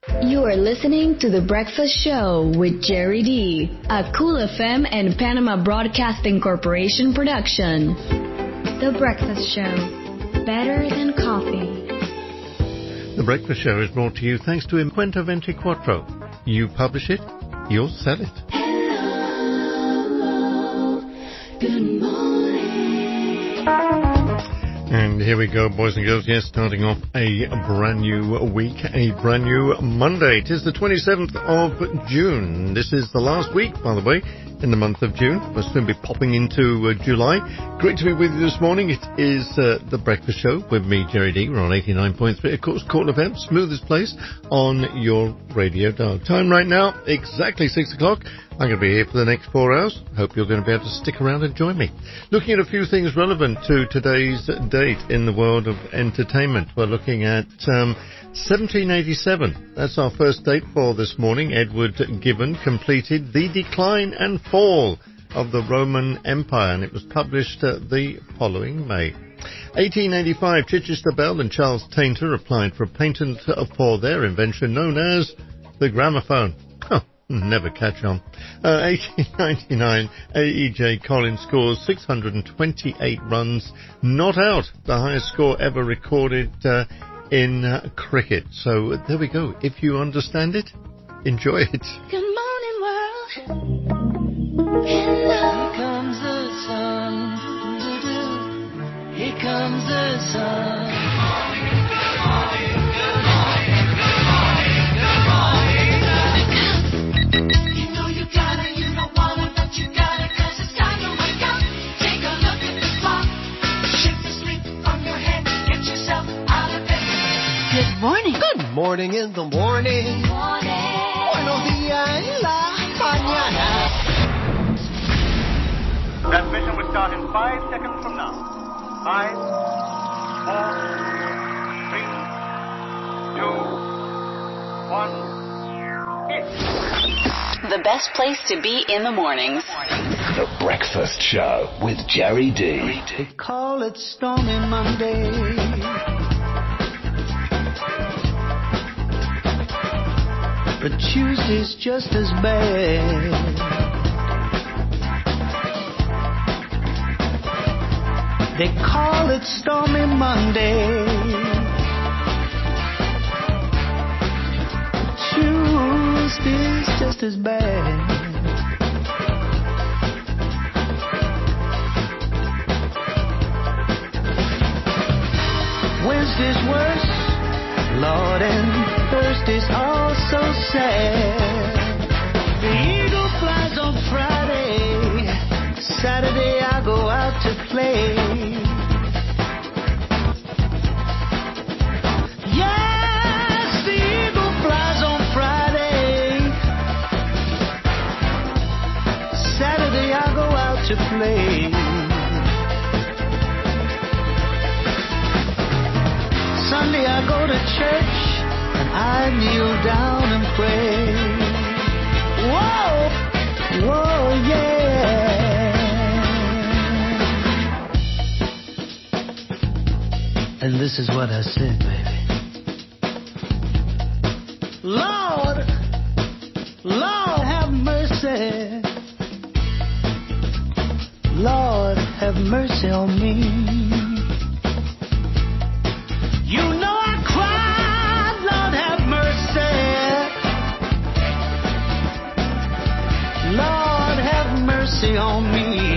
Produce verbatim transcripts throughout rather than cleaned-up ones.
You are listening to The Breakfast Show with Jerry D, a Cool F M and Panama Broadcasting Corporation production. The Breakfast Show, better than coffee. The Breakfast Show is brought to you thanks to Imquenta Ventiquattro. You publish it, you'll sell it. Hello, good morning. And here we go, boys and girls. Yes, starting off a brand new week, a brand new Monday. It is the twenty-seventh of June. This is the last week, by the way, in the month of June. We'll soon be popping into uh, July. Great to be with you this morning. It is uh, The Breakfast Show with me, Jerry D. We're on eighty-nine point three, of course, Cool F M, smoothest place on your radio dial. Time right now, exactly six o'clock. I'm going to be here for the next four hours. Hope you're going to be able to stick around and join me. Looking at a few things relevant to today's date in the world of entertainment. We're looking at um, seventeen eighty-seven. That's our first date for this morning. Edward Gibbon completed The Decline and Fall of the Roman Empire, and it was published uh, the following May. eighteen eighty-five, Chichester Bell and Charles Tainter applied for a patent for their invention known as the gramophone. Huh. Never catch on. Uh, eighteen ninety-nine, A E J Collins scores six hundred twenty-eight runs, not out, the highest score ever recorded uh, in uh, cricket. So uh, there we go. If you understand it, enjoy it. Good morning, world. Hello. Here comes the sun. Here comes the sun. Morning. Good morning in the morning. Morning. Buenos días en la mañana. Transmission will start in five seconds from now. Five, four, three, two, one, hit. The best place to be in the mornings. The Breakfast Show with Jerry D. They call it Stormy Monday. But Tuesday's just as bad. They call it Stormy Monday. Tuesday's just as bad. Wednesday's worse, Lord, and Thursday's all so sad. The eagle flies on Friday. Saturday I go out to play. Yes, the eagle flies on Friday. Saturday I go out to play. Sunday I go to church. I kneel down and pray. Whoa, whoa, yeah. And this is what I said, baby. Lord, Lord, have mercy. Lord, have mercy on me. You know I cried, Lord have mercy. Lord have mercy on me.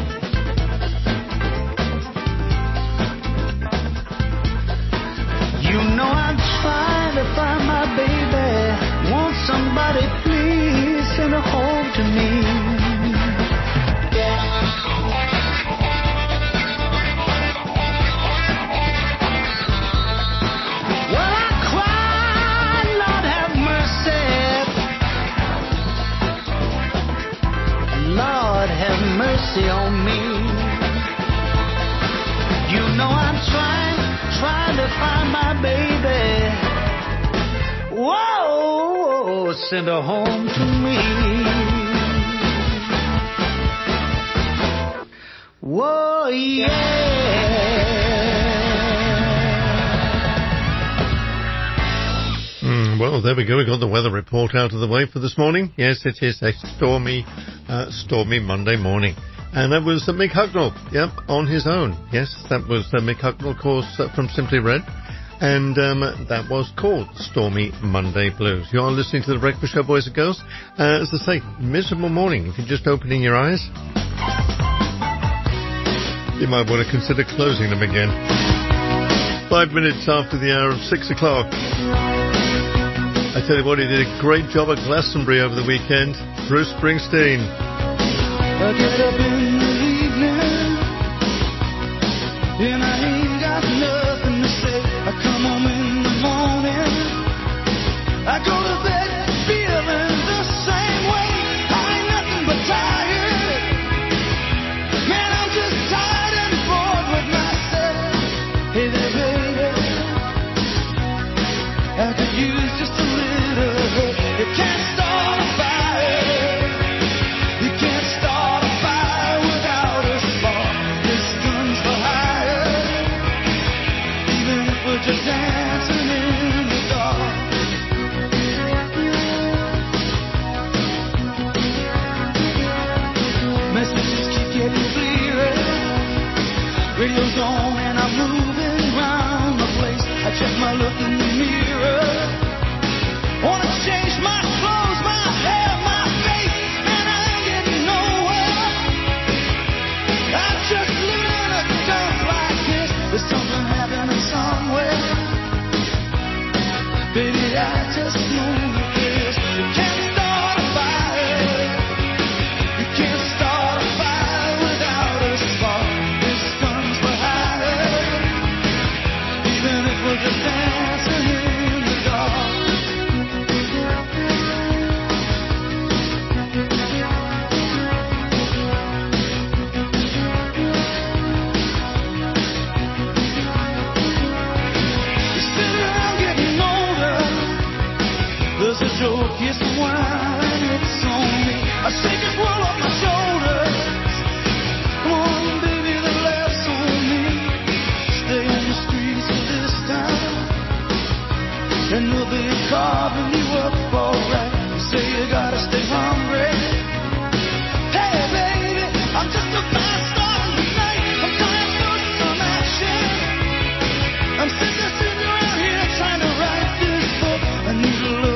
You know I'm trying to find my baby. Won't somebody please send her home to me? Mercy on me. You know I'm trying, trying to find my baby. Whoa, send her home to me. Whoa, yeah. Well, there we go. We got the weather report out of the way for this morning. Yes, it is a stormy, uh, stormy Monday morning. And that was uh, Mick Hucknall, yep, on his own. Yes, that was uh, Mick Hucknall, of course, uh, from Simply Red. And um, that was called Stormy Monday Blues. You are listening to The Breakfast Show, boys and girls. Uh, as I say, miserable morning. If you're just opening your eyes, you might want to consider closing them again. Five minutes after the hour of six o'clock. I tell you what, he did a great job at Glastonbury over the weekend. Bruce Springsteen. I get up in the evening and I ain't got nothing to say. I come home in the morning, I go to bed feeling the same way. I ain't nothing but tired. Man, I'm just tired and bored with myself. Hey there, baby, I could use just a little help. You can't start a fire. You can't start a fire without a spark. This gun's for hire. Even if we're just dancing in the dark. Messages keep getting clearer. Radio's on and I'm moving around the place. I check my look in the mirror. Wanna change my clothes, my hair, my face, and I ain't getting nowhere. I'm just living a dump like this. There's something happening somewhere. Baby, I just know that this. You can't start a fire. You can't start a fire without a spark. This gun's for hire. Even if we're just dancing in the dark. There's a joke, here's some wine, it's on me. I shake this world off my shoulders. Come on, baby, the laughs on me. Stay on the streets of this town, and we'll be carving you up alright. You say you gotta stay hungry. Hey, baby, I'm just about starting tonight. I'm trying for some action. I'm sick of sitting around here trying to write this book. I need a little.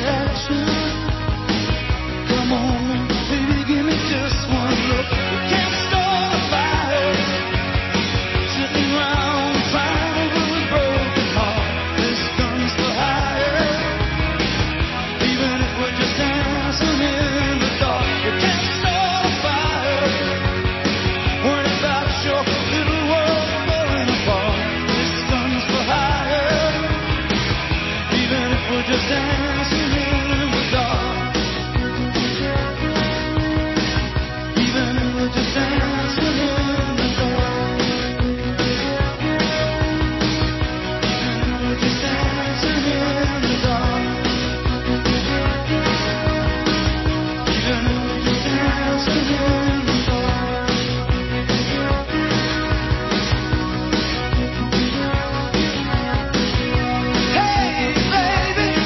Come on, baby, give me just one look. You can't start a fire. Sitting around crying over a broken heart. This gun's for hire. Even if we're just dancing in the dark. You can't start a fire. Worry about your little world falling apart. This gun's for hire. Even if we're just dancing in the dark. Just dancing in the dark. Just dancing in the dark. Even if we're just dancing in the dark. Hey, baby.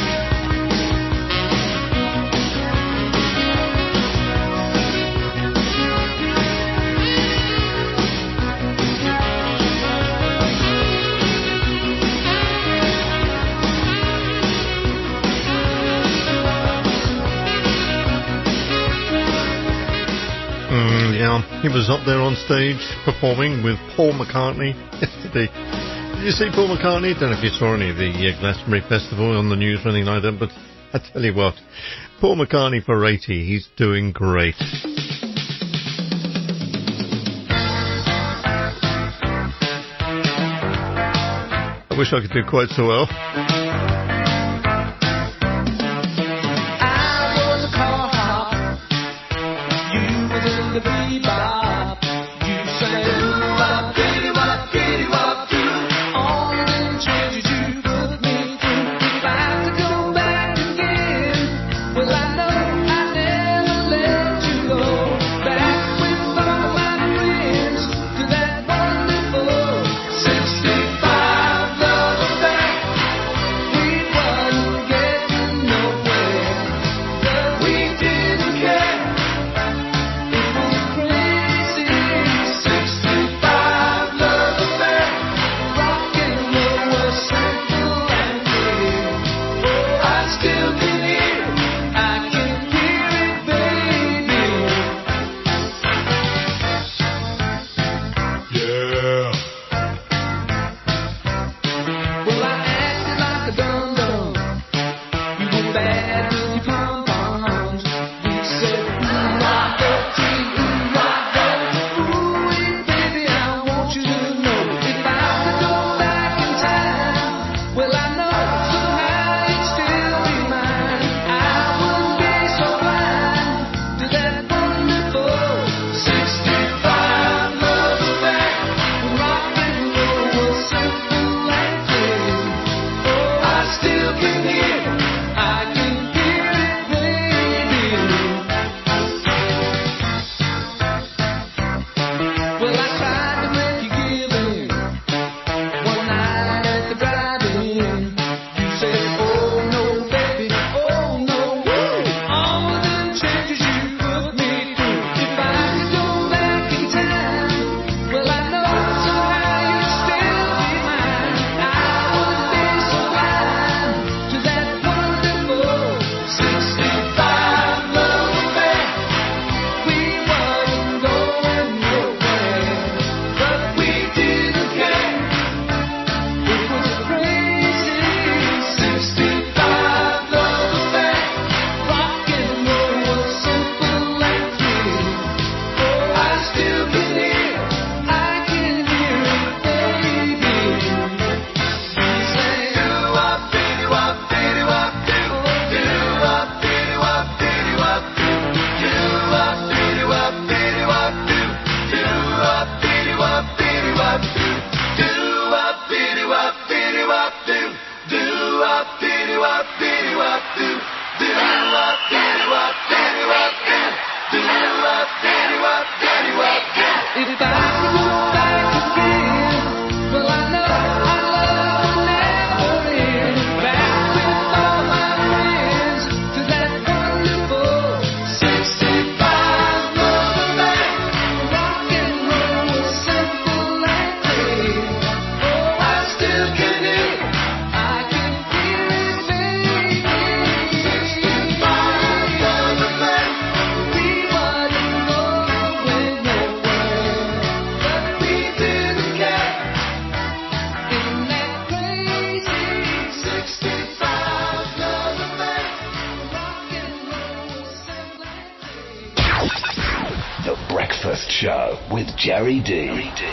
He was up there on stage performing with Paul McCartney yesterday. Did you see Paul McCartney? Don't know if you saw any of the uh, Glastonbury Festival on the news or anything like that, but I tell you what, Paul McCartney for eighty, he's doing great. I wish I could do quite so well. Show with Jerry D. Jerry D.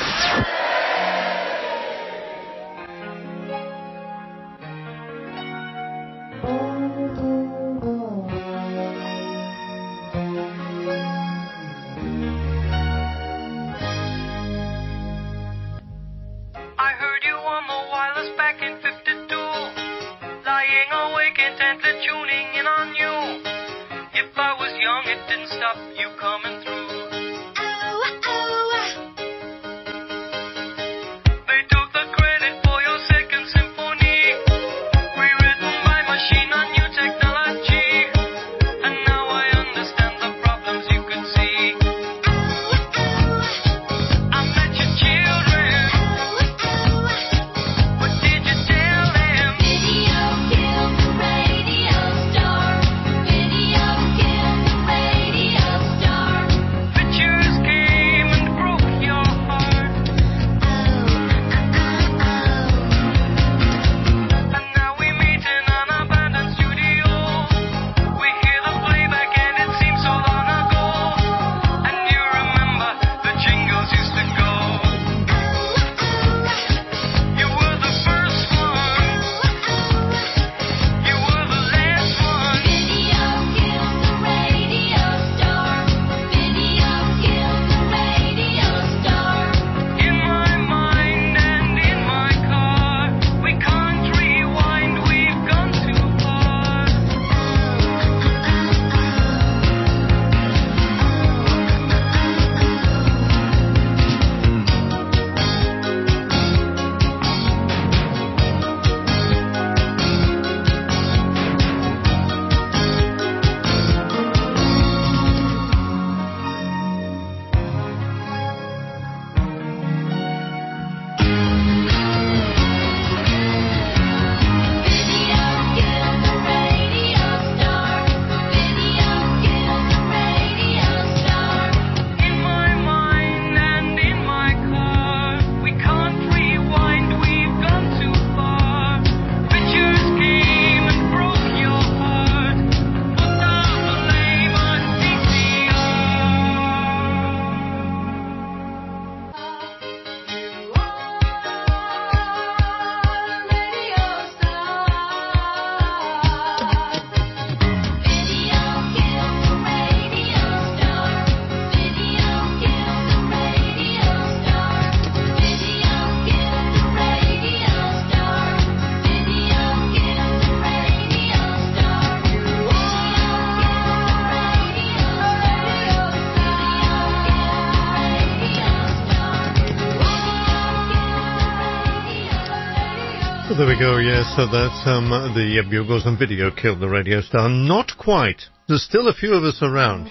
There we go, yes, so that's um, the uh, Bugles and Video Killed the Radio Star. Not quite. There's still a few of us around.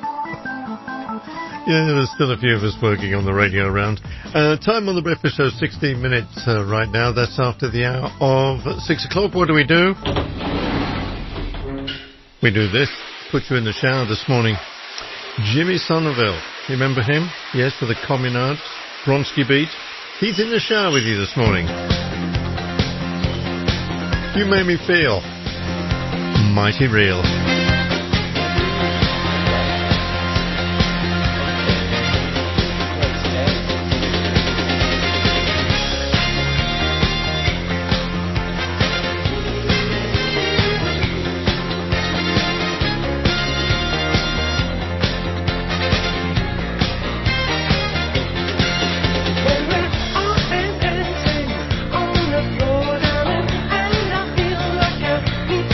Yeah, there's still a few of us working on the radio around. Uh, time on the Breakfast Show, sixteen minutes uh, right now. That's after the hour of six o'clock. What do we do? We do this. Put you in the shower this morning. Jimmy Somerville. You remember him? Yes, for the Communards. Bronski Beat. He's in the shower with you this morning. You made me feel mighty real. Thank you.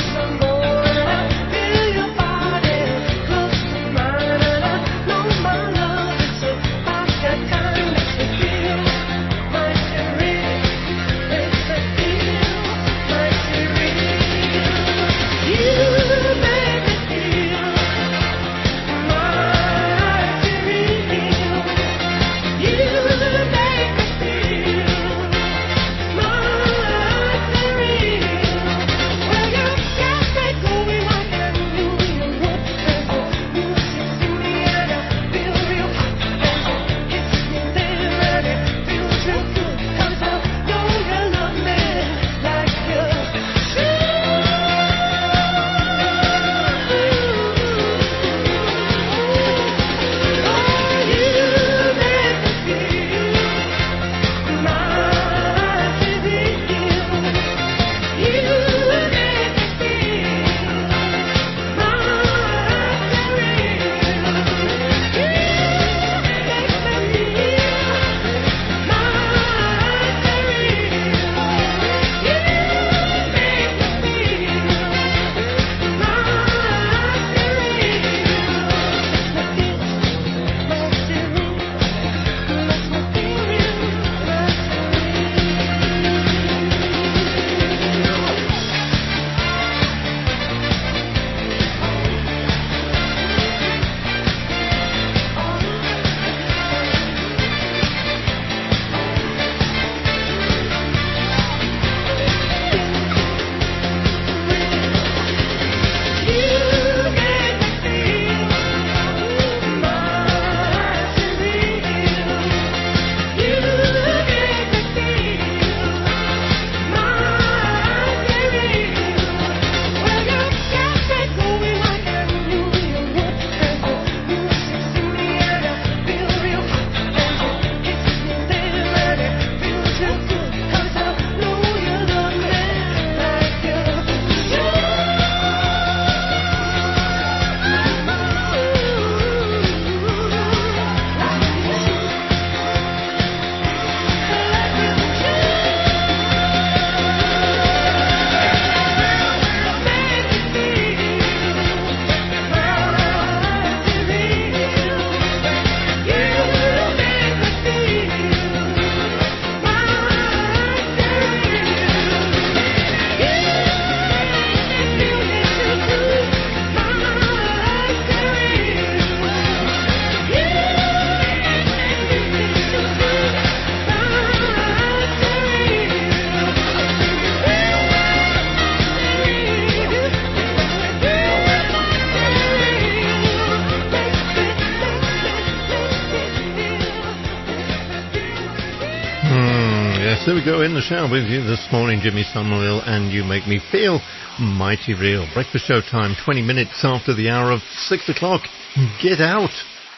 there we go, in the shower with you this morning, Jimmy Somerville, and You Make Me Feel Mighty Real. Breakfast show time, twenty minutes after the hour of six o'clock. Get out.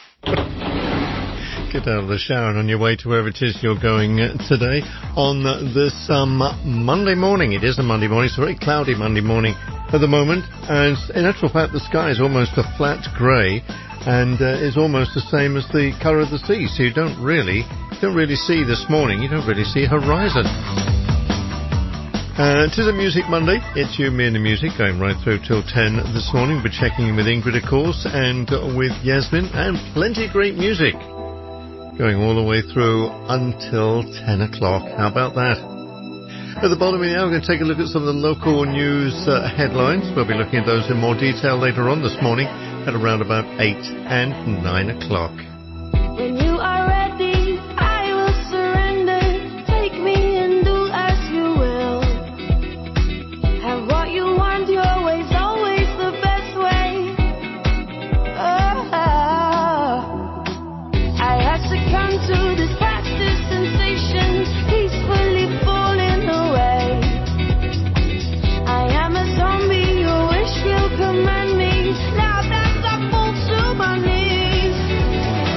Get out of the shower and on your way to wherever it is you're going today on this um, Monday morning. It is a Monday morning. It's a very cloudy Monday morning at the moment, and in actual fact the sky is almost a flat grey and uh, is almost the same as the colour of the sea, so you don't really don't really see this morning, you don't really see horizon. Uh, it is a Music Monday. It's you, me and the music, going right through till ten this morning. We're checking in with Ingrid, of course, and with Yasmin, and plenty of great music going all the way through until ten o'clock. How about that? At the bottom of the hour, we're going to take a look at some of the local news uh, headlines. We'll be looking at those in more detail later on this morning at around about eight and nine o'clock. When you are ready, I will surrender. Take me and do as you will. Have what you want your way, is always the best way. Oh, I had succumbed to this practice sensation, peacefully falling away. I am a zombie, your wish will command me. Now that I fall to my knees,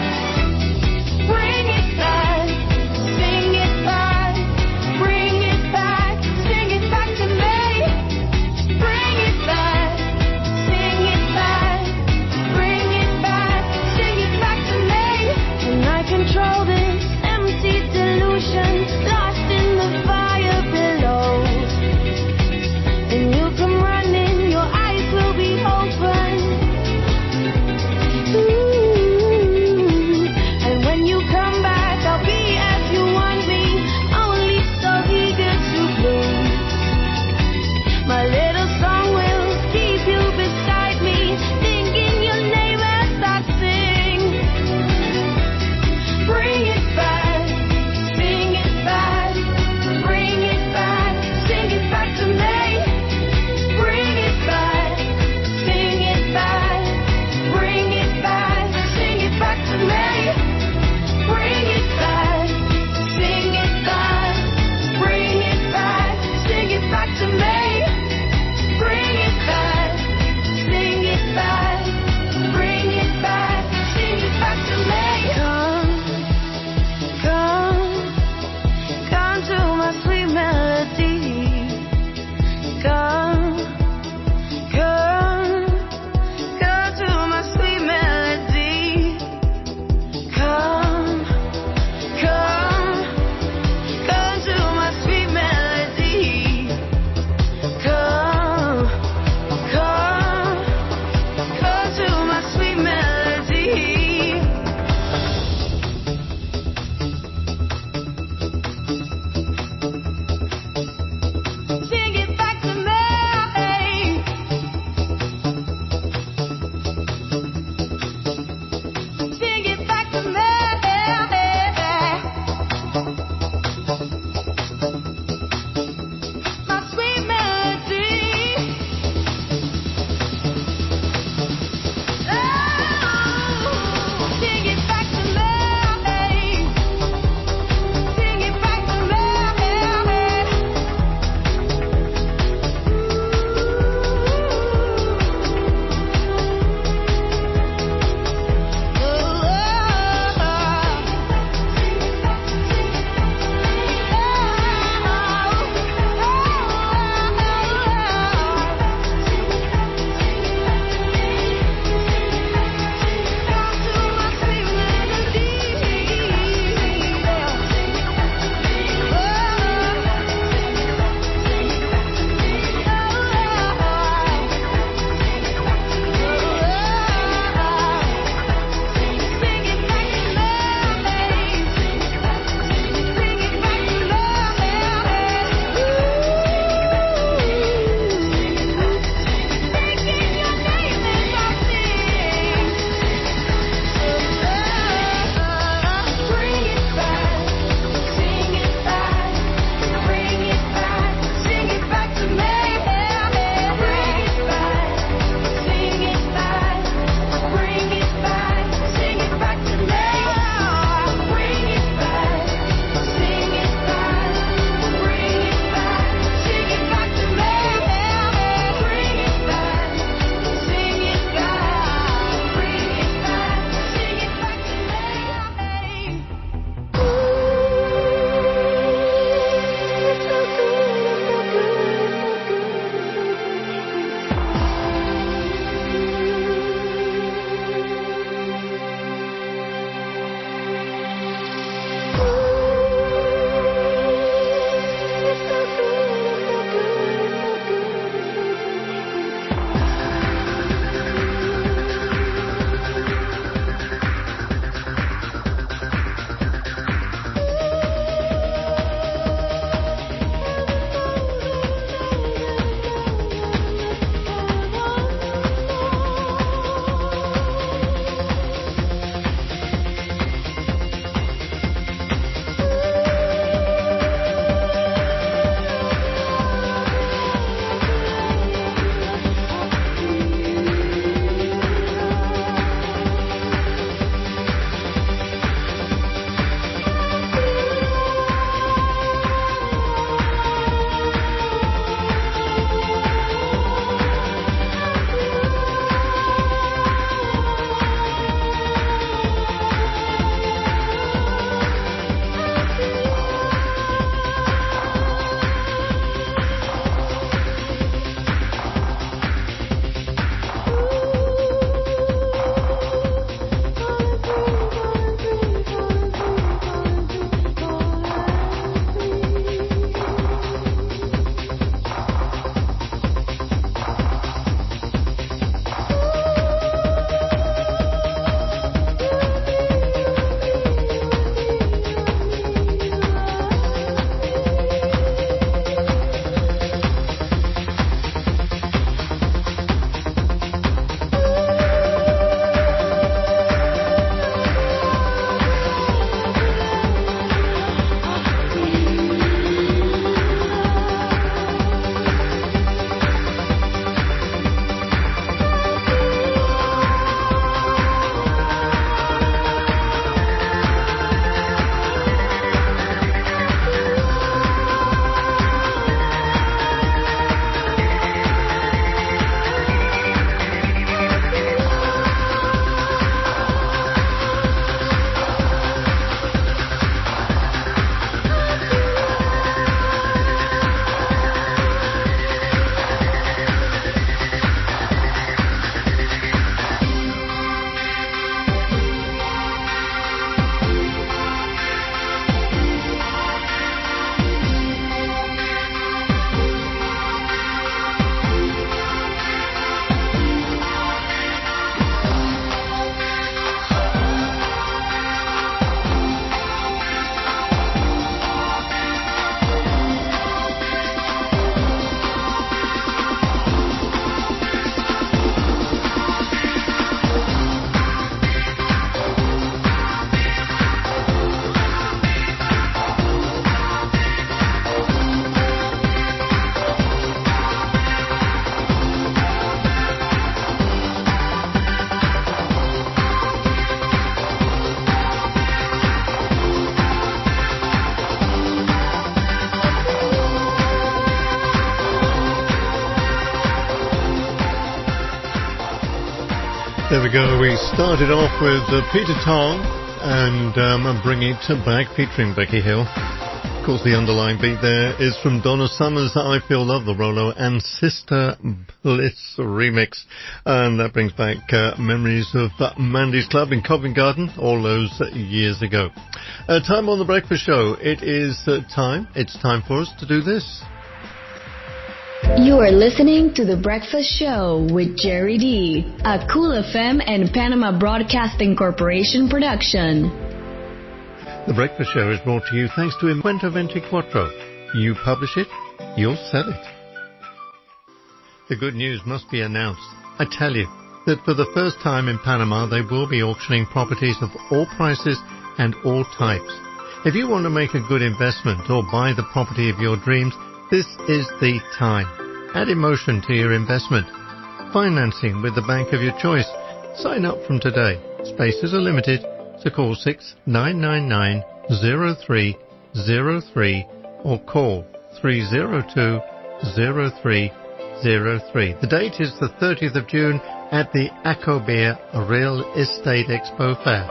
There we go. We started off with uh, Peter Tong and um, Bring It Back featuring Becky Hill. Of course, the underlying beat there is from Donna Summer's I Feel Love, the Rolo and Sister Bliss remix. And that brings back uh, memories of uh, Mandy's Club in Covent Garden all those uh, years ago. Uh, time on the breakfast show. It is uh, time. It's time for us to do this. You are listening to The Breakfast Show with Jerry D, a Cool F M and Panama Broadcasting Corporation production. The Breakfast Show is brought to you thanks to Encuentro veinticuatro. You publish it, you'll sell it. The good news must be announced. I tell you that for the first time in Panama, they will be auctioning properties of all prices and all types. If you want to make a good investment or buy the property of your dreams, this is the time. Add emotion to your investment. Financing with the bank of your choice. Sign up from today. Spaces are limited, so call six nine nine nine zero three zero three or call three zero two zero three zero three. The date is the thirtieth of June at the Acobia Real Estate Expo Fair.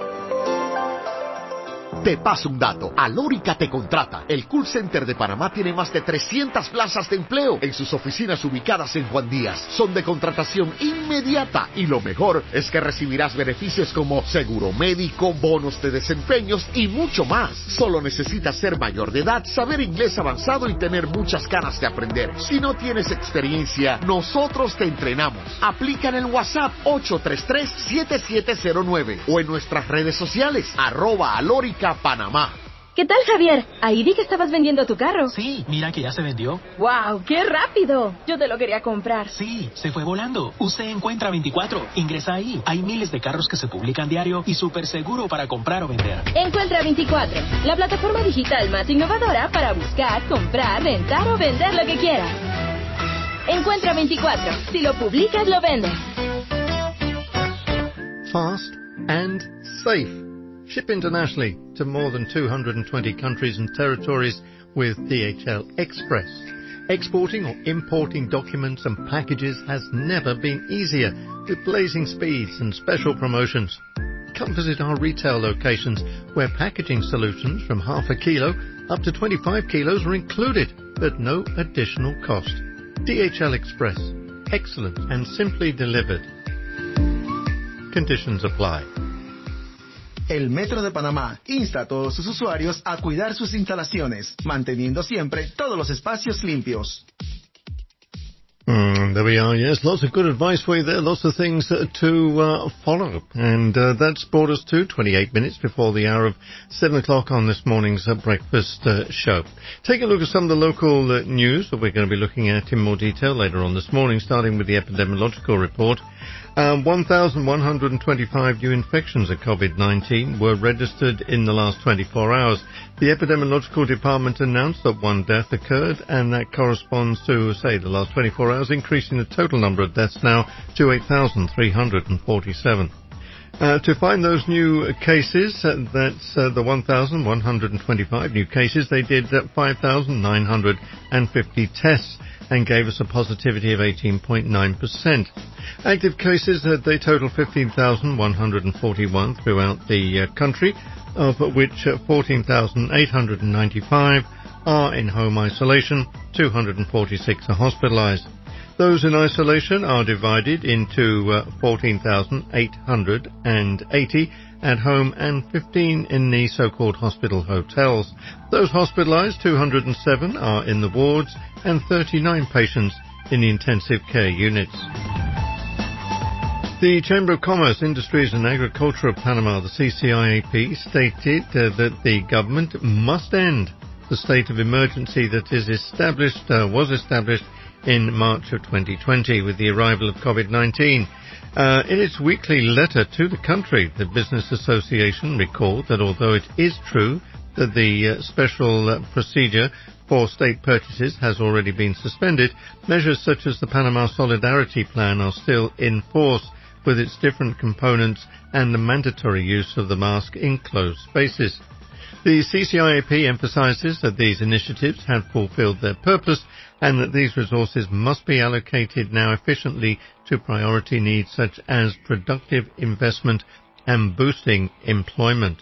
Te paso un dato. Alórica te contrata. El Call Center de Panamá tiene más de trescientas plazas de empleo en sus oficinas ubicadas en Juan Díaz. Son de contratación inmediata y lo mejor es que recibirás beneficios como seguro médico, bonos de desempeños y mucho más. Solo necesitas ser mayor de edad, saber inglés avanzado y tener muchas ganas de aprender. Si no tienes experiencia, nosotros te entrenamos. Aplica en el WhatsApp ocho tres tres siete siete cero nueve o en nuestras redes sociales arroba alórica Panamá. ¿Qué tal, Javier? Ahí vi que estabas vendiendo tu carro. Sí, mira que ya se vendió. ¡Wow! ¡Qué rápido! Yo te lo quería comprar. Sí, se fue volando. Usted Encuentra veinticuatro. Ingresa ahí. Hay miles de carros que se publican diario y súper seguro para comprar o vender. Encuentra veinticuatro, la plataforma digital más innovadora para buscar, comprar, rentar o vender lo que quieras. Encuentra veinticuatro. Si lo publicas, lo vendes. Fast and safe. Ship internationally to more than two hundred twenty countries and territories with D H L Express. Exporting or importing documents and packages has never been easier with blazing speeds and special promotions. Come visit our retail locations where packaging solutions from half a kilo up to twenty-five kilos are included at no additional cost. D H L Express. Excellent and simply delivered. Conditions apply. El Metro de Panamá insta a todos sus usuarios a cuidar sus instalaciones, manteniendo siempre todos los espacios limpios. Mm, there we are, yes. Lots of good advice for you there. Lots of things uh, to uh, follow. And uh, that's brought us to twenty-eight minutes before the hour of seven o'clock on this morning's uh, breakfast uh, show. Take a look at some of the local uh, news that we're going to be looking at in more detail later on this morning, starting with the epidemiological report. Um, one thousand one hundred twenty-five new infections of COVID nineteen were registered in the last twenty-four hours. The epidemiological department announced that one death occurred, and that corresponds to, say, the last twenty-four hours, increasing the total number of deaths now to eight thousand three hundred forty-seven. Uh, to find those new cases, uh, that's uh, the one thousand one hundred twenty-five new cases, they did uh, five thousand nine hundred fifty tests and gave us a positivity of eighteen point nine percent. Active cases, uh, they total fifteen thousand one hundred forty-one throughout the uh, country, of which uh, fourteen thousand eight hundred ninety-five are in home isolation, two hundred forty-six are hospitalized. Those in isolation are divided into uh, fourteen thousand eight hundred eighty at home and fifteen in the so-called hospital hotels. Those hospitalized, two hundred seven are in the wards and thirty-nine patients in the intensive care units. The Chamber of Commerce, Industries and Agriculture of Panama, the C C I A P, stated uh, that the government must end the state of emergency that is established, uh, was established in March of twenty twenty with the arrival of COVID nineteen. Uh, in its weekly letter to the country, the Business Association recalled that although it is true that the uh, special uh, procedure for state purchases has already been suspended, measures such as the Panama Solidarity Plan are still in force, with its different components and the mandatory use of the mask in closed spaces. The C C I A P emphasises that these initiatives have fulfilled their purpose and that these resources must be allocated now efficiently to priority needs such as productive investment and boosting employment.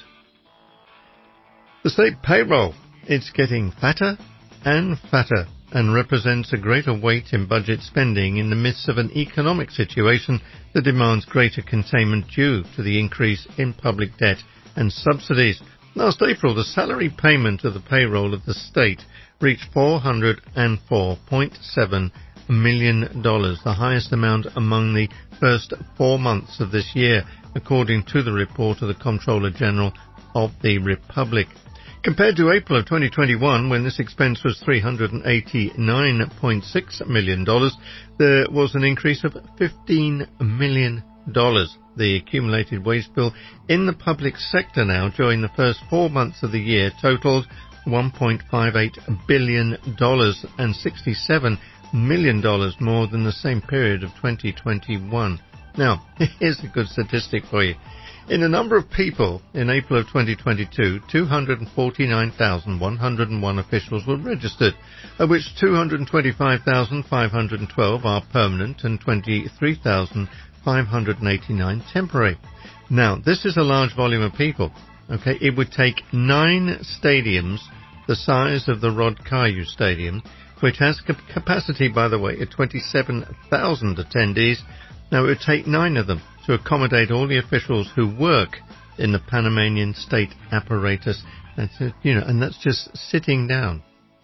The state payroll, it's getting fatter and fatter and represents a greater weight in budget spending in the midst of an economic situation that demands greater containment due to the increase in public debt and subsidies. Last April, the salary payment of the payroll of the state reached four hundred four point seven million dollars, the highest amount among the first four months of this year, according to the report of the Comptroller General of the Republic. Compared to April of twenty twenty-one, when this expense was three hundred eighty-nine point six million dollars, there was an increase of fifteen million dollars. The accumulated wage bill in the public sector now during the first four months of the year totaled one point five eight billion dollars and sixty-seven million dollars more than the same period of twenty twenty-one. Now, here's a good statistic for you. In the number of people in April of twenty twenty-two, two hundred forty-nine thousand one hundred one officials were registered, of which two hundred twenty-five thousand five hundred twelve are permanent and twenty-three thousand five hundred eighty-nine temporary. Now, this is a large volume of people. Okay, it would take nine stadiums the size of the Rod Caillou Stadium, which has capacity, by the way, of twenty-seven thousand attendees. Now, it would take nine of them to accommodate all the officials who work in the Panamanian state apparatus. That's it, you know, and that's just sitting down.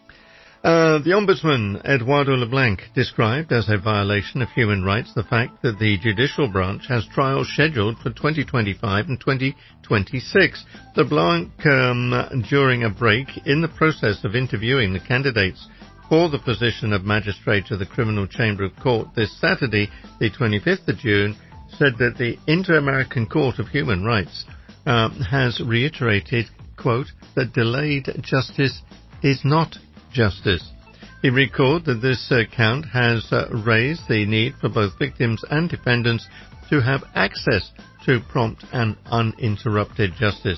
Uh, the Ombudsman, Eduardo LeBlanc, described as a violation of human rights the fact that the judicial branch has trials scheduled for twenty twenty-five and twenty twenty-six. LeBlanc, um, during a break in the process of interviewing the candidates for the position of magistrate of the Criminal Chamber of Court this Saturday, the twenty-fifth of June, said that the Inter-American Court of Human Rights uh, has reiterated, quote, that delayed justice is not justice. He recalled that this uh, count has uh, raised the need for both victims and defendants to have access to prompt and uninterrupted justice.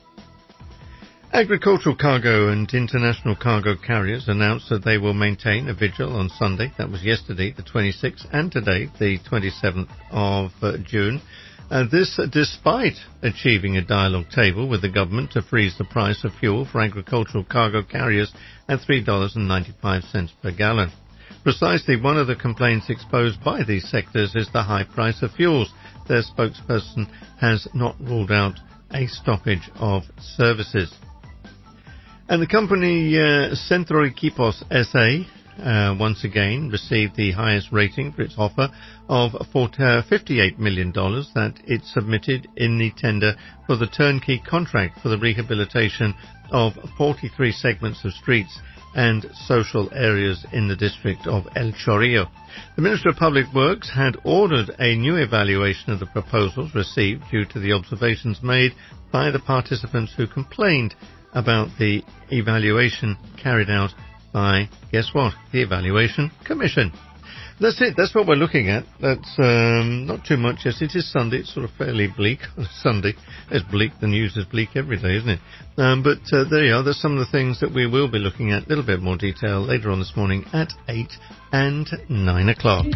Agricultural cargo and international cargo carriers announced that they will maintain a vigil on Sunday, that was yesterday, the twenty-sixth, and today, the twenty-seventh of uh, June. Uh, this uh, despite achieving a dialogue table with the government to freeze the price of fuel for agricultural cargo carriers at three dollars and ninety-five cents per gallon. Precisely one of the complaints exposed by these sectors is the high price of fuels. Their spokesperson has not ruled out a stoppage of services. And the company uh, Centro Equipos S A uh, once again received the highest rating for its offer of fifty-eight million dollars that it submitted in the tender for the turnkey contract for the rehabilitation of forty-three segments of streets and social areas in the district of El Chorrillo. The Minister of Public Works had ordered a new evaluation of the proposals received due to the observations made by the participants who complained about the evaluation carried out by, guess what, the Evaluation Commission. That's it, that's what we're looking at. That's um, not too much. Yes, it is Sunday, it's sort of fairly bleak on Sunday. It's bleak, the news is bleak every day, isn't it? Um, but uh, there you are, there's some of the things that we will be looking at, a little bit more detail later on this morning at eight and nine o'clock.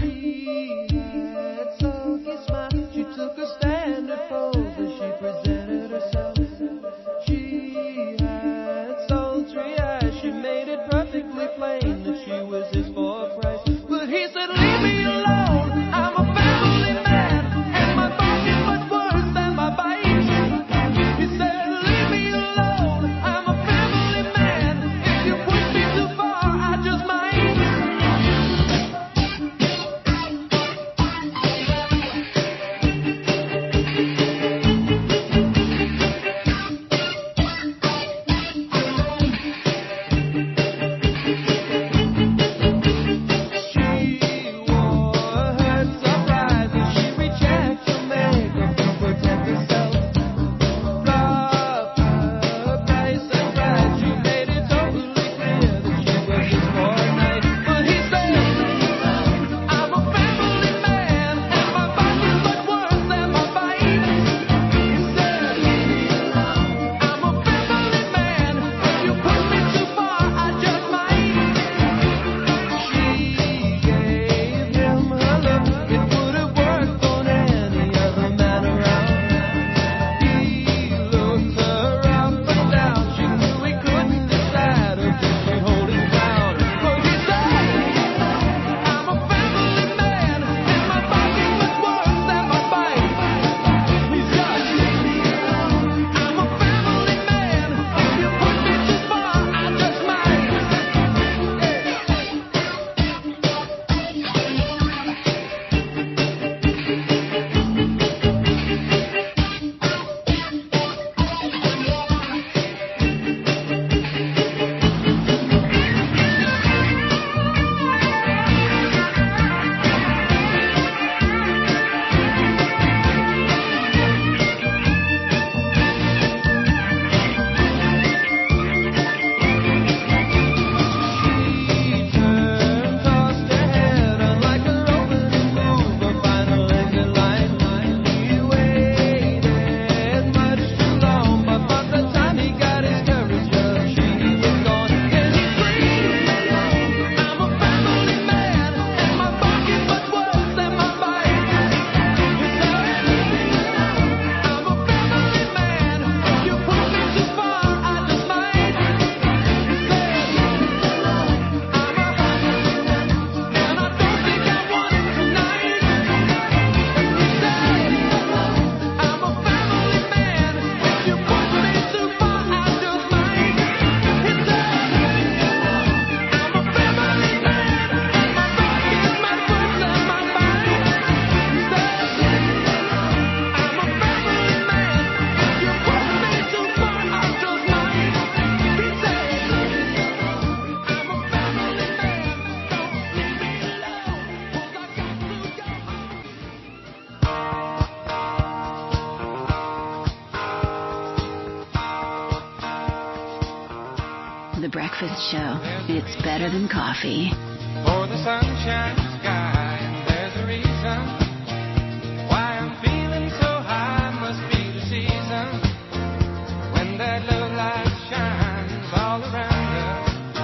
The Breakfast Show. It's better than coffee. For the sunshine sky, and there's a reason why I'm feeling so high. Must be the season when that love light shines all around us.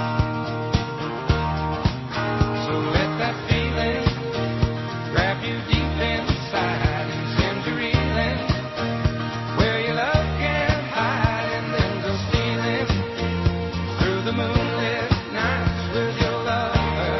So let that feeling grab you deep inside and send you reeling where your love can't hide, and then go stealing through the moonlit nights with your lover.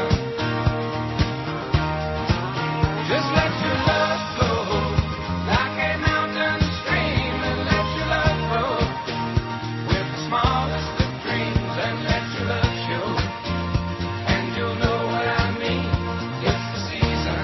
Just let your love flow like a mountain stream, and let your love grow with the smallest of dreams, and let your love show, and you'll know what I mean. It's the season.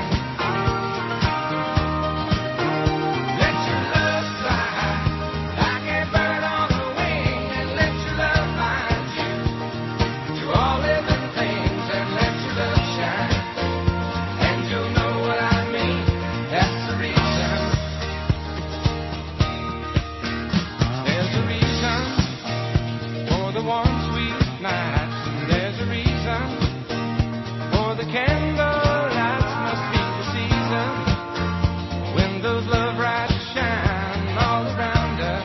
Let your love fly like a bird on the wing, and let your love find you to all living things, and let your love shine, and you'll know what I mean. That's the reason. There's a reason for the warm, sweet nights, and there's a reason for the candle lights. Must be the season when those love lights shine all around us.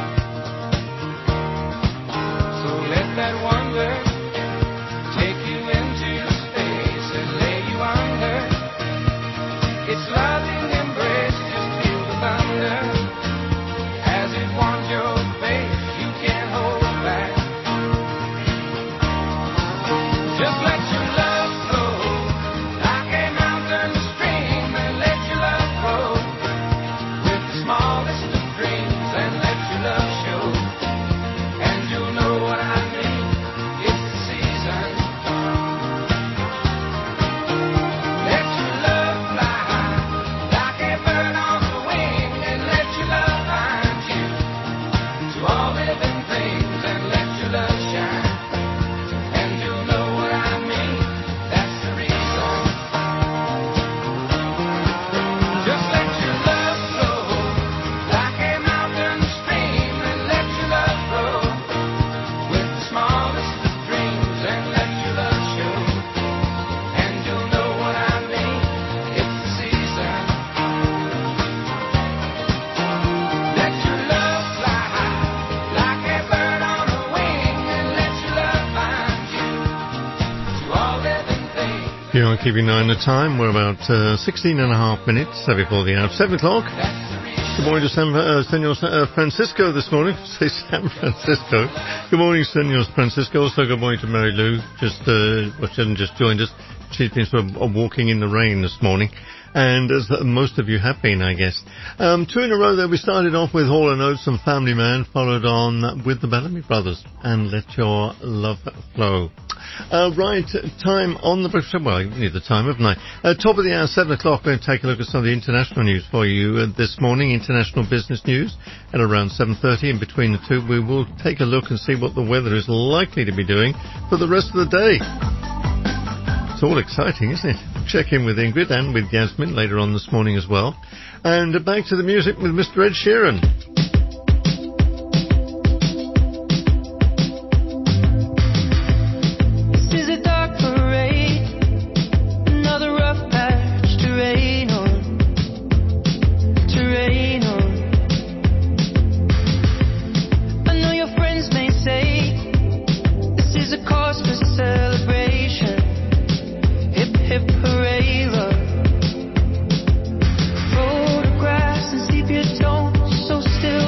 So let that wonder take you into space and lay you under its loving embrace. Just feel the thunder as it warms your face. You can't hold back. Just let your love flow like a mountain stream, and let your love grow with the smallest of dreams, and let your love show, and you'll know what I mean. It's the season. Let your love fly like a bird on the wing, and let your love find you to all living things, and let your love shine, and you'll know what I mean. That's the reason. Just let your love flow like a mountain stream, and let your love grow with the smallest of dreams, and let your love show, and you'll know what I mean. It's the season. Let your love fly like a bird on a wing, and let your love find you to all living things. You are keeping an eye on the time. We're about uh, sixteen and a half minutes uh, before the hour of seven o'clock. Good morning to San, uh, Senor uh, Francisco this morning. Say San Francisco. Good morning, Senor Francisco. Also, good morning to Mary Lou. Just, uh, well, she hasn't just joined us. She's been sort of uh, walking in the rain this morning. And as uh, most of you have been, I guess. Um, two in a row there. We started off with Hall and Oates and Family Man, followed on with the Bellamy Brothers and Let Your Love Flow. Uh, right, time on the breakfast. Well, I need the time, haven't I? Uh, top of the hour, seven o'clock. We're going to take a look at some of the international news for you uh, this morning. International business news at around seven thirty. In between the two, we will take a look and see what the weather is likely to be doing for the rest of the day. It's all exciting, isn't it? Check in with Ingrid and with Yasmin later on this morning as well. And uh, back to the music with Mister Ed Sheeran. Photographs and sepia tones, so still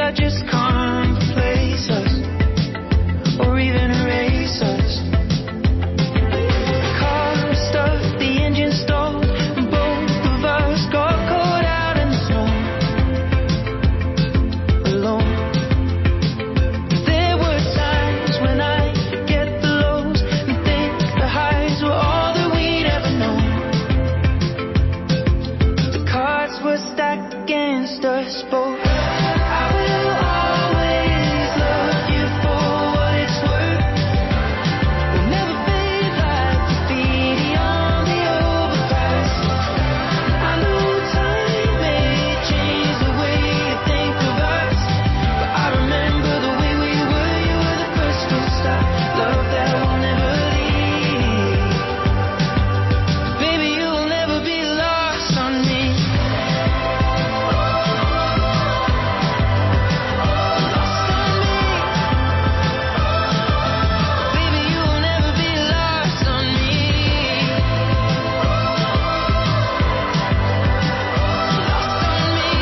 I just can't replace us or even erase us. The car stuck, the engine stalled, and both of us got caught out in the snow, alone. There were times when I get the lows and think the highs were all that we'd ever known. The cards were stacked against us both. I will always love you for what it's worth. We'll never fade like graffiti on the overpass. I know time may change the way you think of us, but I remember the way we were. You were the first full stop, love that will never leave. Baby, you will never be lost on me. Baby, you will never be lost on me. Lost on me.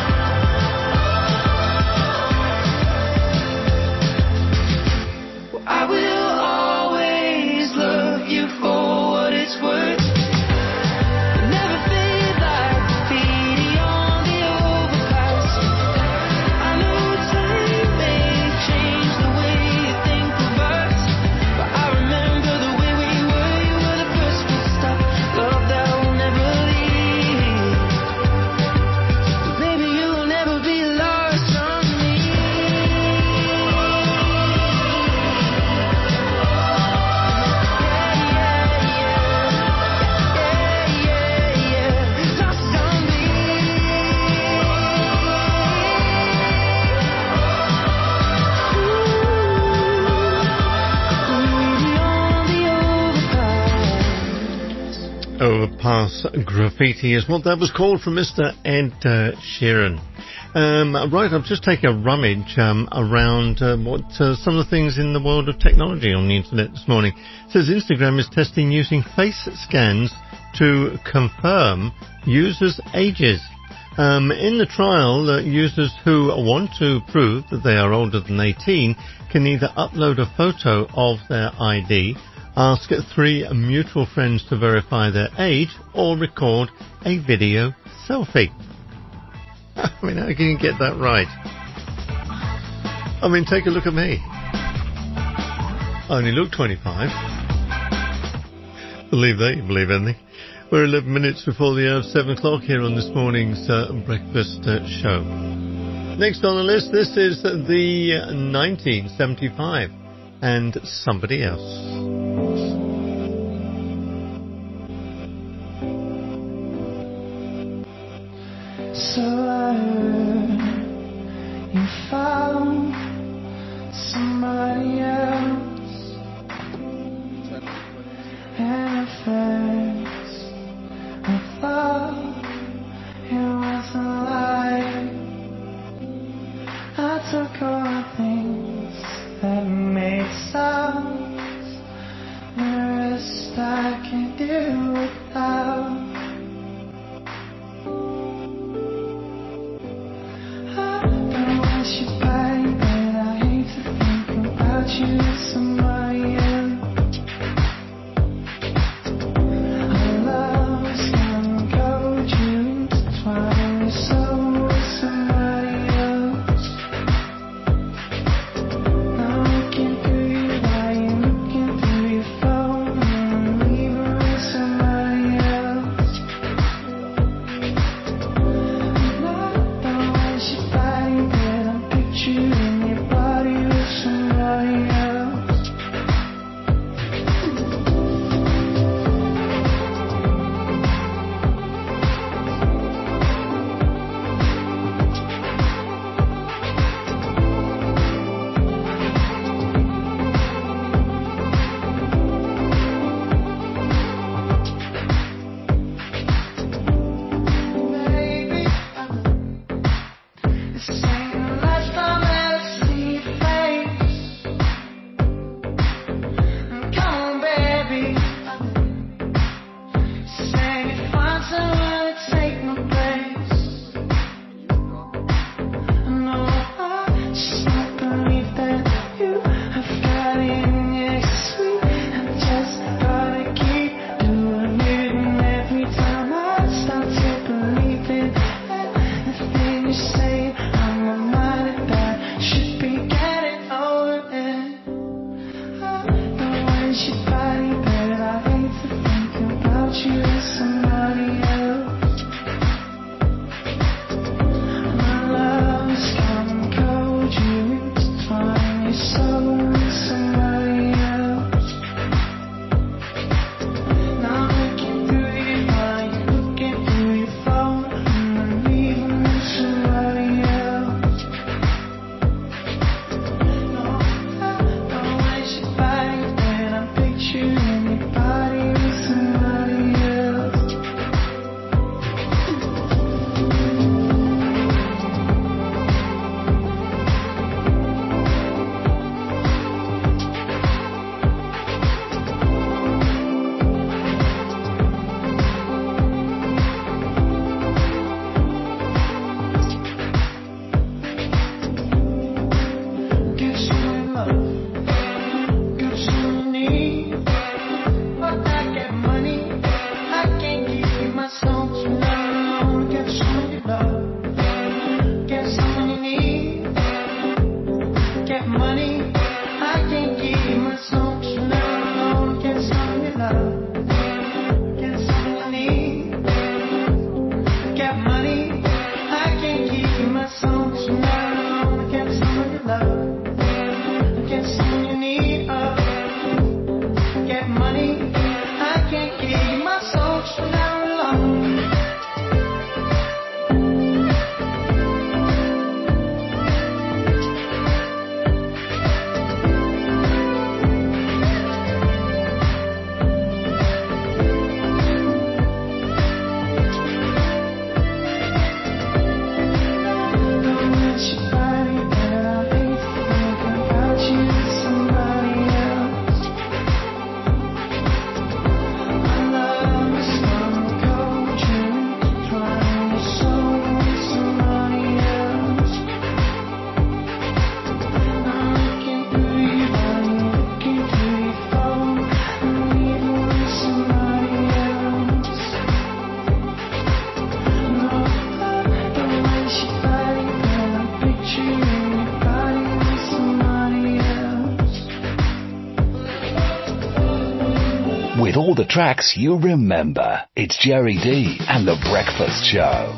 I will always love you for what it's worth. Never fade like graffiti on the overpass. I know time may change the way you think of us, but I remember the way we were. You were the first full stop, love that will never leave. Baby, you will never be lost on me. Overpass Graffiti is what that was called from Mister Ed uh, Sheeran. Um, right, I've just taken a rummage um, around uh, what uh, some of the things in the world of technology on the internet this morning. It says Instagram is testing using face scans to confirm users' ages. Um, in the trial, uh, users who want to prove that they are older than eighteen can either upload a photo of their I D, ask three mutual friends to verify their age, or record a video selfie. I mean, how can you get that right? I mean, take a look at me. I only look twenty-five. Believe that, you believe anything. We're eleven minutes before the hour of seven o'clock here on this morning's uh, breakfast uh, show. Next on the list, this is the uh, nineteen seventy-five and Somebody Else. So I heard you found somebody else, and at first I thought it was a lie. I took all the things that made sense, the rest I can do without. You somebody else. Our love is gonna go you intertwine your soul with somebody else. Now looking through you while you're looking through your phone, and leaving with somebody With all the tracks you remember, it's Jerry D and The Breakfast Show.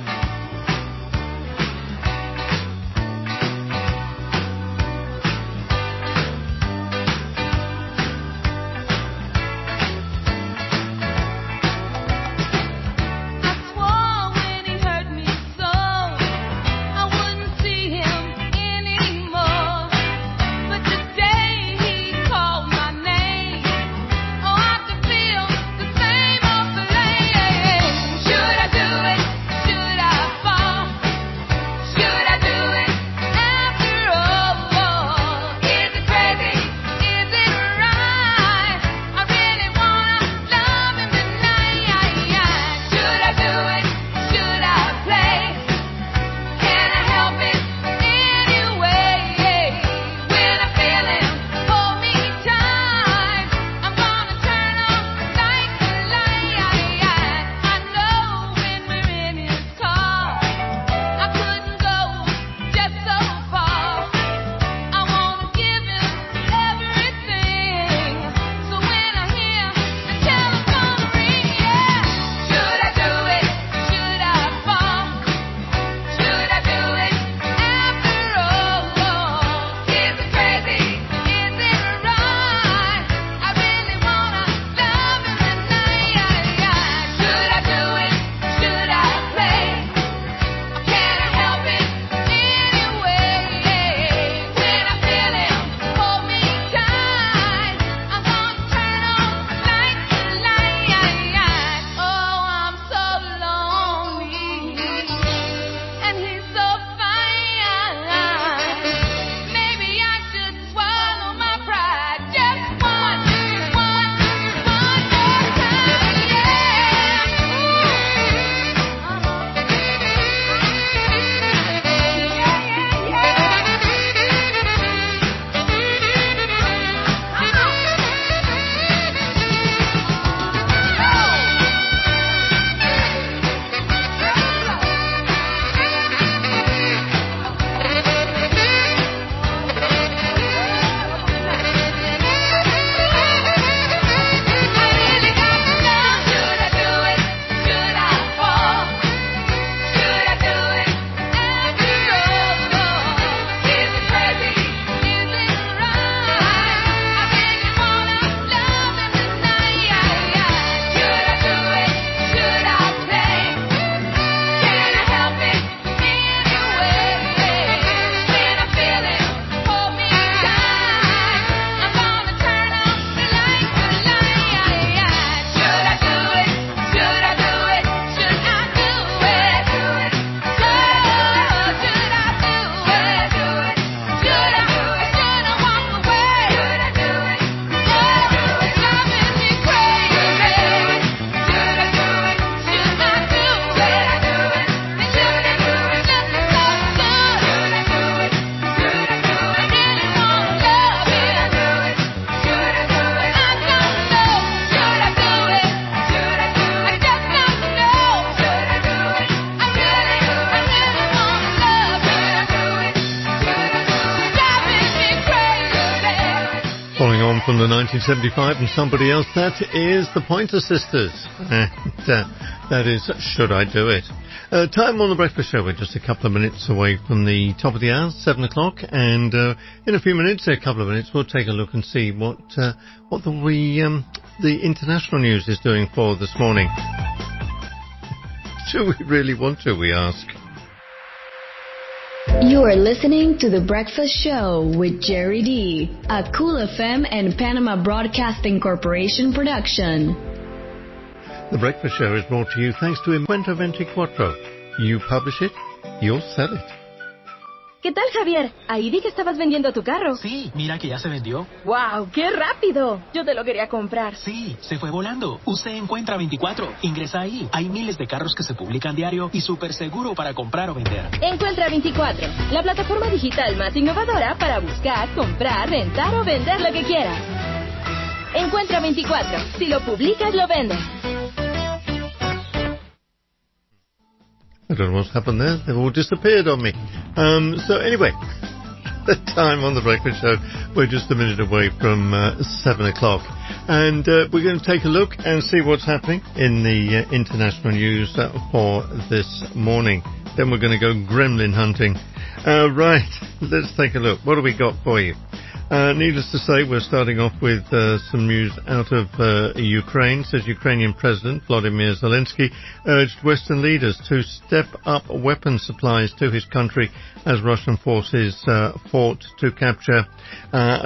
From the nineteen seventy-five and Somebody Else, that is the Pointer Sisters, and uh, that is Should I Do It. Uh, time on the Breakfast Show, we're just a couple of minutes away from the top of the hour, seven o'clock, and uh, in a few minutes, a couple of minutes, we'll take a look and see what uh, what the we um, the international news is doing for this morning. Do we really want to, we ask? You are listening to The Breakfast Show with Jerry D, a Cool F M and Panama Broadcasting Corporation production. The Breakfast Show is brought to you thanks to Encuentro veinticuatro. You publish it, you'll sell it. ¿Qué tal, Javier? Ahí vi que estabas vendiendo tu carro. Sí, mira que ya se vendió. ¡Wow! ¡Qué rápido! Yo te lo quería comprar. Sí, se fue volando. Usted Encuentra veinticuatro. Ingresa ahí. Hay miles de carros que se publican diario y súper seguro para comprar o vender. Encuentra veinticuatro, la plataforma digital más innovadora para buscar, comprar, rentar o vender lo que quieras. Encuentra veinticuatro. Si lo publicas, lo vendes. I don't know what's happened there. They've all disappeared on me. Um, so anyway, the time on the Breakfast Show, we're just a minute away from uh, seven o'clock. And uh, we're going to take a look and see what's happening in the uh, international news uh, for this morning. Then we're going to go gremlin hunting. Uh, right, let's take a look. What do we got for you? Uh, needless to say, we're starting off with uh, some news out of uh, Ukraine. Says Ukrainian President Volodymyr Zelensky urged Western leaders to step up weapon supplies to his country as Russian forces uh, fought to capture uh,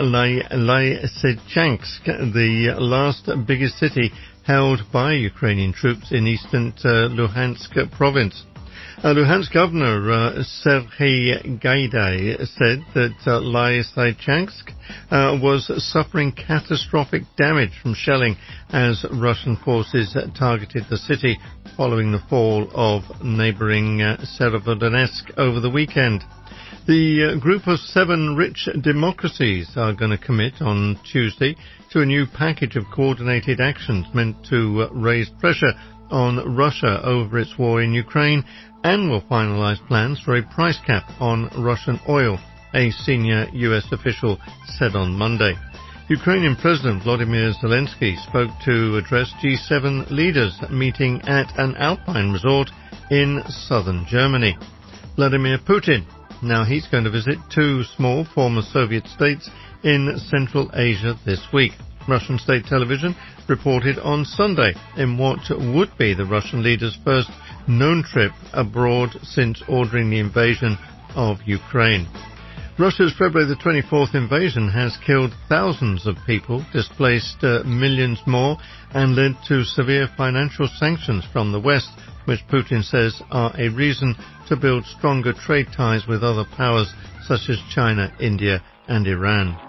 Lysychansk, the last biggest city held by Ukrainian troops in eastern uh, Luhansk province. Uh, Luhansk Governor uh, Serhiy Gaidai said that uh, Lysychansk uh, was suffering catastrophic damage from shelling as Russian forces targeted the city following the fall of neighbouring uh, Severodonetsk over the weekend. The uh, group of seven rich democracies are going to commit on Tuesday to a new package of coordinated actions meant to uh, raise pressure on Russia over its war in Ukraine and will finalise plans for a price cap on Russian oil, a senior U S official said on Monday. Ukrainian President Volodymyr Zelensky spoke to address G seven leaders meeting at an alpine resort in southern Germany. Vladimir Putin, now he's going to visit two small former Soviet states in Central Asia this week. Russian state television reported on Sunday in what would be the Russian leader's first known trip abroad since ordering the invasion of Ukraine. Russia's February the twenty-fourth invasion has killed thousands of people, displaced uh, millions more, and led to severe financial sanctions from the West, which Putin says are a reason to build stronger trade ties with other powers such as China, India, and Iran.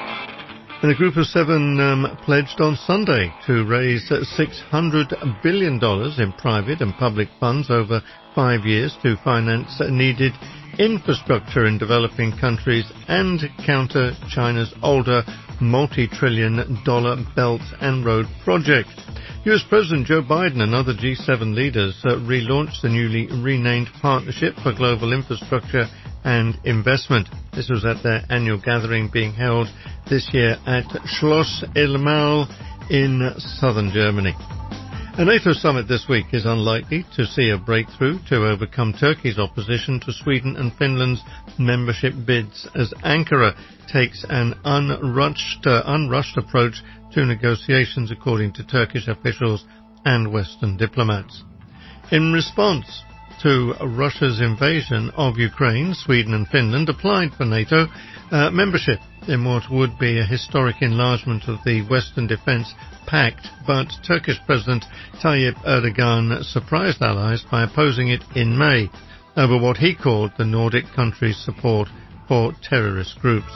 And a group of seven um, pledged on Sunday to raise six hundred billion dollars in private and public funds over five years to finance needed infrastructure in developing countries and counter China's older multi-trillion dollar Belt and Road project. U S President Joe Biden and other G seven leaders uh, relaunched the newly renamed Partnership for Global Infrastructure and Investment. This was at their annual gathering being held this year at Schloss Elmau in southern Germany. A NATO summit this week is unlikely to see a breakthrough to overcome Turkey's opposition to Sweden and Finland's membership bids as Ankara takes an unrushed, uh, unrushed approach to negotiations, according to Turkish officials and Western diplomats. In response to Russia's invasion of Ukraine, Sweden and Finland applied for NATO uh, membership in what would be a historic enlargement of the Western Defence Pact, but Turkish President Tayyip Erdogan surprised allies by opposing it in May over what he called the Nordic countries' support for terrorist groups.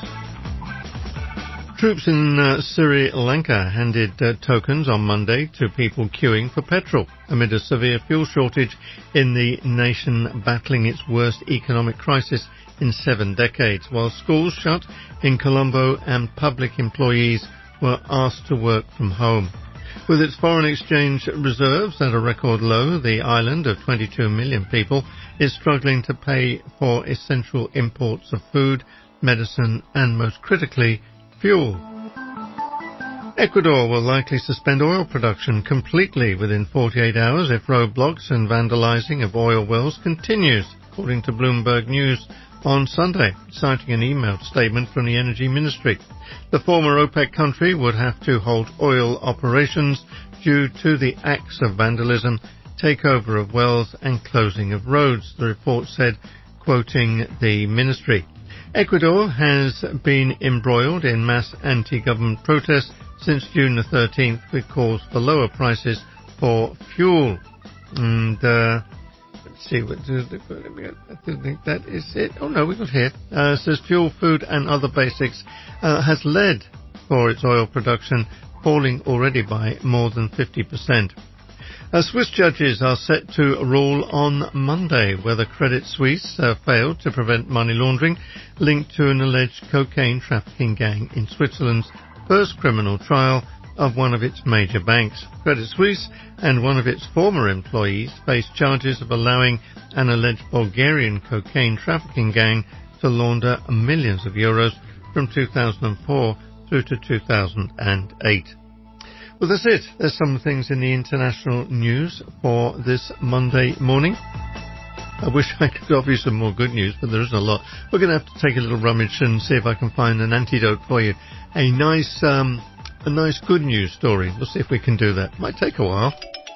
Troops in uh, Sri Lanka handed uh, tokens on Monday to people queuing for petrol amid a severe fuel shortage in the nation battling its worst economic crisis in seven decades, while schools shut in Colombo and public employees were asked to work from home. With its foreign exchange reserves at a record low, the island of twenty-two million people is struggling to pay for essential imports of food, medicine and, most critically, fuel. Ecuador will likely suspend oil production completely within forty-eight hours if roadblocks and vandalizing of oil wells continues, according to Bloomberg News on Sunday, citing an emailed statement from the Energy Ministry. The former OPEC country would have to halt oil operations due to the acts of vandalism, takeover of wells and closing of roads, the report said, quoting the ministry. Ecuador has been embroiled in mass anti-government protests since June the thirteenth, with calls for lower prices for fuel. And, uh, let's see, what, I think that is it. Oh no, we got here. Uh, it says fuel, food and other basics uh, has led for its oil production, falling already by more than fifty percent. Uh, Swiss judges are set to rule on Monday whether Credit Suisse uh, failed to prevent money laundering linked to an alleged cocaine trafficking gang in Switzerland's first criminal trial of one of its major banks. Credit Suisse and one of its former employees face charges of allowing an alleged Bulgarian cocaine trafficking gang to launder millions of euros from two thousand four through to two thousand eight. Well, that's it. There's some things in the international news for this Monday morning. I wish I could offer you some more good news, but there isn't a lot. We're going to have to take a little rummage and see if I can find an antidote for you. A nice, um, a nice good news story. We'll see if we can do that. Might take a while.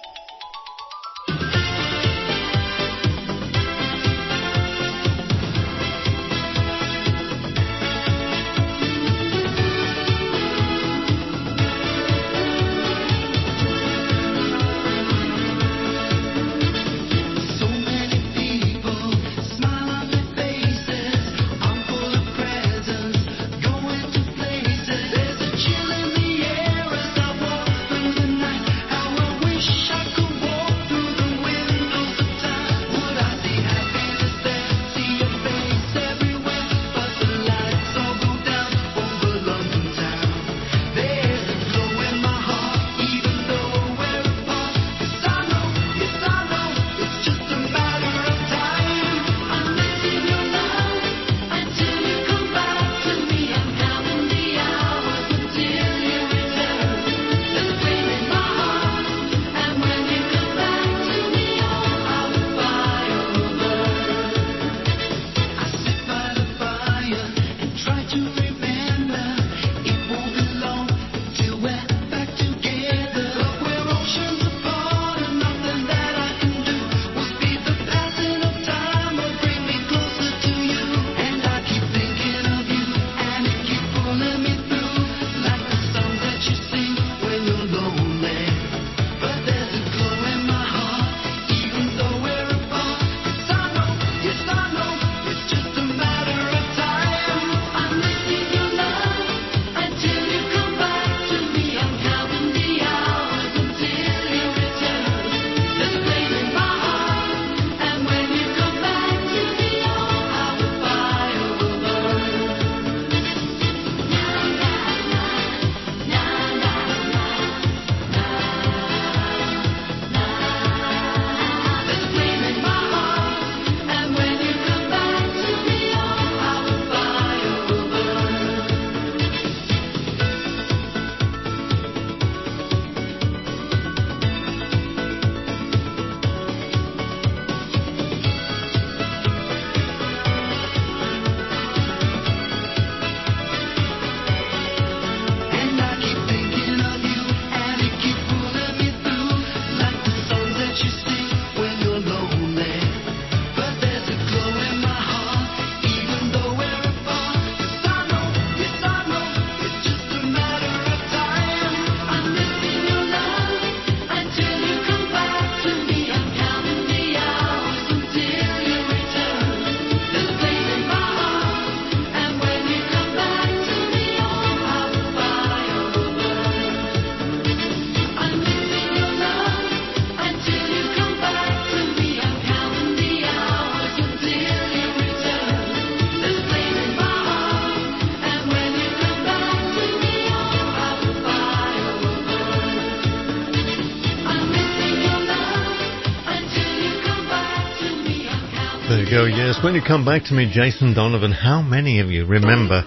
There you go, yes. When you come back to me, Jason Donovan. How many of you remember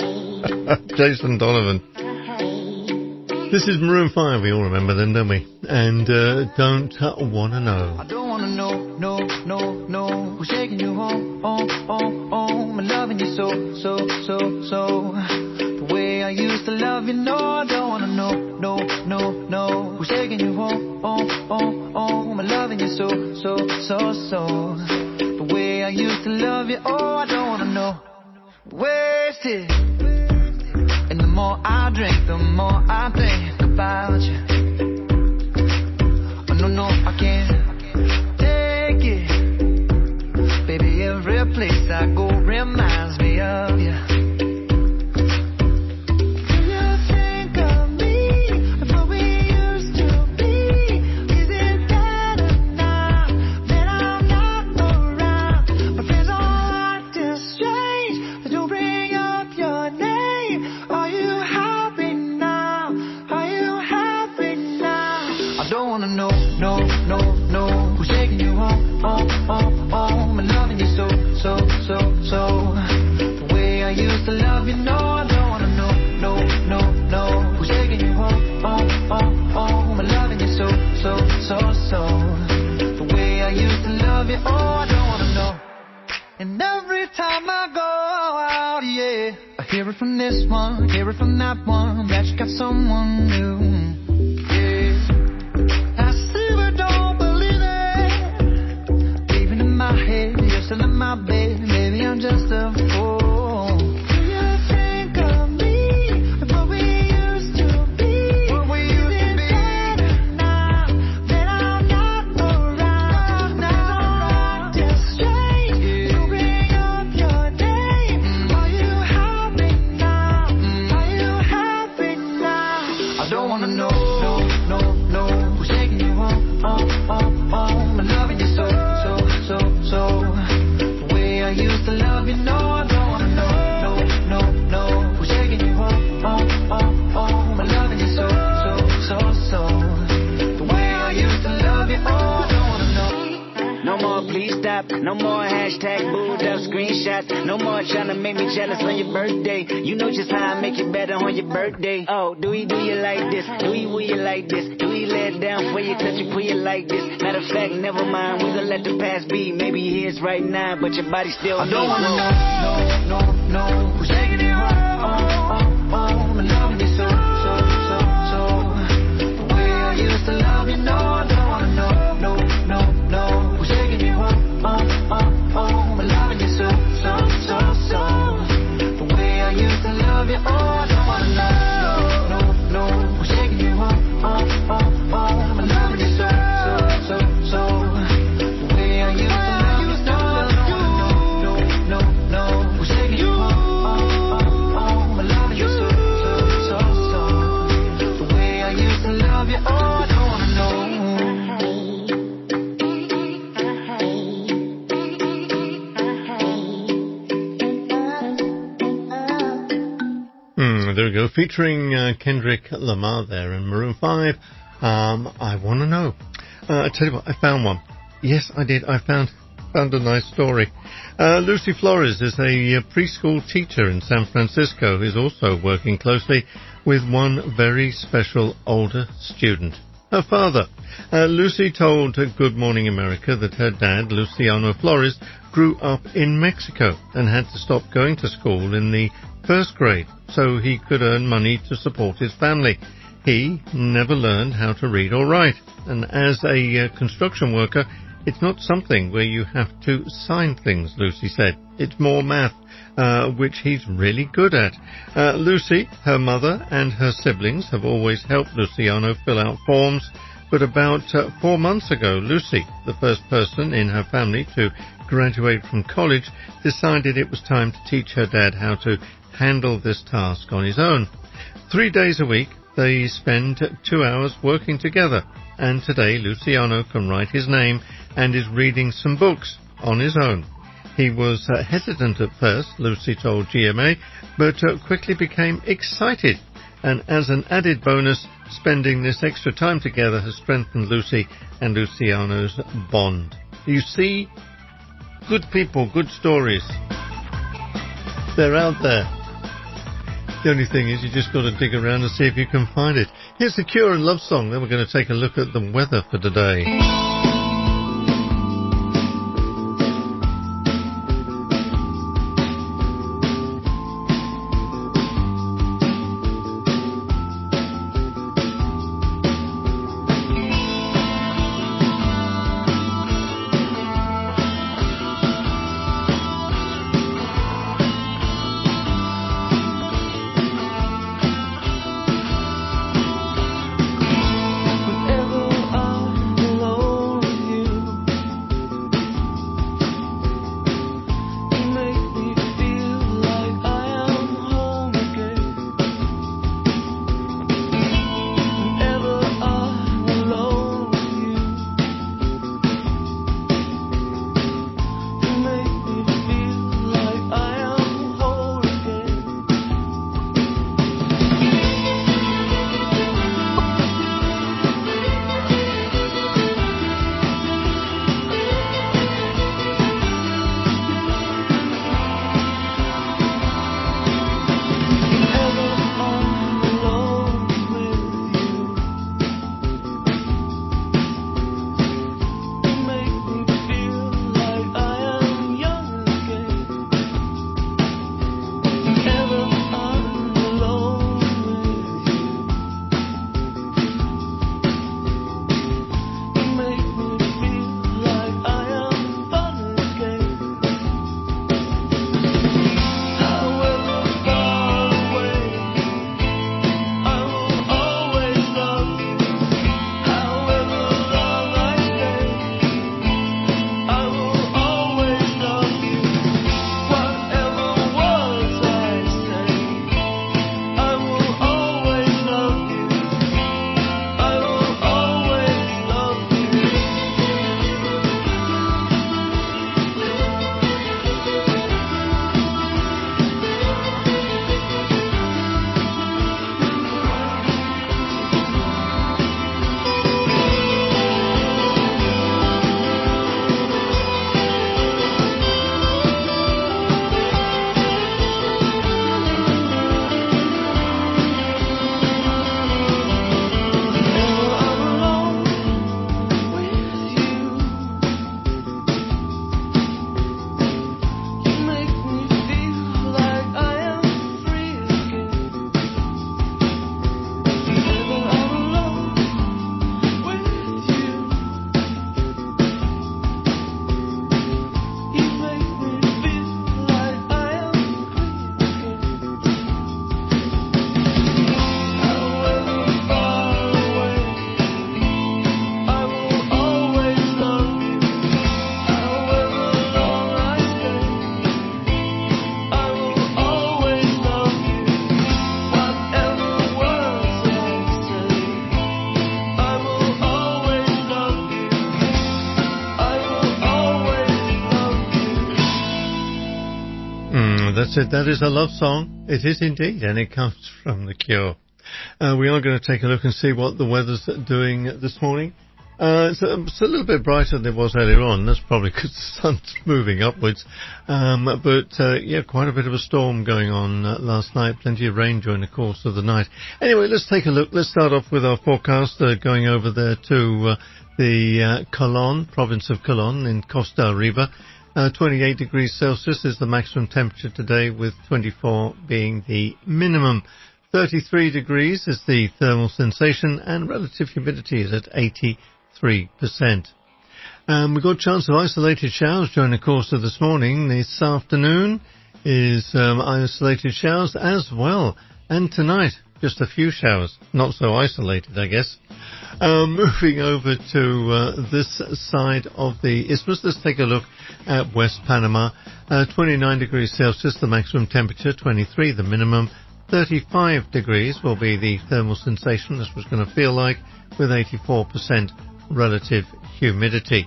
Jason Donovan? This is Maroon five. We all remember them, don't we? And uh, Don't uh, Wanna Know. I don't wanna know, no, no, no. Who's taking you home, home, home, home? And loving you so, so, so, so. The way I used to love you, no. I don't wanna know, no, no, no. Who's taking you home, home, home, home? And loving you so, so, so, so. The way I used to love you, oh, I don't wanna know. Wasted. And the more I drink, the more I think about you. Oh, no, no, I can't take it. Baby, every place I go reminds me of you. Are you happy now? Are you to love you, no, I don't wanna know, no, no, no. Who's taking you home, home, home, home? I'm loving you so, so, so, so. The way I used to love you, oh, I don't wanna know. And every time I go out, yeah, I hear it from this one, hear it from that one, that you got someone new, yeah. I see but don't believe it. Even in my head, you're still in my bed. Maybe I'm just a fool. Do you think of me, what we used to be? What we used to be. Now that I'm not around, now I'm just straight to bring up your name. Are you happy now? Are you happy now? I don't wanna know, no, no, no. Who's taking you home, home, home, home? I'm loving you so, so, so, so. The way I used to love you, no, I don't wanna know, no, no, no. Who's taking you home, home, home, home? I'm loving you so, so, so, so. The way I used to love you, oh, I don't wanna know. No more please stop, no more hashtag booed up screenshots. No more trying to make me jealous on your birthday. You know just how I make it better on your birthday. Oh, do we do you like this? Do we will you like this? Do we let it down for you cause you put you like this? Matter of fact, never mind, we gonna let the past be. Maybe he is right now, but your body still I needs don't wanna more. know, no, no, no. Who's taking you home, home, home, home? I'm loving you so, so, so, so. The way I used to love you, no, I don't wanna know, no, no, no. Who's taking you home, home, home, home? I'm loving you so, so, so, so. The way I used to love you, oh, I don't wanna know, no, no, no. Who's taking you home, home, home, home? I'm loving you so, so, so, so. The way I used to love you, no, I don't wanna know, no, no, no. Who's taking you home, home, home, home? I'm loving you so, so, so, so. The way I used to love you, oh, I don't wanna know. Hmm, there we go. Featuring uh, Kendrick Lamar there and Maroon five. Um, I want to know. Uh, I tell you what, I found one. Yes, I did. I found found a nice story. Uh, Lucy Flores is a uh, preschool teacher in San Francisco who's also working closely with one very special older student, her father. Uh, Lucy told Good Morning America that her dad, Luciano Flores, grew up in Mexico and had to stop going to school in the first grade so he could earn money to support his family. He never learned how to read or write, and as a uh, construction worker, it's not something where you have to sign things, Lucy said. It's more math, uh, which he's really good at. Uh, Lucy, her mother, and her siblings have always helped Luciano fill out forms, but about uh, four months ago, Lucy, the first person in her family to graduate from college, decided it was time to teach her dad how to handle this task on his own. Three days a week, they spend two hours working together, and today Luciano can write his name and is reading some books on his own. He was uh, hesitant at first, Lucy told G M A, but uh, quickly became excited. And as an added bonus, spending this extra time together has strengthened Lucy and Luciano's bond. You see, good people, good stories. They're out there. The only thing is you just got to dig around and see if you can find it. Here's The Cure and Love Song. Then we're going to take a look at the weather for today. Whenever I'm alone That's it. That is a love song. It is indeed, and it comes from The Cure. Uh, we are going to take a look and see what the weather's doing this morning. Uh, it's, a, it's a little bit brighter than it was earlier on. That's probably because the sun's moving upwards. Um, but, uh, yeah, quite a bit of a storm going on uh, last night. Plenty of rain during the course of the night. Anyway, let's take a look. Let's start off with our forecast, uh, going over there to uh, the uh, Colón, province of Colón in Costa Rica. Uh, twenty-eight degrees Celsius is the maximum temperature today, with twenty-four being the minimum. thirty-three degrees is the thermal sensation, and relative humidity is at eighty-three percent. Um, we've got a chance of isolated showers during the course of this morning. This afternoon is um, isolated showers as well. And tonight, just a few showers. Not so isolated, I guess. Um, moving over to uh, this side of the isthmus, let's take a look at West Panama. Uh, twenty-nine degrees Celsius, the maximum temperature, twenty-three the minimum. thirty-five degrees will be the thermal sensation. This was going to feel like, with eighty-four percent relative humidity.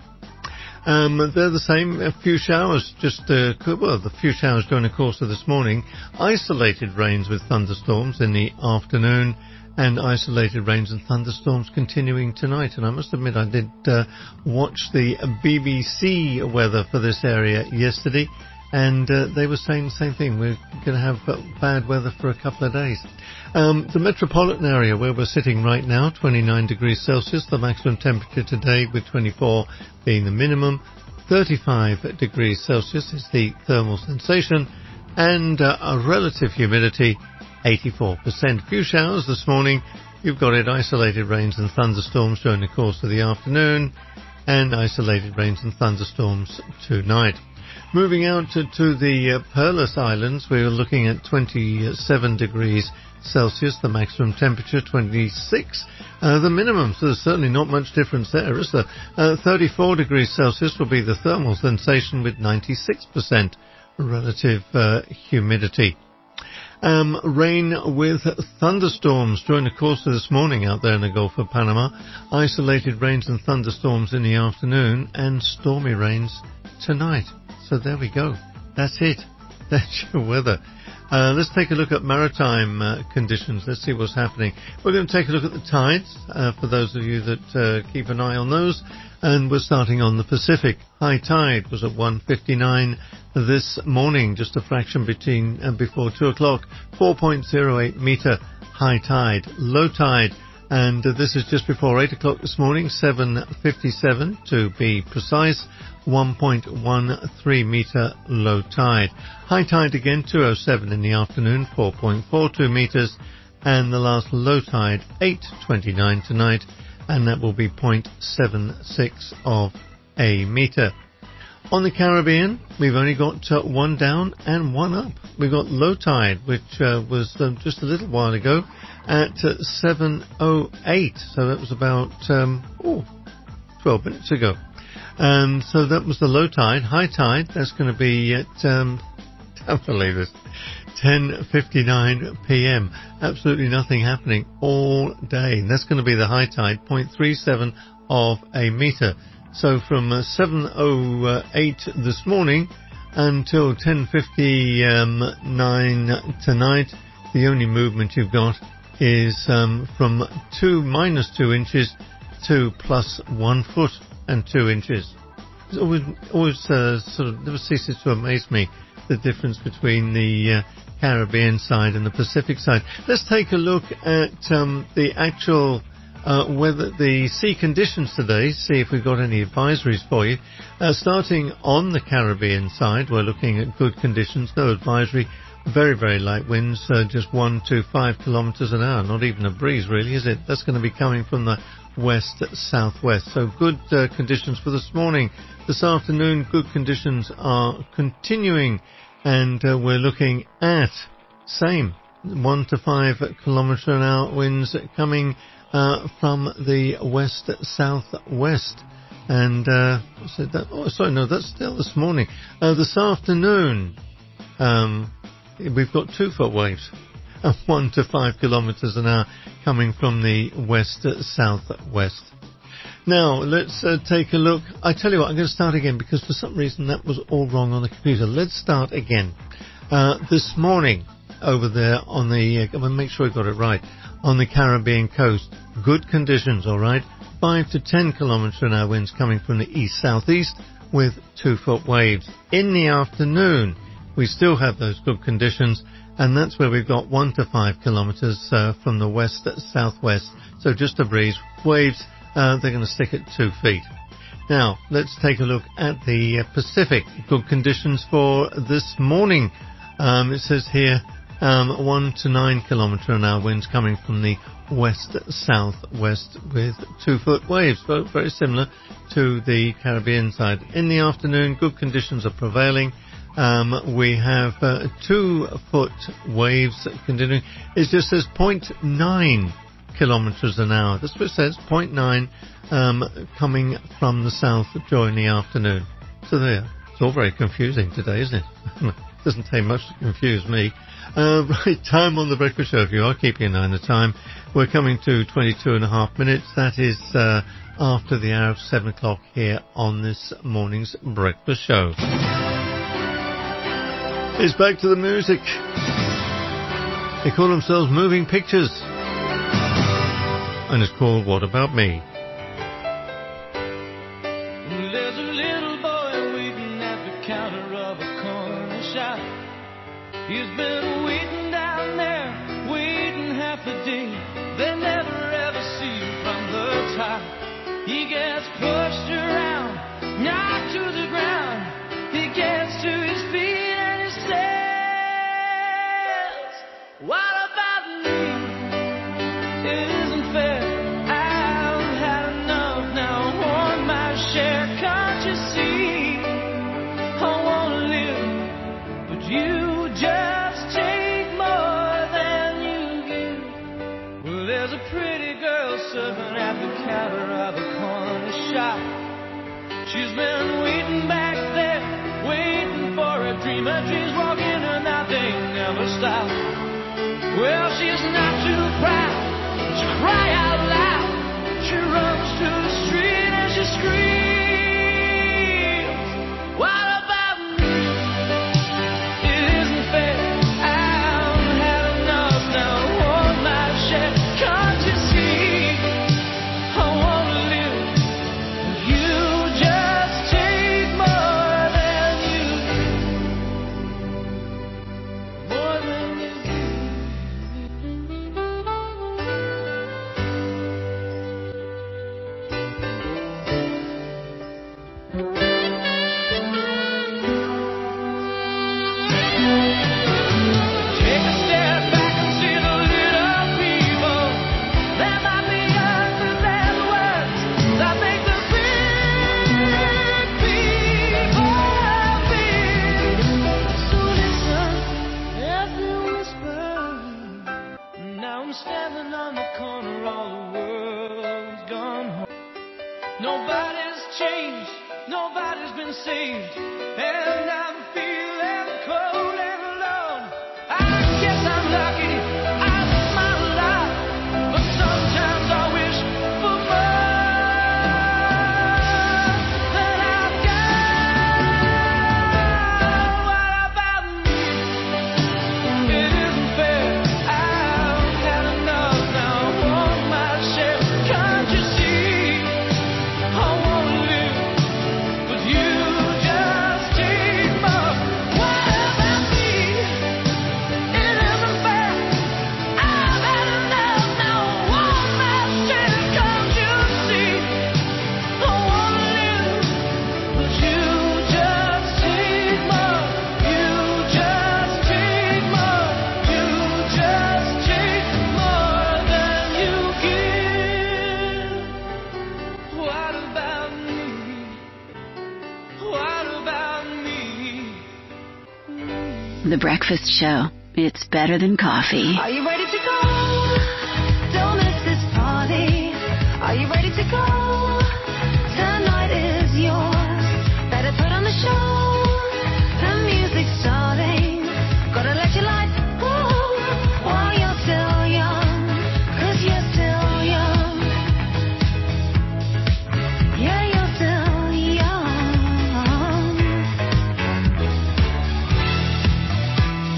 Um, they're the same. A few showers, just uh, well, the few showers during the course of this morning. Isolated rains with thunderstorms in the afternoon, and isolated rains and thunderstorms continuing tonight. And I must admit, I did uh, watch the B B C weather for this area yesterday, and uh, they were saying the same thing. We're going to have uh, bad weather for a couple of days. Um, the metropolitan area where we're sitting right now, twenty-nine degrees Celsius, the maximum temperature today, with twenty-four being the minimum. thirty-five degrees Celsius is the thermal sensation, and uh, a relative humidity, eighty-four percent. Few showers this morning. You've got it, isolated rains and thunderstorms during the course of the afternoon, and isolated rains and thunderstorms tonight. Moving out to, to the uh, Perlas Islands, we're looking at twenty-seven degrees Celsius, the maximum temperature, twenty-six, uh, the minimum, so there's certainly not much difference there, is there? Uh, thirty-four degrees Celsius will be the thermal sensation, with ninety-six percent relative uh, humidity. Um, rain with thunderstorms during the course of this morning out there in the Gulf of Panama. Isolated rains and thunderstorms in the afternoon, and stormy rains tonight. So there we go. That's it. That's your weather. Uh, let's take a look at maritime uh, conditions. Let's see what's happening. We're going to take a look at the tides, uh, for those of you that uh, keep an eye on those. And we're starting on the Pacific. High tide was at one fifty-nine this morning, just a fraction between uh, before two o'clock. four point oh eight metre high tide. Low tide, and uh, this is just before eight o'clock this morning, seven fifty-seven to be precise. one point one three metre low tide. High tide again, two oh seven in the afternoon, four point four two metres, and the last low tide, eight twenty-nine tonight, and that will be zero point seven six of a metre. On the Caribbean, we've only got uh, one down and one up. We've got low tide, which uh, was um, just a little while ago at uh, seven oh eight, so that was about um, oh, twelve minutes ago. And so that was the low tide. High tide, that's going to be at, um, can't believe this, ten fifty-nine p.m. Absolutely nothing happening all day. And that's going to be the high tide, zero point three seven of a metre. So from uh, seven oh eight this morning until ten fifty-nine tonight, the only movement you've got is um, from two minus two inches to plus one foot and two inches. It always, always uh, sort of never ceases to amaze me, the difference between the uh, Caribbean side and the Pacific side. Let's take a look at um, the actual uh, weather, the sea conditions today, see if we've got any advisories for you. Uh, starting on the Caribbean side, we're looking at good conditions, no advisory. Very, very light winds, uh, just one to five kilometres an hour. Not even a breeze, really, is it? That's going to be coming from the west-southwest. So good uh, conditions for this morning. This afternoon, good conditions are continuing, and uh, we're looking at same one to five kilometre an hour winds coming uh, from the west-southwest. And uh, so that, oh, sorry, no, that's still this morning. Uh, this afternoon, um, we've got two foot waves. One to five kilometres an hour coming from the west-southwest. Now, let's uh, take a look. I tell you what, I'm going to start again because for some reason that was all wrong on the computer. Let's start again. Uh, this morning, over there on the, uh, make sure I got it right, on the Caribbean coast, good conditions, alright? five to ten kilometres an hour winds coming from the east-southeast with two-foot waves. In the afternoon, we still have those good conditions, and that's where we've got one to five kilometres uh, from the west-southwest. So just a breeze. Waves, uh, they're going to stick at two feet. Now, let's take a look at the uh, Pacific. Good conditions for this morning. Um, it says here um, one to nine kilometre an hour winds coming from the west-southwest with two-foot waves. So very similar to the Caribbean side. In the afternoon, good conditions are prevailing. Um, we have uh, two-foot waves continuing. It just says zero point nine kilometres an hour. That's what it says, zero point nine um, coming from the south during the afternoon. So there. It's all very confusing today, isn't it? Doesn't take much to confuse me. Uh, right, time on the breakfast show. If you are keeping an eye on the time, we're coming to twenty-two and a half minutes. That is uh, after the hour of seven o'clock here on this morning's breakfast show. It's back to the music. They call themselves Moving Pictures, and it's called What About Me? There's a little boy waiting at the counter of a corner shop. He's been waiting down there, waiting half a day. They never ever see him from the top. He gets pushed around, knocked to the ground. He gets to his feet and he says, what about me? It isn't fair. I've had enough now. I want my share. Can't you see? I want to live, but you just take more than you give. Well, there's a pretty girl serving at the counter of a corner shop. She's been waiting back there, waiting for a dream. Her dreams walk in and out, they never stop. Well, she's not too proud to cry out loud. She runs to the street and she screams, what about me? It isn't fair. I've had enough now. I want my share. Can't you see? I want to live. You just take more than you give. More than you Take a step back and see the little people. There might be understand words that make the big people big. So listen, every whisper. Now I'm standing on the corner, all the world's gone home. Nobody's changed, nobody's been saved, and I'm feeling cold and alone. I guess I'm lucky, I'm my life, but sometimes I wish for more than I've got. What about me? It isn't fair. I've had enough now. I want my share. Can't you see? I want to live, but you just take more. What about me? It isn't fair. I've had enough now. I want my share. Can't you see? I want to live, but you just take more. You just take more. You just take more than you give. What about me? What about me? The Breakfast Show. It's better than coffee. Are you ready to go? Don't miss this party. Are you ready to go? Tonight is yours. Better put on the show. The music's starting. Gotta let your light go while you're still young. 'Cause you're still young. Yeah, you're still young.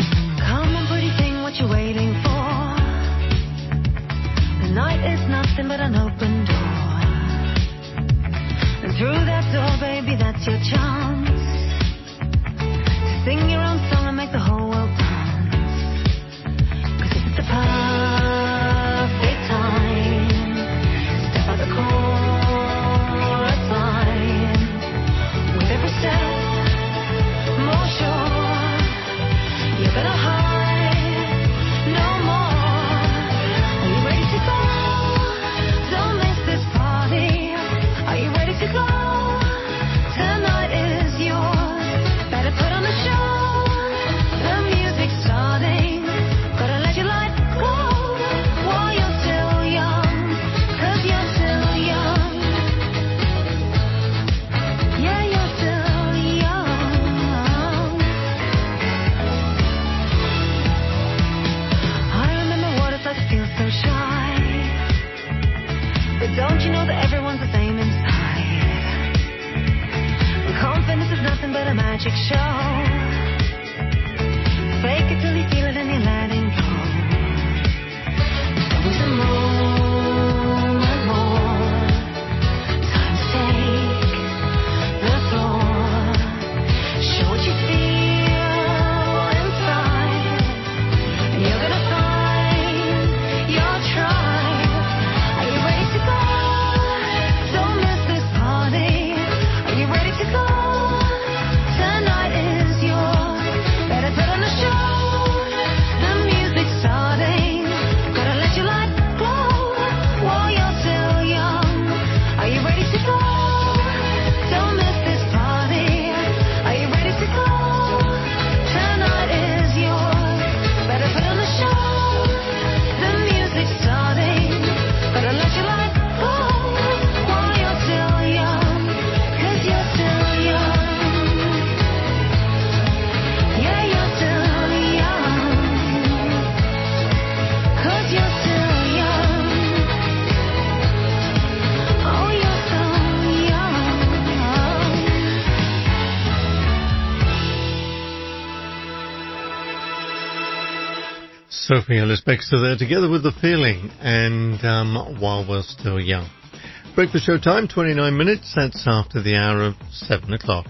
Sophie Ellis-Bextor there, together with The Feeling, and um, While We're Still Young. Breakfast show time, twenty-nine minutes, that's after the hour of seven o'clock.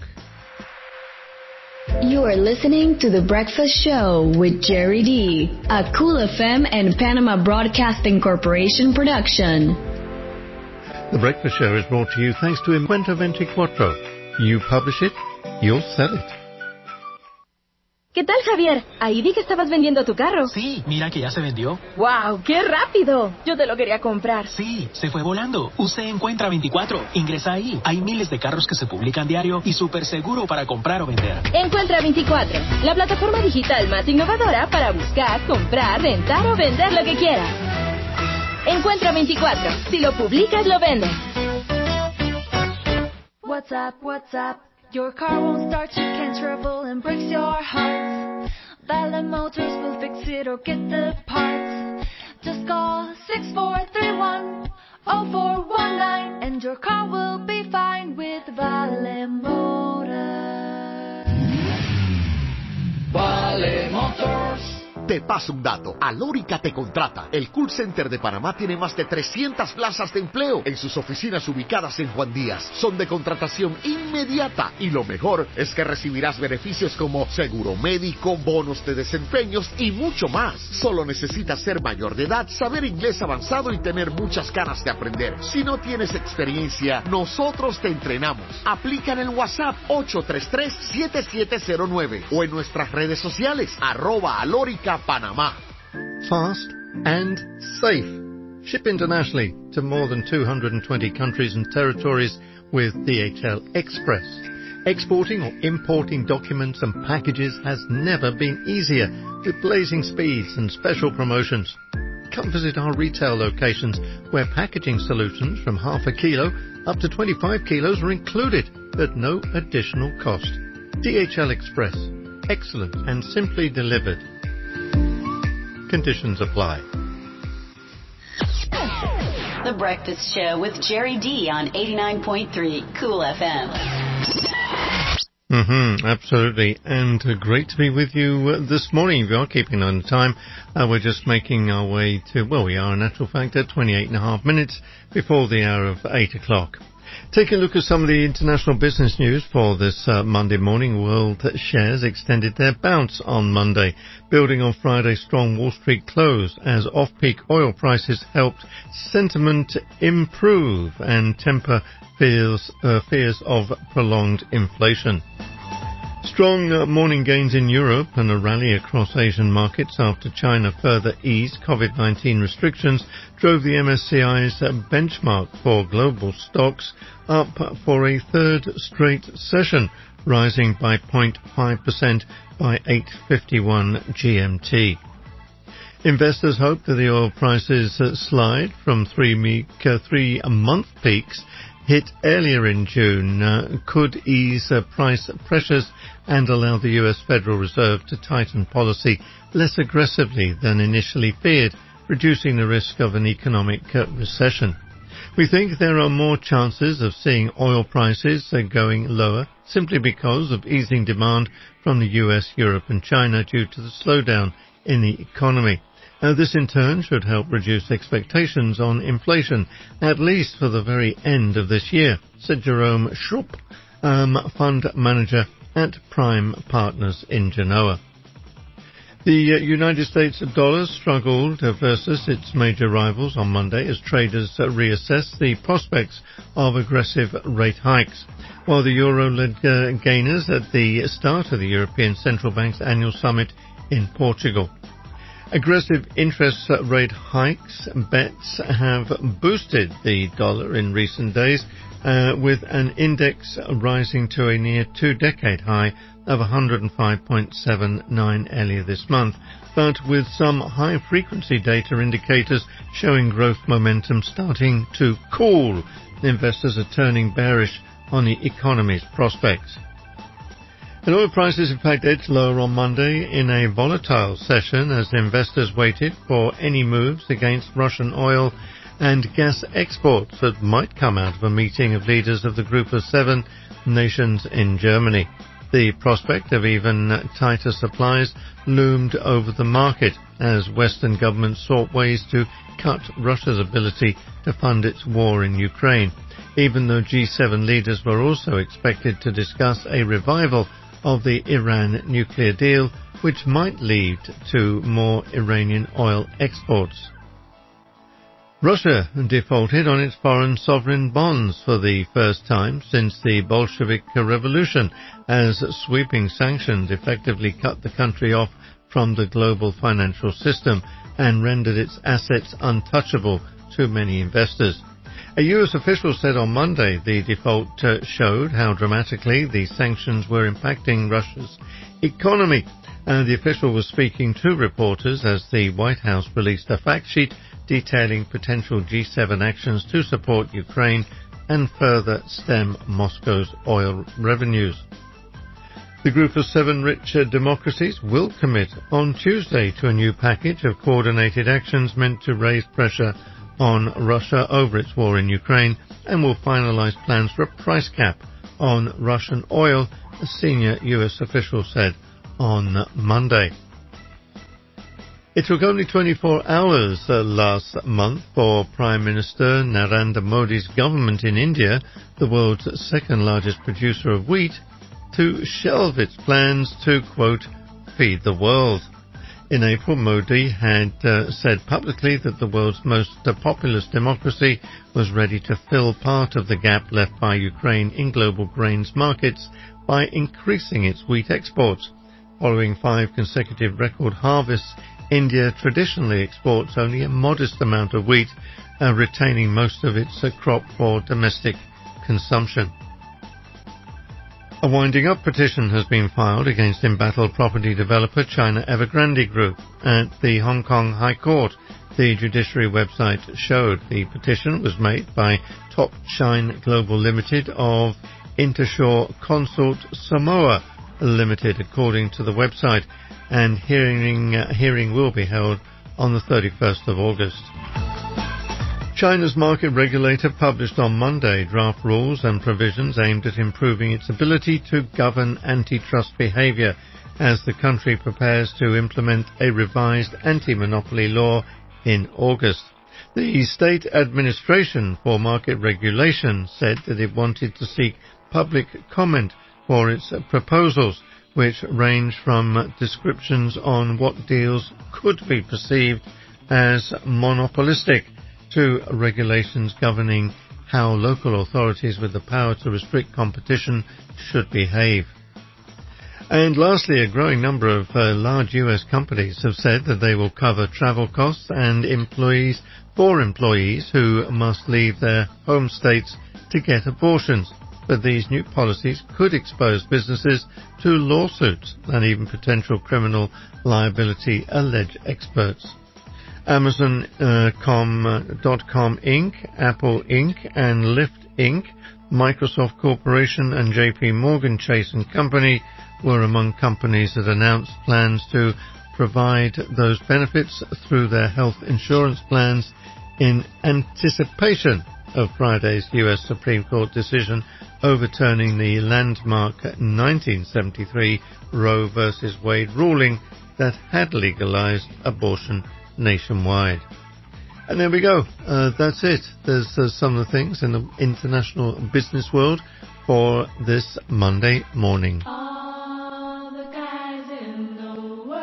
You are listening to The Breakfast Show with Jerry D, a Cool F M and Panama Broadcasting Corporation production. The Breakfast Show is brought to you thanks to Encuentro veinticuatro. You publish it, you'll sell it. ¿Qué tal, Javier? Ahí vi que estabas vendiendo tu carro. Sí, mira que ya se vendió. ¡Wow! ¡Qué rápido! Yo te lo quería comprar. Sí, se fue volando. Usted Encuentra veinticuatro. Ingresa ahí. Hay miles de carros que se publican diario y súper seguro para comprar o vender. Encuentra veinticuatro, la plataforma digital más innovadora para buscar, comprar, rentar o vender lo que quieras. Encuentra veinticuatro. Si lo publicas, lo vendes. What's up, what's up? Your car won't start, you can't travel and breaks your heart. Valley Motors will fix it or get the parts. Just call six four three one oh four one nine and your car will be fine with Valley Motors. Valley Motors. Te paso un dato. Alórica te contrata. El Call Center de Panamá tiene más de trescientas plazas de empleo en sus oficinas ubicadas en Juan Díaz. Son de contratación inmediata y lo mejor es que recibirás beneficios como seguro médico, bonos de desempeños y mucho más. Solo necesitas ser mayor de edad, saber inglés avanzado y tener muchas ganas de aprender. Si no tienes experiencia, nosotros te entrenamos. Aplica en el WhatsApp ocho tres tres siete siete cero nueve o en nuestras redes sociales arroba alórica Panamá. Fast and safe. Ship internationally to more than two hundred twenty countries and territories with D H L Express. Exporting or importing documents and packages has never been easier with blazing speeds and special promotions. Come visit our retail locations where packaging solutions from half a kilo up to twenty-five kilos are included at no additional cost. D H L Express. Excellent and simply delivered. Conditions apply. The Breakfast Show with Jerry D on eighty-nine point three Cool F M. Mm-hmm, absolutely. And uh, great to be with you uh, this morning. We are keeping on time. Uh, we're just making our way to, well, we are in actual fact at twenty-eight and a half minutes before the hour of eight o'clock. Taking a look at some of the international business news for this uh, Monday morning. World shares extended their bounce on Monday, building on Friday's strong Wall Street close as off-peak oil prices helped sentiment improve and temper fears, uh, fears of prolonged inflation. Strong uh, morning gains in Europe and a rally across Asian markets after China further eased COVID nineteen restrictions drove the M S C I's uh, benchmark for global stocks up for a third straight session, rising by zero point five percent by eight fifty-one G M T. Investors hope that the oil prices uh, slide from three, me- uh, three month peaks hit earlier in June uh, could ease uh, price pressures and allow the U S Federal Reserve to tighten policy less aggressively than initially feared, reducing the risk of an economic uh, recession. We think there are more chances of seeing oil prices uh, going lower simply because of easing demand from the U S, Europe and China due to the slowdown in the economy. Uh, this in turn should help reduce expectations on inflation, at least for the very end of this year, said Jerome Schrupp, um, fund manager at Prime Partners in Genoa. The uh, United States dollar struggled uh, versus its major rivals on Monday as traders uh, reassessed the prospects of aggressive rate hikes, while the euro led uh, gainers at the start of the European Central Bank's annual summit in Portugal. Aggressive interest rate hikes bets have boosted the dollar in recent days, uh, with an index rising to a near two-decade high of one hundred five point seven nine earlier this month, but with some high-frequency data indicators showing growth momentum starting to cool. Investors are turning bearish on the economy's prospects. And oil prices, in fact, edged lower on Monday in a volatile session as investors waited for any moves against Russian oil and gas exports that might come out of a meeting of leaders of the Group of Seven nations in Germany. The prospect of even tighter supplies loomed over the market as Western governments sought ways to cut Russia's ability to fund its war in Ukraine, even though G seven leaders were also expected to discuss a revival of the Iran nuclear deal, which might lead to more Iranian oil exports. Russia defaulted on its foreign sovereign bonds for the first time since the Bolshevik Revolution, as sweeping sanctions effectively cut the country off from the global financial system and rendered its assets untouchable to many investors. A U S official said on Monday the default uh, showed how dramatically the sanctions were impacting Russia's economy. And the official was speaking to reporters as the White House released a fact sheet detailing potential G seven actions to support Ukraine and further stem Moscow's oil revenues. The group of seven rich democracies will commit on Tuesday to a new package of coordinated actions meant to raise pressure on Russia over its war in Ukraine and will finalize plans for a price cap on Russian oil, a senior U S official said on Monday. It took only twenty-four hours uh, last month for Prime Minister Narendra Modi's government in India, the world's second largest producer of wheat, to shelve its plans to, quote, feed the world. In April, Modi had uh, said publicly that the world's most uh, populous democracy was ready to fill part of the gap left by Ukraine in global grains markets by increasing its wheat exports. Following five consecutive record harvests, India traditionally exports only a modest amount of wheat, uh, retaining most of its uh, crop for domestic consumption. A winding up petition has been filed against embattled property developer China Evergrande Group at the Hong Kong High Court. The judiciary website showed the petition was made by Top Shine Global Limited of Intershore Consort Samoa Limited, according to the website, and hearing uh, hearing will be held on the thirty-first of August. China's market regulator published on Monday draft rules and provisions aimed at improving its ability to govern antitrust behavior as the country prepares to implement a revised anti-monopoly law in August. The State Administration for Market Regulation said that it wanted to seek public comment for its proposals, which range from descriptions on what deals could be perceived as monopolistic to regulations governing how local authorities with the power to restrict competition should behave. And lastly, a growing number of uh, large U S companies have said that they will cover travel costs and employees for employees who must leave their home states to get abortions. But these new policies could expose businesses to lawsuits and even potential criminal liability, allege experts. Amazon dot com uh, Incorporated, Apple Incorporated, and Lyft Incorporated, Microsoft Corporation, and J P Morgan Chase and Company were among companies that announced plans to provide those benefits through their health insurance plans in anticipation of Friday's U S Supreme Court decision overturning the landmark nineteen seventy-three Roe v. Wade ruling that had legalized abortion nationwide. And there we go. Uh, that's it. There's uh, some of the things in the international business world for this Monday morning. All the guys in the world.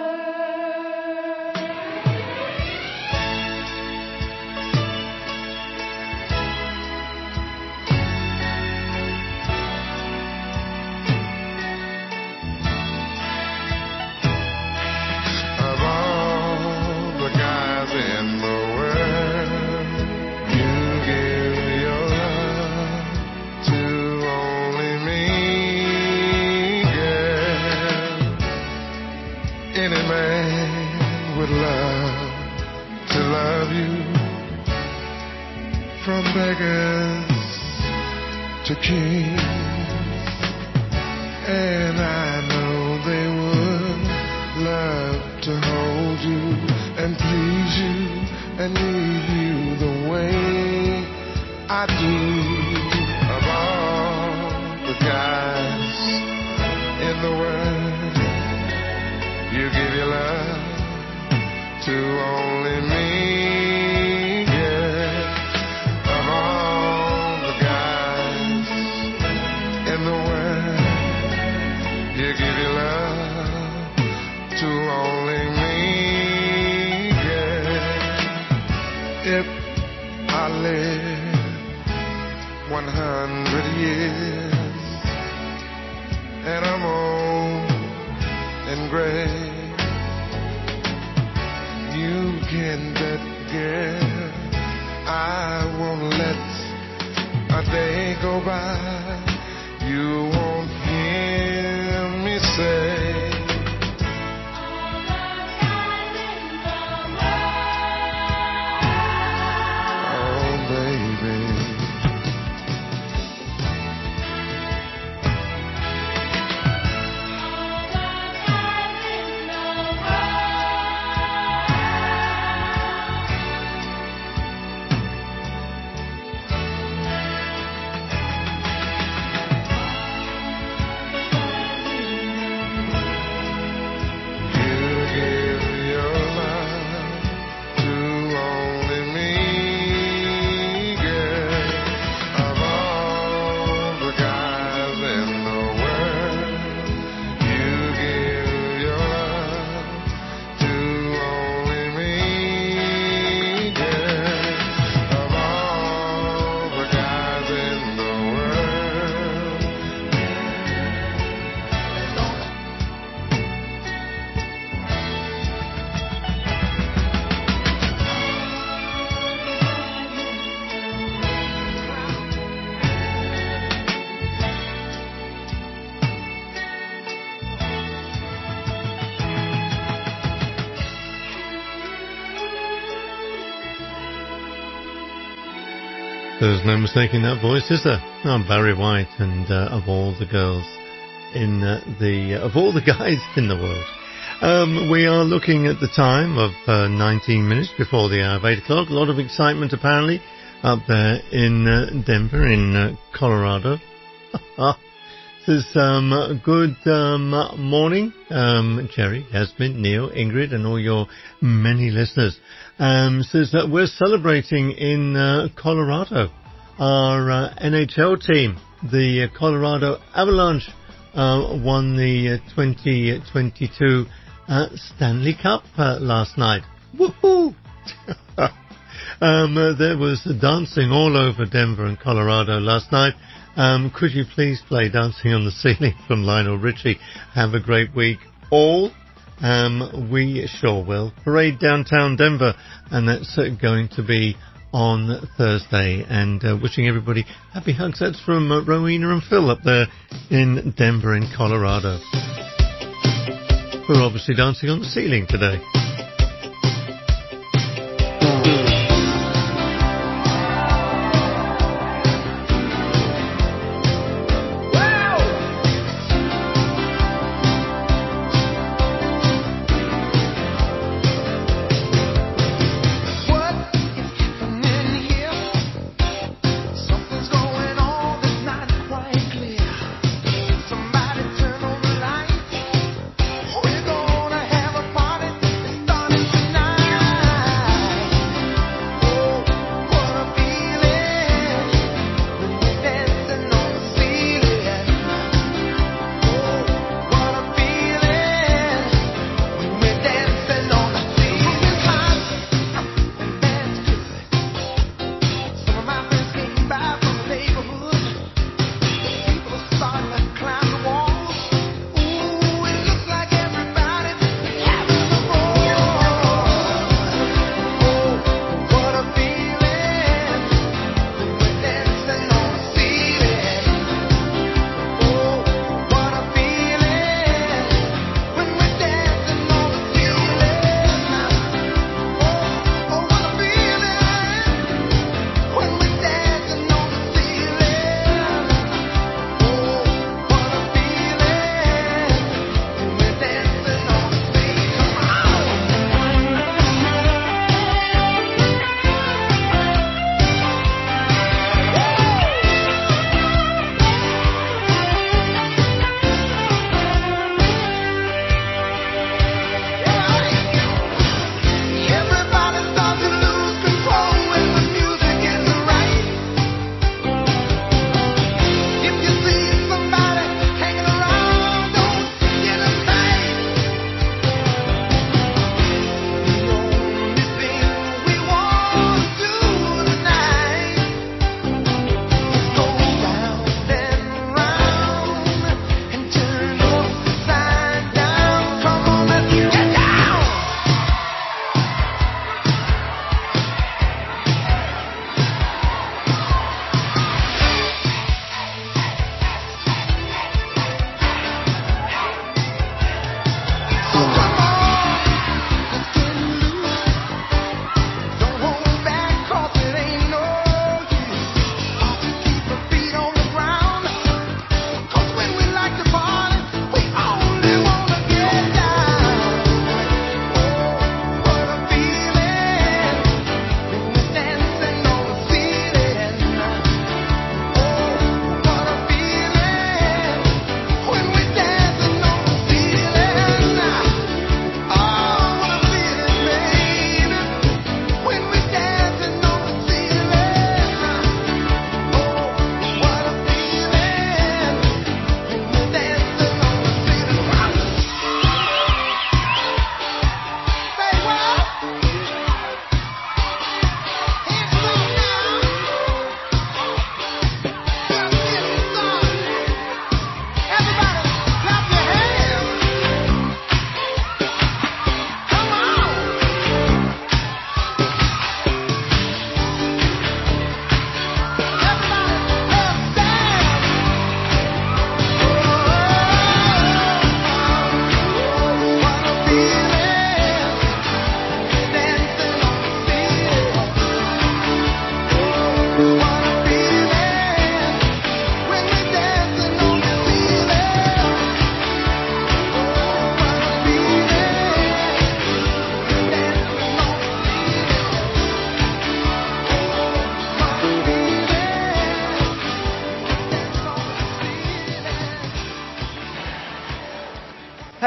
Of all the guys in the world, you give your love to only me, girl. Any man would love to love you, from beggars to kings, and I know they would love to hold you and please you and leave you the way I do. Of all the guys in the to only me, yeah. Of all the guys in the world, you give your love to only me, yeah. If I live one hundred years and I'm old and gray, you can bet, girl, I won't let a day go by. You won't hear me say, oh, baby. There's no mistaking that voice, is there? Oh, Barry White, and uh, of all the girls in uh, the, uh, of all the guys in the world. Um, we are looking at the time of uh, nineteen minutes before the hour of eight o'clock. A lot of excitement apparently up there in uh, Denver, in uh, Colorado. This is um, good um, morning, um, Jerry, Yasmin, Neil, Ingrid, and all your many listeners. Um, says that we're celebrating in uh, Colorado. Our uh, N H L team, the uh, Colorado Avalanche, uh, won the uh, twenty twenty-two uh, Stanley Cup uh, last night. Woohoo! um, uh, there was dancing all over Denver and Colorado last night. Um, could you please play Dancing on the Ceiling from Lionel Richie? Have a great week, all. Um, we sure will. Parade downtown Denver, and that's uh, going to be on Thursday. And uh, wishing everybody happy hugs. That's from uh, Rowena and Phil up there in Denver in Colorado. We're obviously dancing on the ceiling today. Somebody turn on the lights. We're gonna have a party. It's starting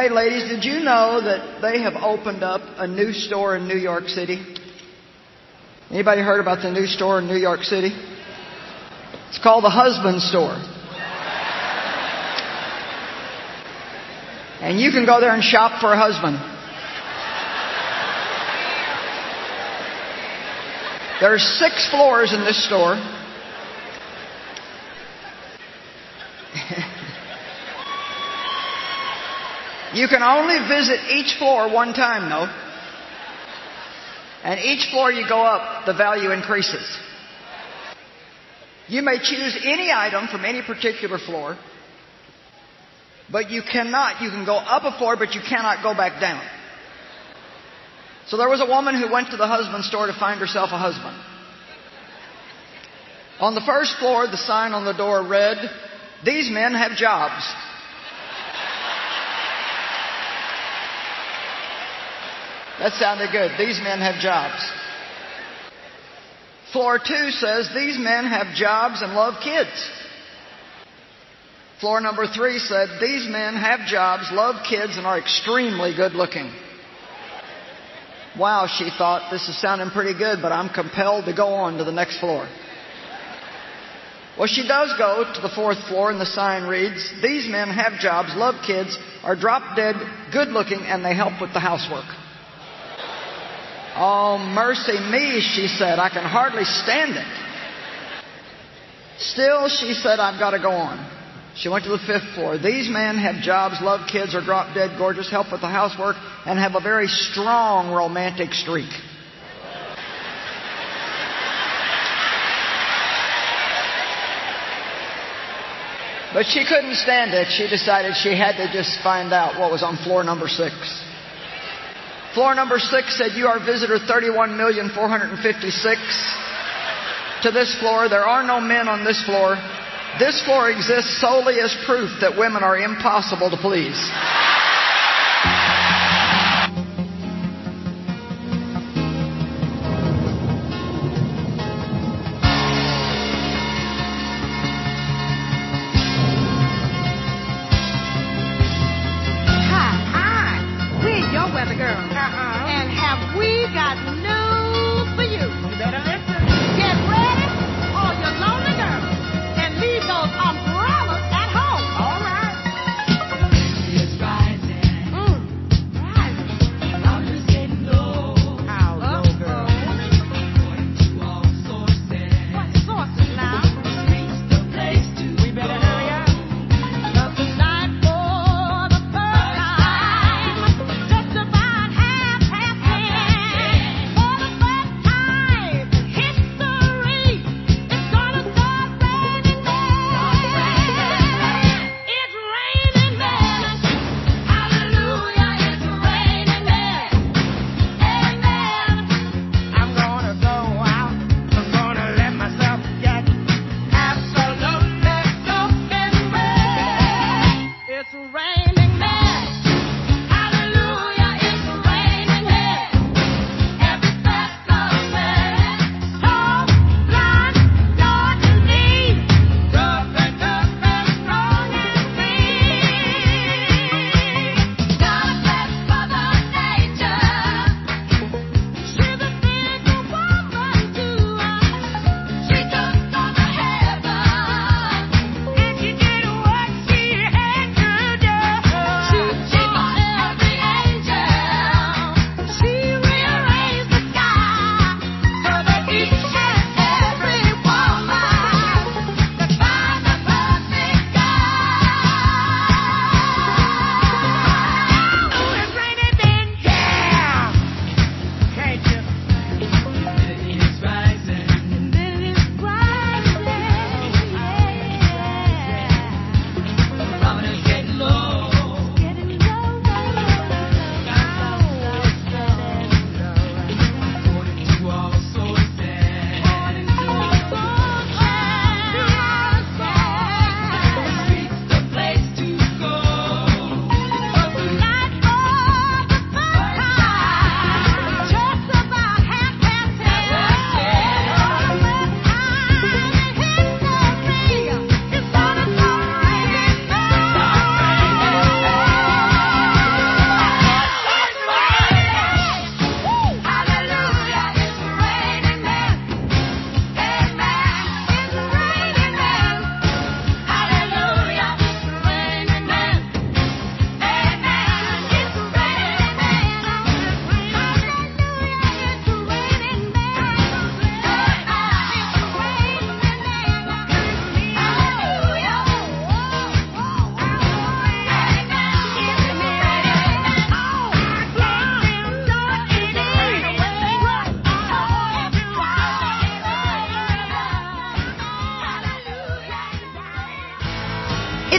Hey, ladies, did you know that they have opened up a new store in New York City? Anybody heard about the new store in New York City? It's called the Husband Store. And you can go there and shop for a husband. There's six floors in this store. You can only visit each floor one time, though. And each floor you go up, the value increases. You may choose any item from any particular floor, but you cannot, you can go up a floor, but you cannot go back down. So there was a woman who went to the husband store to find herself a husband. On the first floor, the sign on the door read, "These men have jobs." That sounded good. These men have jobs. Floor two says, "These men have jobs and love kids." Floor number three said, "These men have jobs, love kids, and are extremely good looking." Wow, she thought, this is sounding pretty good, but I'm compelled to go on to the next floor. Well, she does go to the fourth floor, and the sign reads, "These men have jobs, love kids, are drop dead, good looking, and they help with the housework." Oh, mercy me, she said. I can hardly stand it. Still, she said, I've got to go on. She went to the fifth floor. "These men have jobs, love kids, are drop dead, gorgeous, help with the housework, and have a very strong romantic streak." But she couldn't stand it. She decided she had to just find out what was on floor number six. Floor number six said, "You are visitor thirty-one million four hundred fifty-six. To this floor, there are no men on this floor. This floor exists solely as proof that women are impossible to please."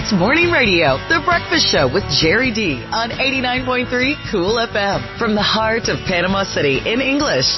It's morning radio, The Breakfast Show with Jerry D on eighty-nine point three Cool F M from the heart of Panama City in English.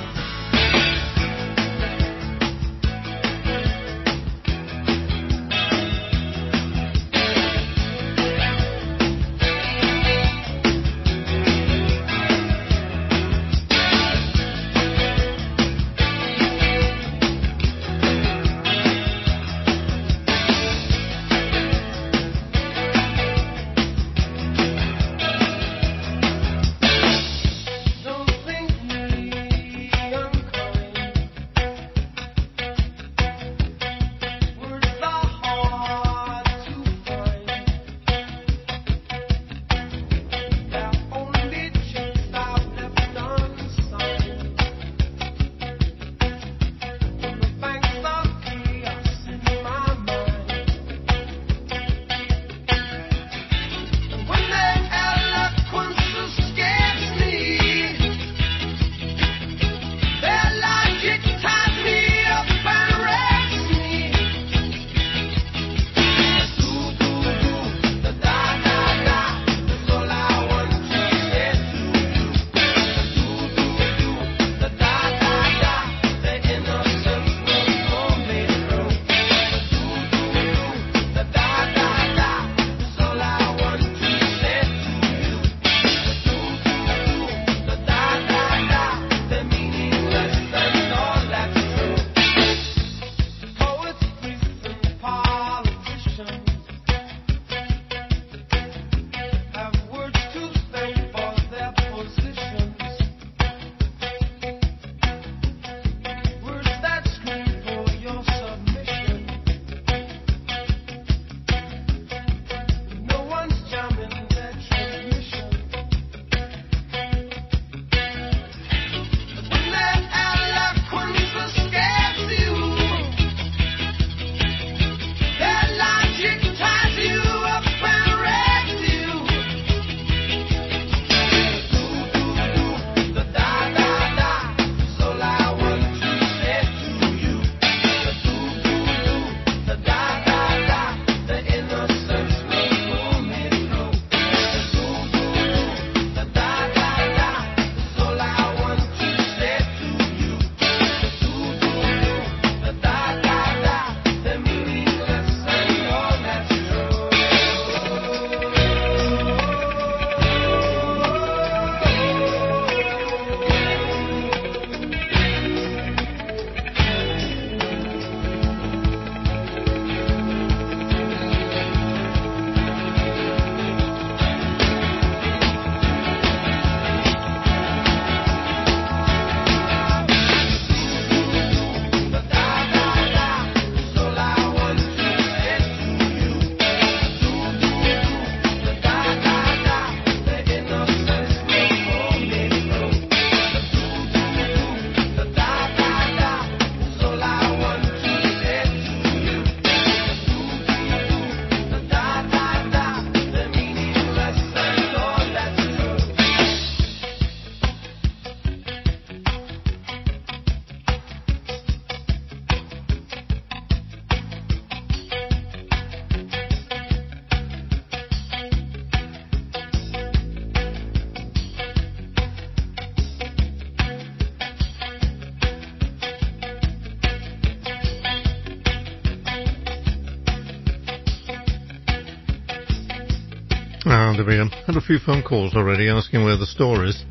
Ah, there we go. Had a few phone calls already asking where the store is.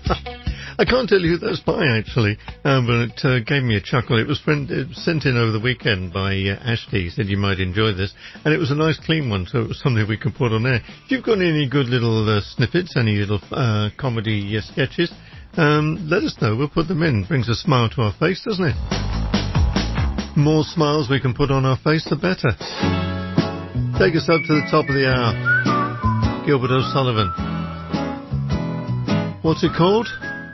I can't tell you who that's by, actually, uh, but it uh, gave me a chuckle. It was friend, it was sent in over the weekend by uh, Ashley. He said you might enjoy this, and it was a nice, clean one, so it was something we could put on there. If you've got any good little uh, snippets, any little uh, comedy uh, sketches, um, let us know. We'll put them in. Brings a smile to our face, doesn't it? More smiles we can put on our face, the better. Take us up to the top of the hour. Gilbert O'Sullivan. What's it called?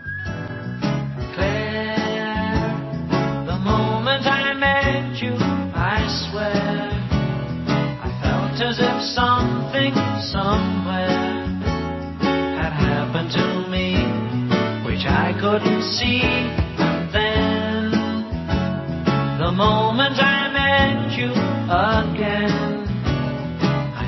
The moment I met you, I swear, I felt as if something somewhere had happened to me, which I couldn't see. And then, the moment I met you again, I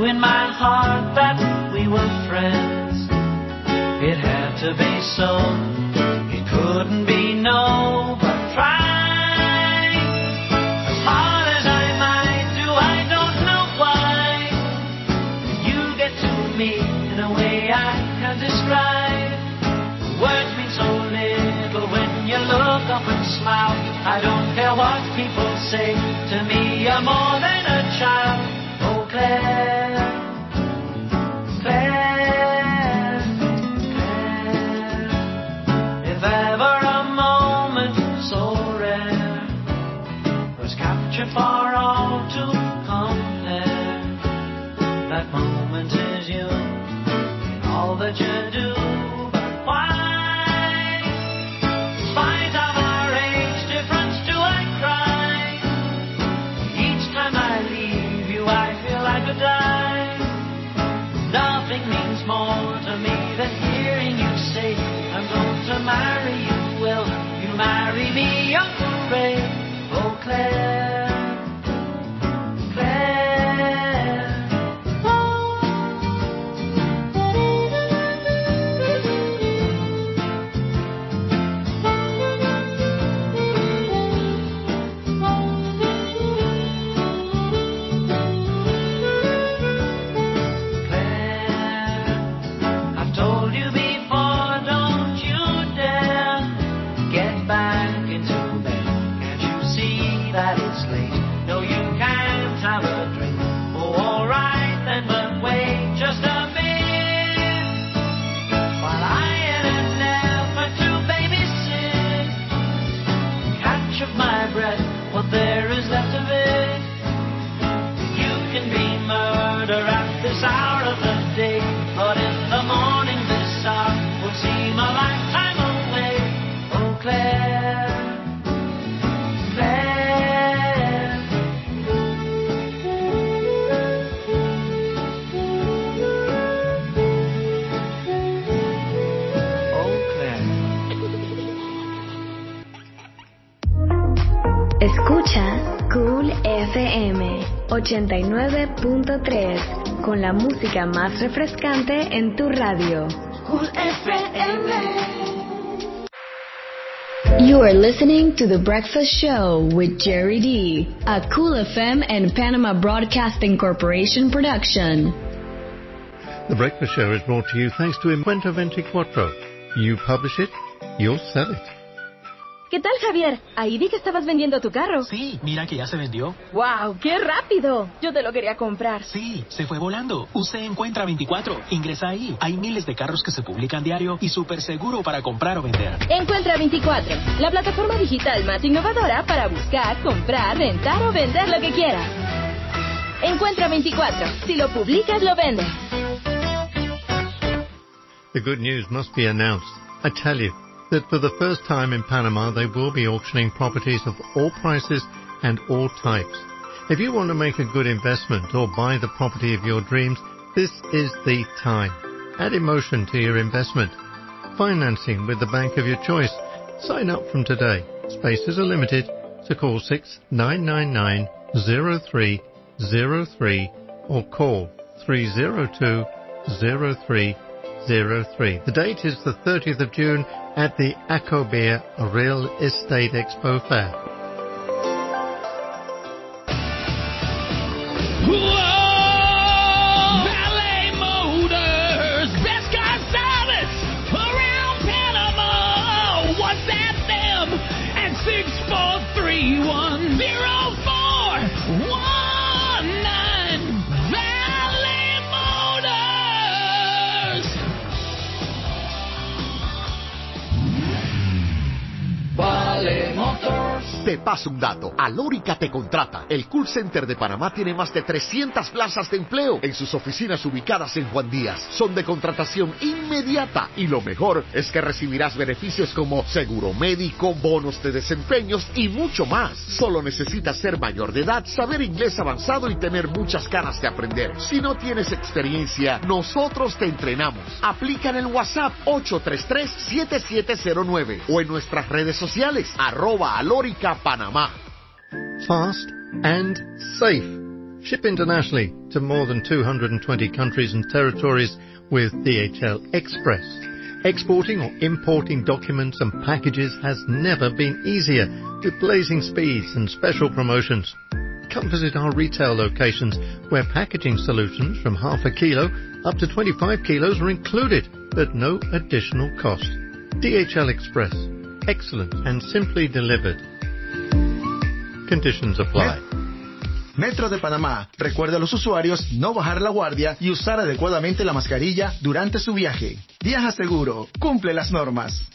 in my heart that we were friends. It had to be so. It couldn't be no, but try. As hard as I might do, I don't know why. You get to me in a way I can't describe. Words mean so little when you look up and smile. I don't care what people say. To me, you're more than a child. Oh, Claire, Claire, Claire. If ever a moment so rare was captured for all to compare, that moment is you in all that you do. But why, in spite of our age difference, do I cry? Each time I leave you, I feel I could die. Nothing means more to me than hearing you say, I'm going to marry you. Will you marry me, Uncle Ray? Oh, Claire, Claire. I've told you before, don't you dare get back into bed. Can't you see that it's late? No, you can't have a drink. Oh, all right then, but wait just a bit while I and an effort to babysit. Catch of my breath, what there is left of it. You can be murder at this hour of the day, but in the morning this hour will seem a lifetime away. Oh, Claire, Claire. Oh, Claire. Escucha Cool F M ochenta y nueve punto tres con la música más refrescante en tu radio. Cool F M. You are listening to The Breakfast Show with Jerry D, a Cool F M and Panama Broadcasting Corporation production. The Breakfast Show is brought to you thanks to Encuentro veinticuatro. You publish it, you'll sell it. ¿Qué tal, Javier? Ahí vi que estabas vendiendo tu carro. Sí, mira que ya se vendió. ¡Wow! ¡Qué rápido! Yo te lo quería comprar. Sí, se fue volando. Usted Encuentra veinticuatro. Ingresa ahí. Hay miles de carros que se publican diario y súper seguro para comprar o vender. Encuentra veinticuatro, la plataforma digital más innovadora para buscar, comprar, rentar o vender lo que quieras. Encuentra veinticuatro. Si lo publicas, lo vendes. The good news must be announced. I tell you that for the first time in Panama, they will be auctioning properties of all prices and all types. If you want to make a good investment or buy the property of your dreams, this is the time. Add emotion to your investment. Financing with the bank of your choice. Sign up from today. Spaces are limited, so call six nine nine nine zero three zero three or call three zero two zero three zero three. The date is the thirtieth of June at the Acobia Real Estate Expo Fair. Whoa! Valet Motors, best car service around Panama. WhatsApp them at six four three one zero four one nine. Valet Motors. Vale Motors. Te paso un dato. Alórica te contrata. El Call Center de Panamá tiene más de trescientas plazas de empleo en sus oficinas ubicadas en Juan Díaz. Son de contratación inmediata y lo mejor es que recibirás beneficios como seguro médico, bonos de desempeños y mucho más. Solo necesitas ser mayor de edad, saber inglés avanzado y tener muchas ganas de aprender. Si no tienes experiencia, nosotros te entrenamos. Aplica en el WhatsApp ocho tres tres siete siete cero nueve o en nuestras redes sociales arroba Alórica Panamá. Fast and safe. Ship internationally to more than two hundred twenty countries and territories with D H L Express. Exporting or importing documents and packages has never been easier, with blazing speeds and special promotions. Come visit our retail locations where packaging solutions from half a kilo up to twenty-five kilos are included at no additional cost. D H L Express. Excellent and simply delivered. Conditions apply. Metro de Panamá recuerda a los usuarios no bajar la guardia y usar adecuadamente la mascarilla durante su viaje. Viaja seguro, cumple las normas.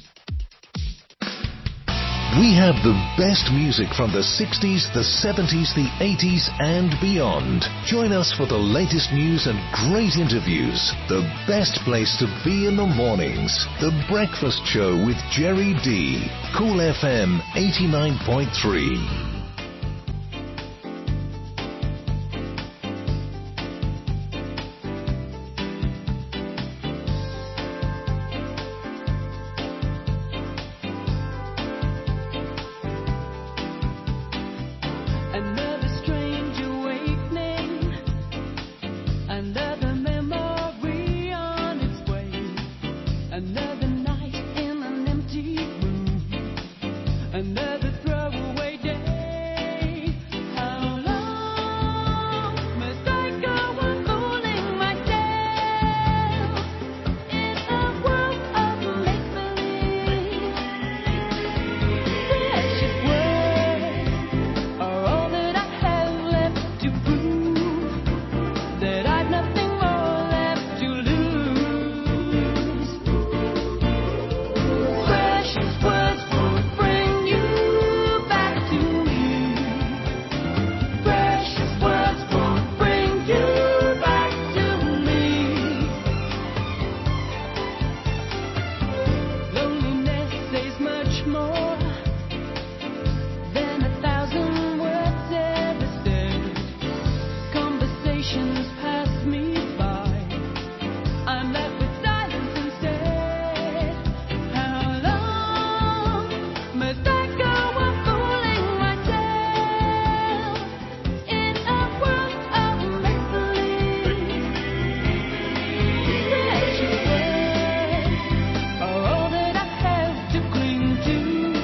We have the best music from the sixties, the seventies, the eighties, and beyond. Join us for the latest news and great interviews. The best place to be in the mornings. The Breakfast Show with Jerry D. Cool F M eighty-nine point three. All that I have to cling to.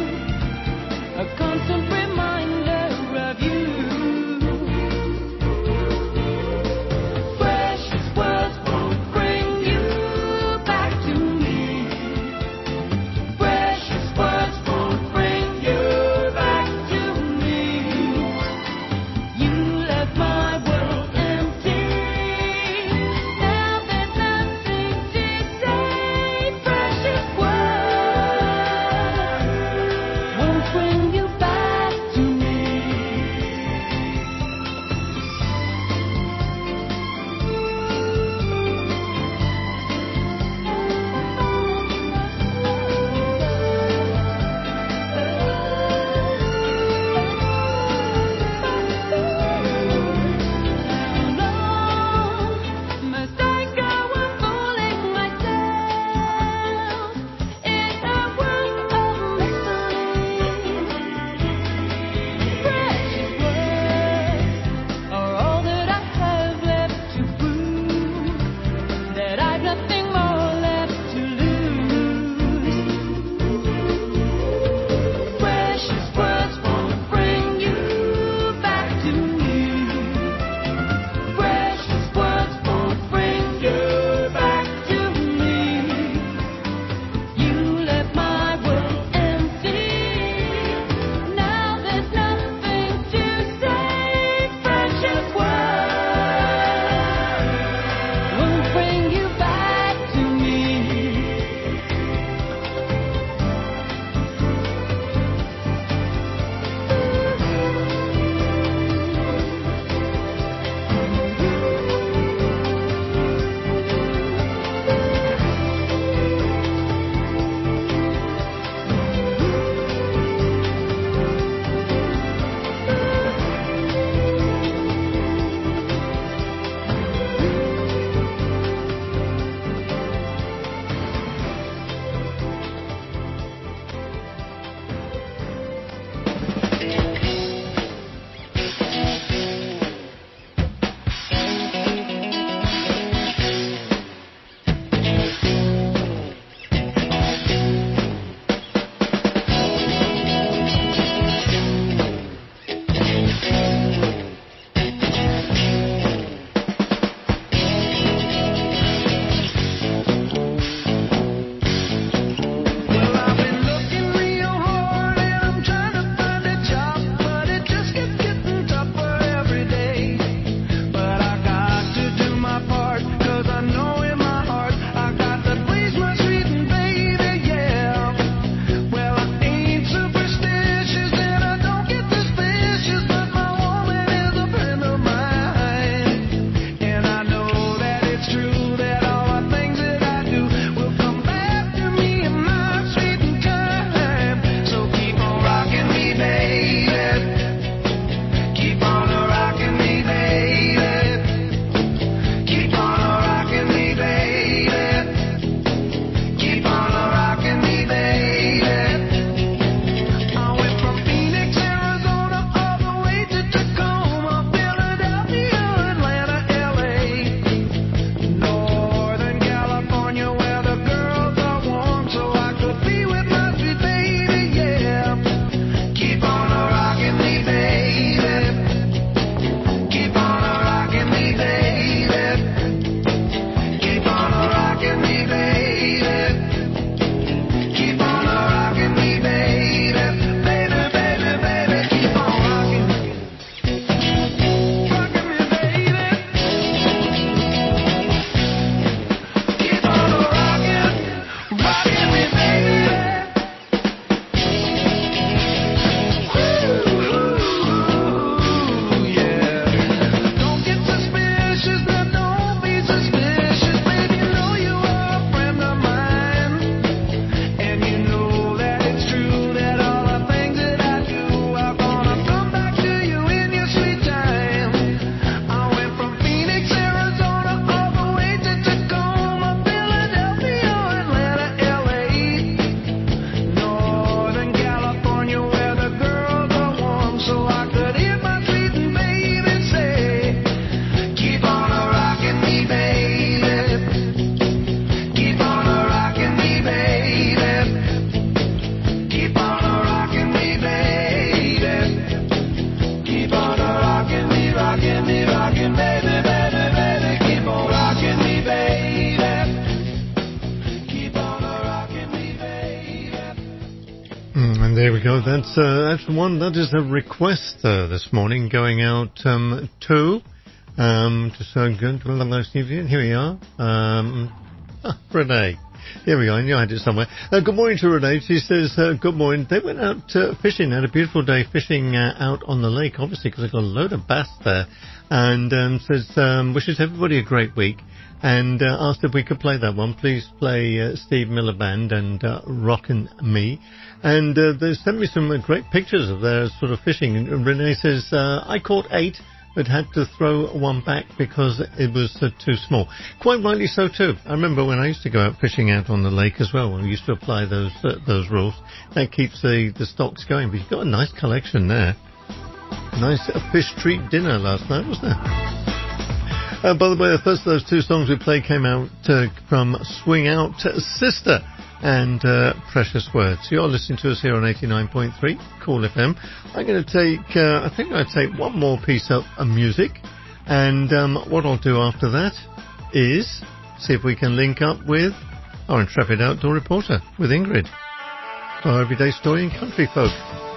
Mm, and there we go. That's uh, that's one. That is a request uh, this morning going out um, to um, to so good. Here we are, um, ah, Renee. Here we go. I knew I had it somewhere. Uh, good morning to Renee. She says, uh, good morning. They went out uh, fishing. Had a beautiful day fishing uh, out on the lake, obviously, because they've got a load of bass there. And um, says, um, wishes everybody a great week. And uh, asked if we could play that one. Please play uh, Steve Miller Band and uh, Rockin' Me. And uh, they sent me some uh, great pictures of their sort of fishing. And Renee says, uh, I caught eight, but had to throw one back because it was uh, too small. Quite rightly so too. I remember when I used to go out fishing out on the lake as well, when we used to apply those uh, those rules. That keeps the, the stocks going. But you've got a nice collection there. Nice uh, fish treat dinner last night, wasn't there? Uh, by the way, the first of those two songs we played came out uh, from Swing Out Sister and uh, Precious Words. You're listening to us here on eighty-nine point three Cool F M. I'm going to take, uh, I think I'll take one more piece of uh, music, and um, what I'll do after that is see if we can link up with our intrepid outdoor reporter, with Ingrid, for our everyday story in country folk.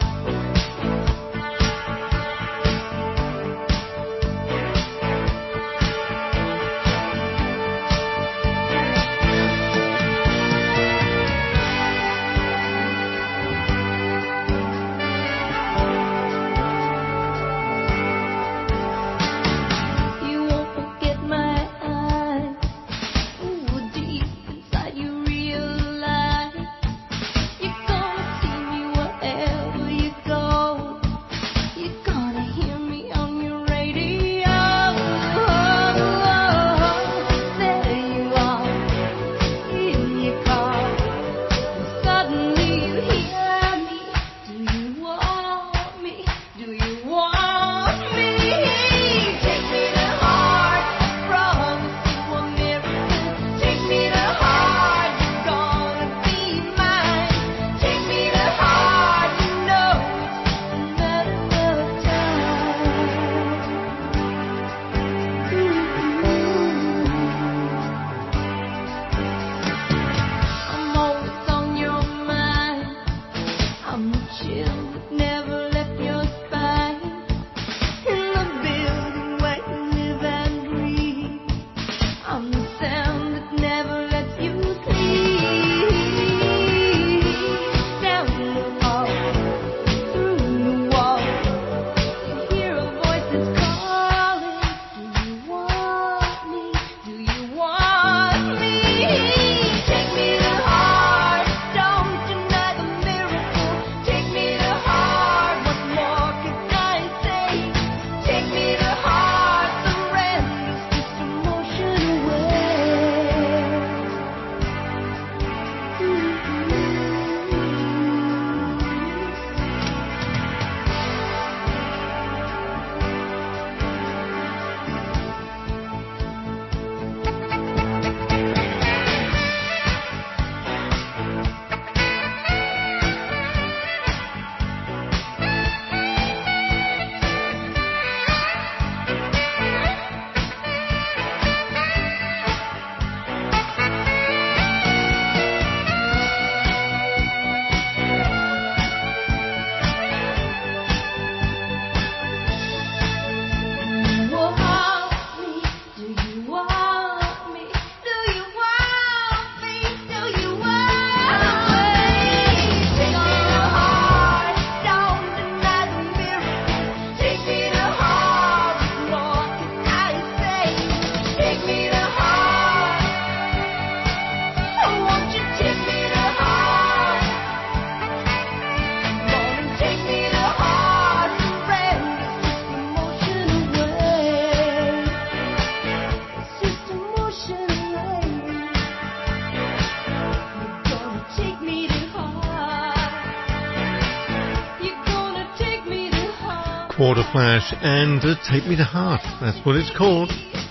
Quarter Flash and uh, Take Me to Heart. That's what it's called.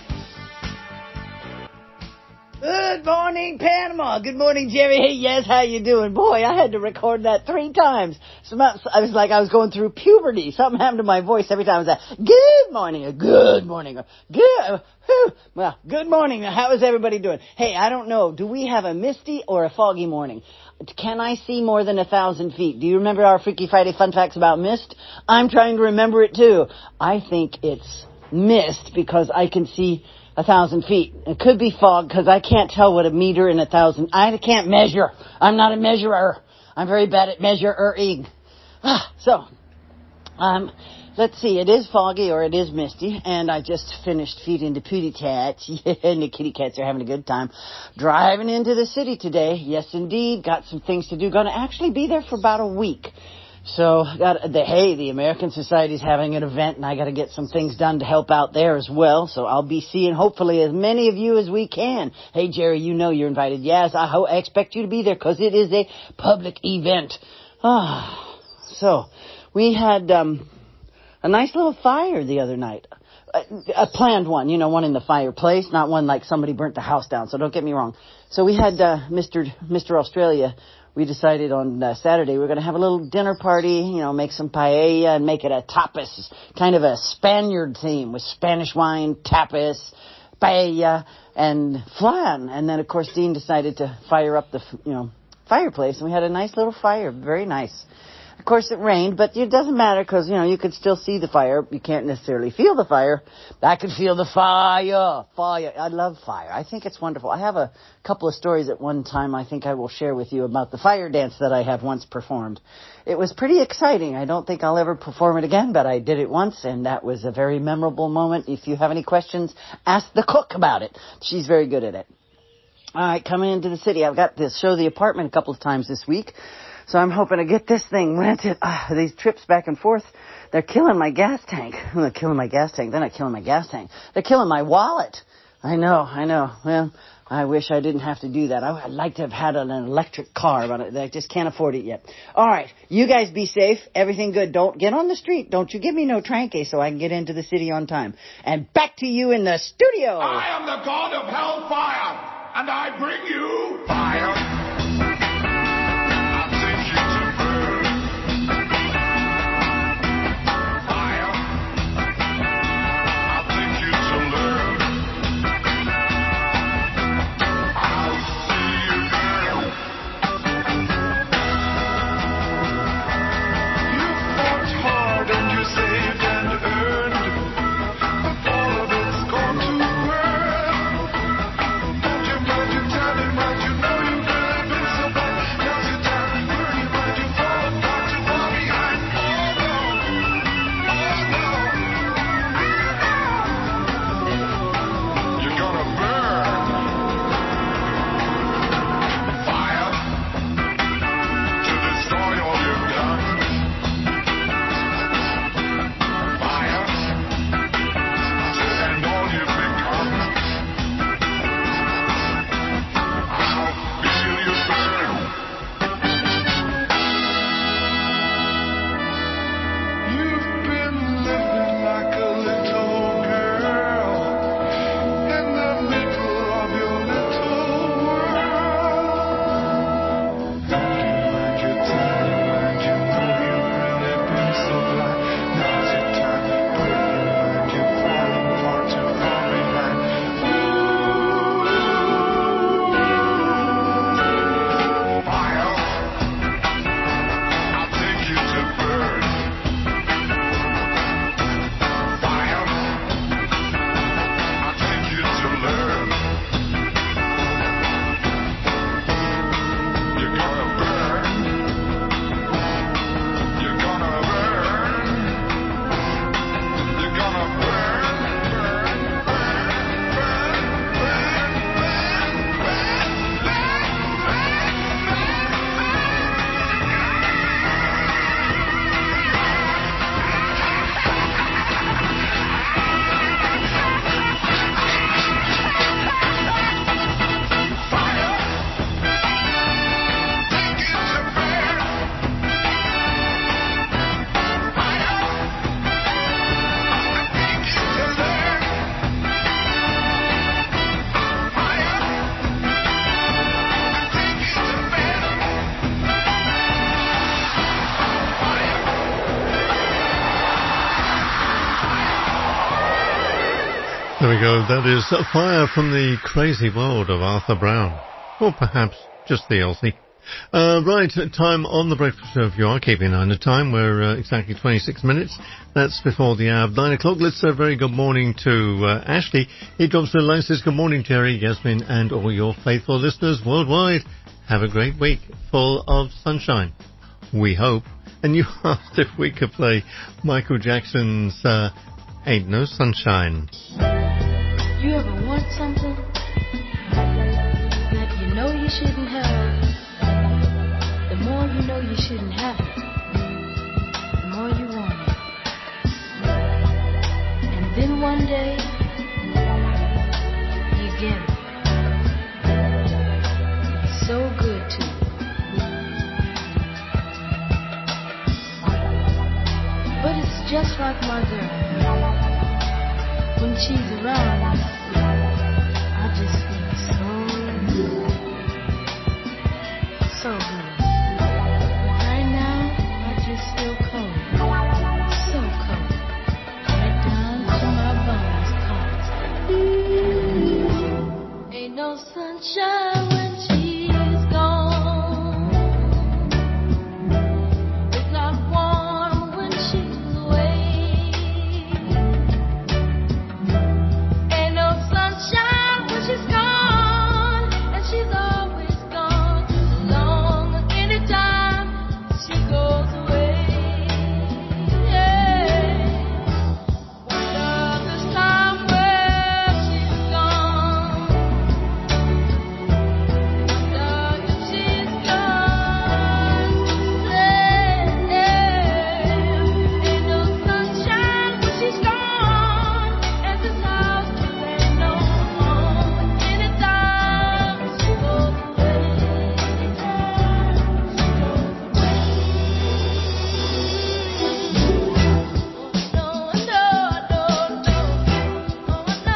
Good morning, Panama. Good morning, Jerry. Hey, yes, how you doing? Boy, I had to record that three times. So I was like I was going through puberty. Something happened to my voice every time. I was like, good morning, or good morning, or good. Whew. Well, good morning. How is everybody doing? Hey, I don't know. Do we have a misty or a foggy morning? can I see more than a thousand feet? Do you remember our Freaky Friday fun facts about mist? I'm trying to remember it too. I think it's mist because I can see a thousand feet. It could be fog because I can't tell what a meter and a thousand. I can't measure. I'm not a measurer. I'm very bad at measuring. Ah, so, um, let's see. It is foggy or it is misty, and I just finished feeding the pooty cats. Yeah, and the kitty cats are having a good time. Driving into the city today. Yes, indeed. Got some things to do. Going to actually be there for about a week. So, got the hey, the American Society's having an event, and I got to get some things done to help out there as well. So I'll be seeing hopefully as many of you as we can. Hey, Jerry, you know you're invited. Yes, I, ho- I expect you to be there because it is a public event. Ah, so we had um, a nice little fire the other night. A, a planned one, you know, one in the fireplace, not one like somebody burnt the house down. So don't get me wrong. So we had uh, Mister Mister Australia. We decided on uh, Saturday we we're going to have a little dinner party, you know, make some paella and make it a tapas, kind of a Spaniard theme with Spanish wine, tapas, paella, and flan. And then, of course, Dean decided to fire up the, you know, fireplace, and we had a nice little fire, very nice. Of course, it rained, but it doesn't matter because, you know, you could still see the fire. You can't necessarily feel the fire. I could feel the fire. Fire. I love fire. I think it's wonderful. I have a couple of stories at one time I think I will share with you about the fire dance that I have once performed. It was pretty exciting. I don't think I'll ever perform it again, but I did it once, and that was a very memorable moment. If you have any questions, ask the cook about it. She's very good at it. All right, coming into the city. I've got to show the apartment a couple of times this week. So I'm hoping to get this thing rented. Ah, these trips back and forth, they're killing my gas tank. They're killing my gas tank. They're not killing my gas tank. They're killing my wallet. I know, I know. Well, I wish I didn't have to do that. I'd like to have had an electric car, but I just can't afford it yet. All right, you guys be safe. Everything good. Don't get on the street. Don't you give me no tranque so I can get into the city on time. And back to you in the studio. I am the god of hellfire, and I bring you fire. There we go. That is Fire from the Crazy World of Arthur Brown. Or perhaps just the Elsie. Uh, right, time on the breakfast show. If you are keeping an eye on the time, we're uh, exactly twenty-six minutes. That's before the hour of nine o'clock. Let's say a very good morning to uh, Ashley. He drops the line, says good morning, Jerry, Yasmin, and all your faithful listeners worldwide. Have a great week, full of sunshine. We hope. And you asked if we could play Michael Jackson's uh, Ain't No Sunshine. You ever want something that you know you shouldn't have? The more you know you shouldn't have it, the more you want it. And then one day, you get it. It's so good to you. But it's just like my girl. When she's around, I just feel so good. So good. But right now, I just feel cold. So cold. Right down to my bones, cold. Ain't no sunshine when she's gone. It's not warm when she's away. Ain't no sunshine when she's gone, and she's always gone too long. Anytime she goes away, yeah. Wonder this time where she's gone. Wonder if she's gone to stay. Ain't no sunshine when she's gone, and this house ain't no home. Anytime she goes away, no, no, no, no, no, no,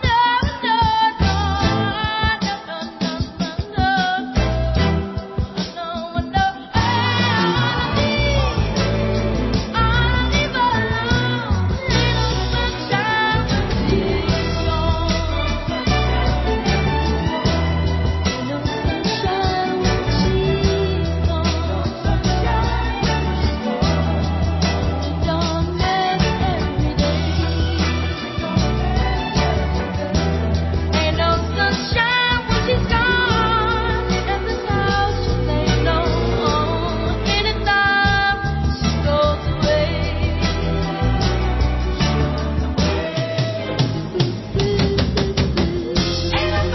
Ain't no sunshine when she's gone, and this house just ain't no home. Anytime she goes away, ain't no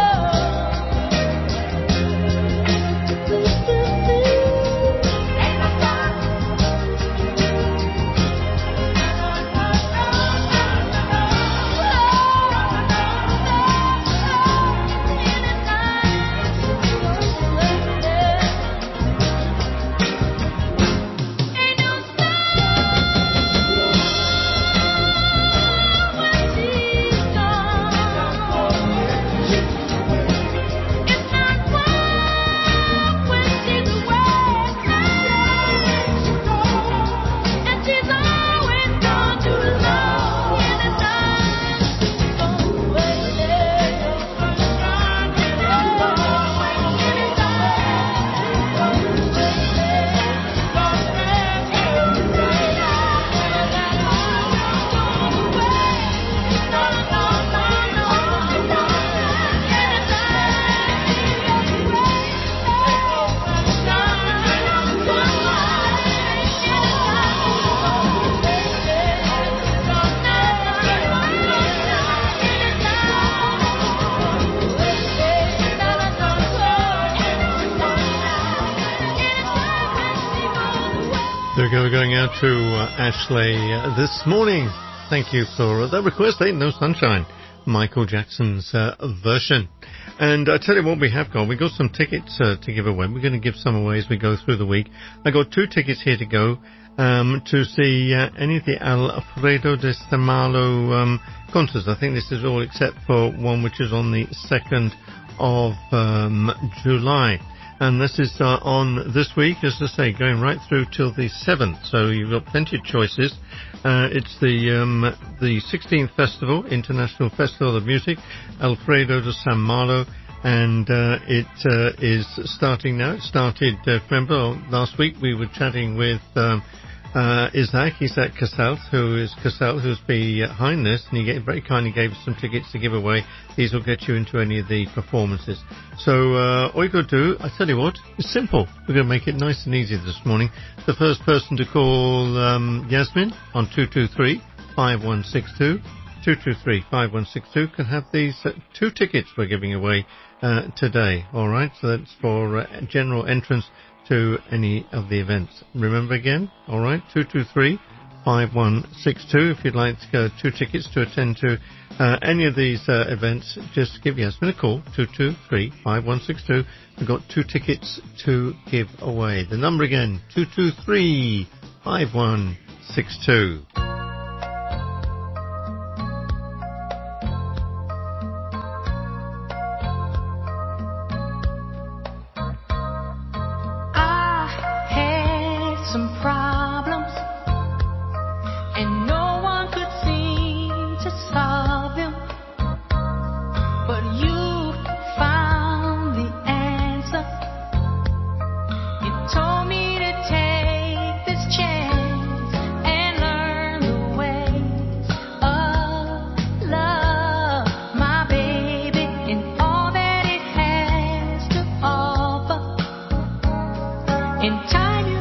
There we go. We're going out to uh, Ashley uh, this morning. Thank you for uh, that request. Ain't No Sunshine, Michael Jackson's uh, version. And I tell you what we have got. We've got some tickets uh, to give away. We're going to give some away as we go through the week. I got two tickets here to go um, to see uh, any of the Alfredo de Samalo um, concerts. I think this is all except for one which is on the second of um, July. And this is uh, on this week, as I say, going right through till the seventh. So you've got plenty of choices. Uh, it's the um, the sixteenth Festival, International Festival of Music, Alfredo de San Malo, and uh, it uh, is starting now. It started, uh, remember, last week we were chatting with um, uh, Isaac, Isaac Casalt, who is Casalt, who's behind this, and he gave, very kindly gave us some tickets to give away. These will get you into any of the performances. So uh, all you got to do, I tell you what, it's simple. We're going to make it nice and easy this morning. The first person to call um, Yasmin on two two three, five one six two, two two three, five one six two can have these uh, two tickets we're giving away uh, today. All right, so that's for uh, general entrance to any of the events. Remember again, all right, two two three, five one six two. If you'd like to go two tickets to attend to uh, any of these uh, events, just give Yasmin a call, two two three, five one six two. We've got two tickets to give away. The number again, two two three, five one six two. Some problems, and no one could seem to solve them. But you found the answer. You told me to take this chance and learn the ways of love, my baby, and all that it has to offer. In time you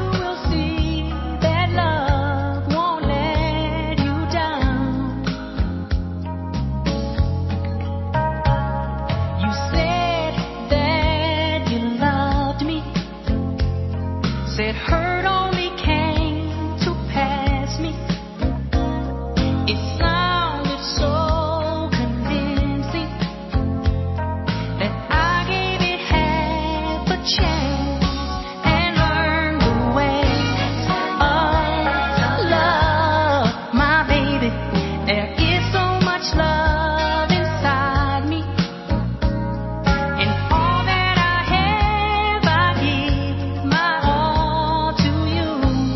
said hurt only came to pass me. It sounded so convincing that I gave it half a chance and learned the ways of love, my baby. There is so much love inside me, and all that I have I give my all to you.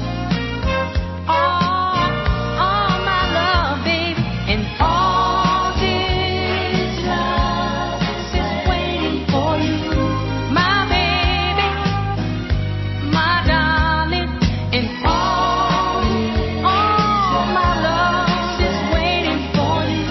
All, all my love, baby, and all this love is waiting for you, my baby, my darling, and all, all my love is waiting for you.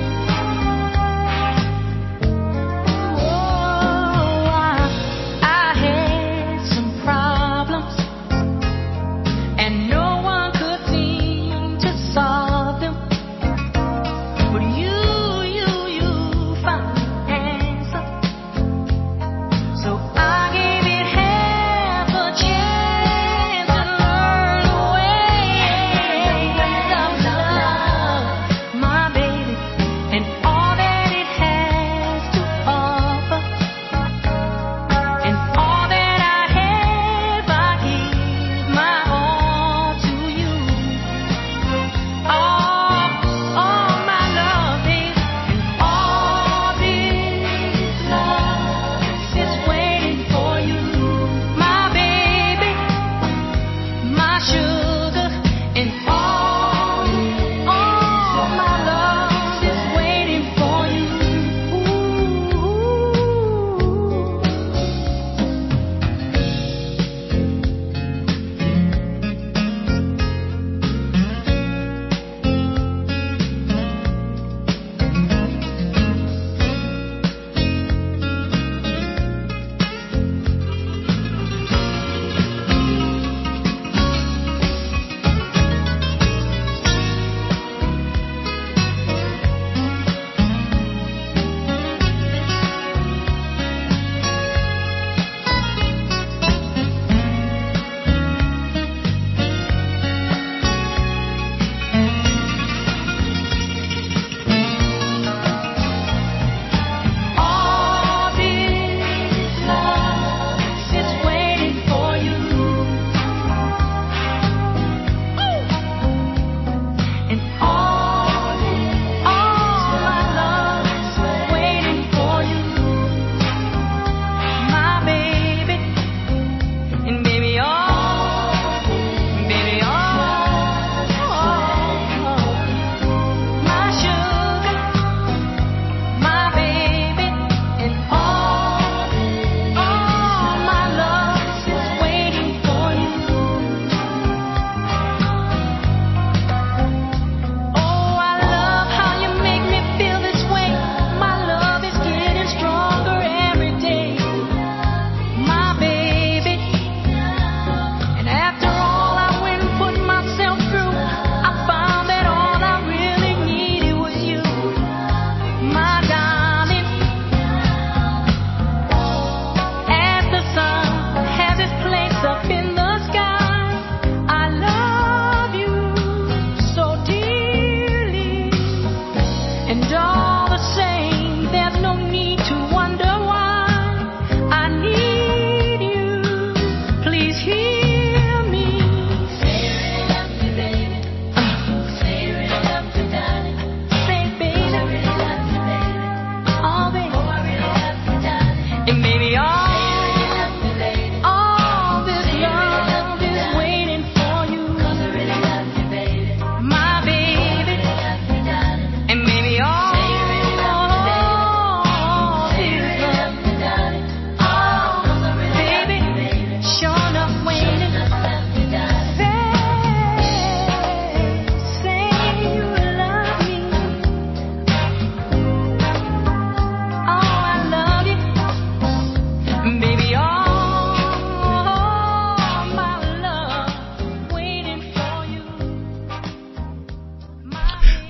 Oh, I, I had some problems, and no one could seem to solve them. But you, you, you found the answer. So I gave it half a chance to learn the ways of love, my baby, and all that it has to offer. And all that I have, I give my all to you. All, all my love, baby, and all this love is waiting for you, my baby, my sugar, and all, all my love is waiting for you.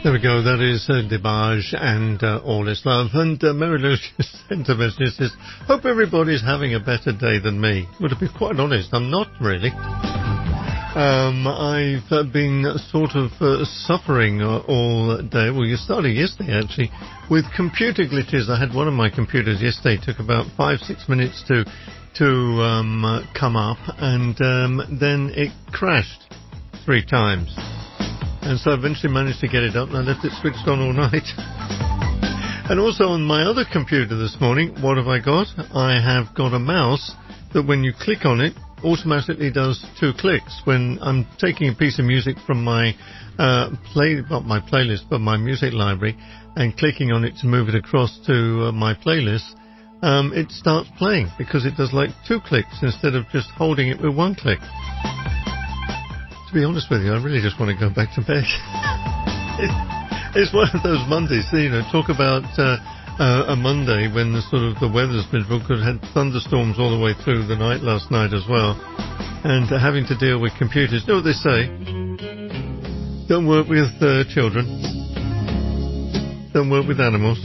There we go, that is uh, Debage and uh, All Is Love. And uh, Mary Lou just sent a message, says, hope everybody's having a better day than me. Well, to be quite honest, I'm not really. Um, I've uh, been sort of uh, suffering uh, all day. Well, you started yesterday, actually, with computer glitches. I had one of my computers yesterday, took about five, six minutes to to um, uh, come up, and um, then it crashed three times. And so I eventually managed to get it up, and I left it switched on all night. And also on my other computer this morning, what have I got? I have got a mouse that when you click on it, automatically does two clicks. When I'm taking a piece of music from my uh, play, not my playlist, but my music library, and clicking on it to move it across to uh, my playlist, um, it starts playing because it does like two clicks instead of just holding it with one click. To be honest with you, I really just want to go back to bed. it's, it's one of those Mondays, you know, talk about uh, uh, a Monday when the sort of the weather's miserable, because had thunderstorms all the way through the night last night as well, and uh, having to deal with computers. You know what they say? Don't work with uh, children. Don't work with animals.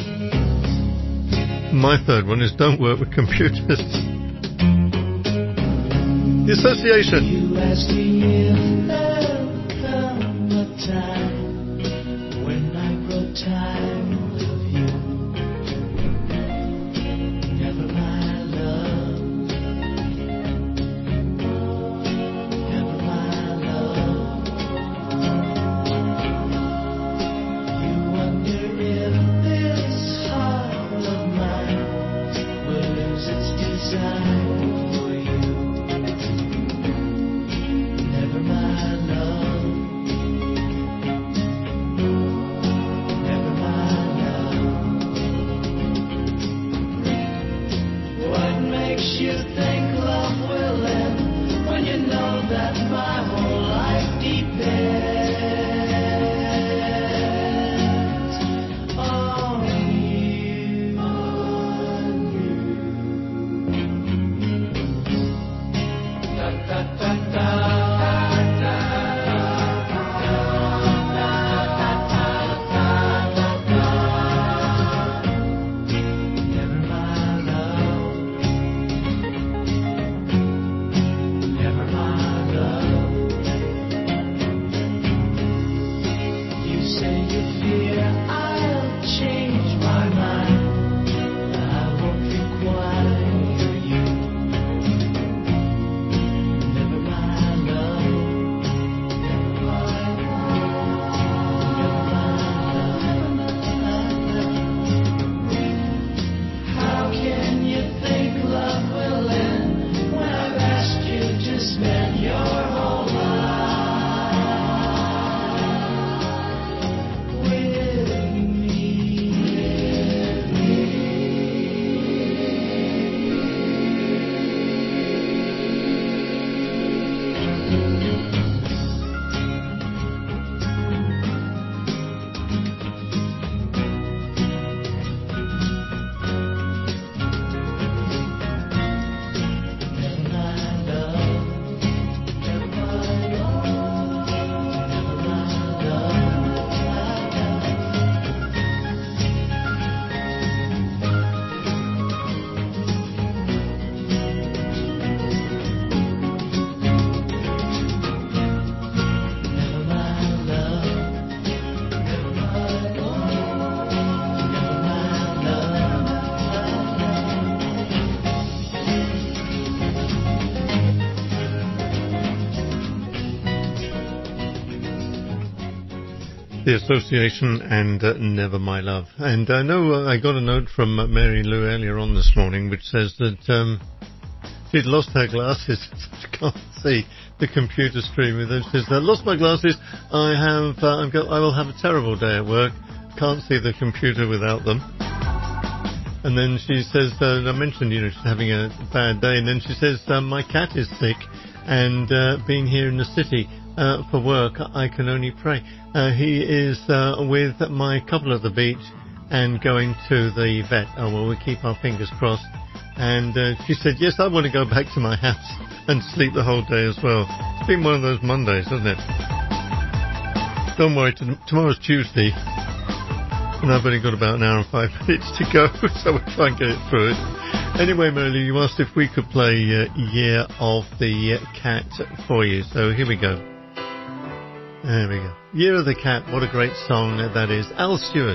My third one is don't work with computers. The association. You ask me if there'll come a time when I grow tired of you. Never my love. Never my love. You wonder if this heart of mine will lose its desire. You think love will end when you know that my whole life depends on you, on you. Da, da, da, da. The Association and uh, Never My Love. And I know uh, I got a note from uh, Mary Lou earlier on this morning which says that um, she'd lost her glasses. She can't see the computer screen with her. She says, I lost my glasses. I have, uh, I'm go- I will have a terrible day at work. Can't see the computer without them. And then she says, uh, I mentioned, you know, she's having a bad day. And then she says, um, my cat is sick and uh, being here in the city Uh, for work, I can only pray. Uh, he is uh, with my couple at the beach and going to the vet. Oh, well, we keep our fingers crossed. And uh, she said, yes, I want to go back to my house and sleep the whole day as well. It's been one of those Mondays, hasn't it? Don't worry, t- tomorrow's Tuesday, and I've only got about an hour and five minutes to go, so we'll try and get it through it. Anyway, Merle, you asked if we could play uh, Year of the Cat for you, so here we go. There we go. Year of the Cat, what a great song that is. Al Stewart.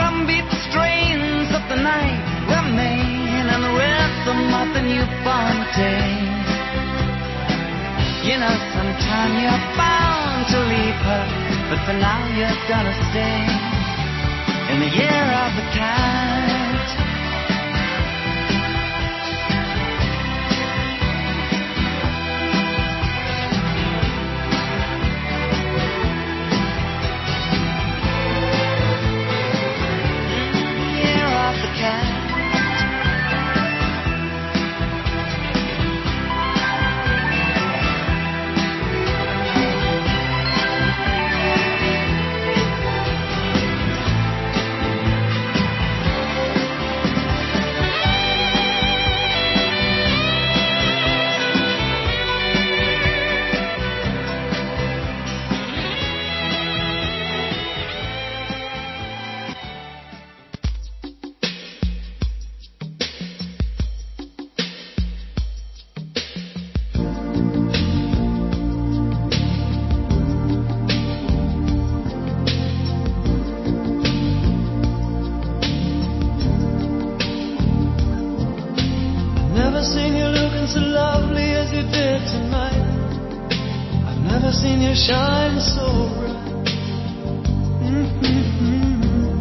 But the drumbeat strains of the night remain, and the rhythm of the newborn day. You know, sometime you're bound to leave her, but for now you're gonna stay in the year of the cat. Year of the cat. Never seen you looking so lovely as you did tonight. I've never seen you shine so bright. Mm-hmm.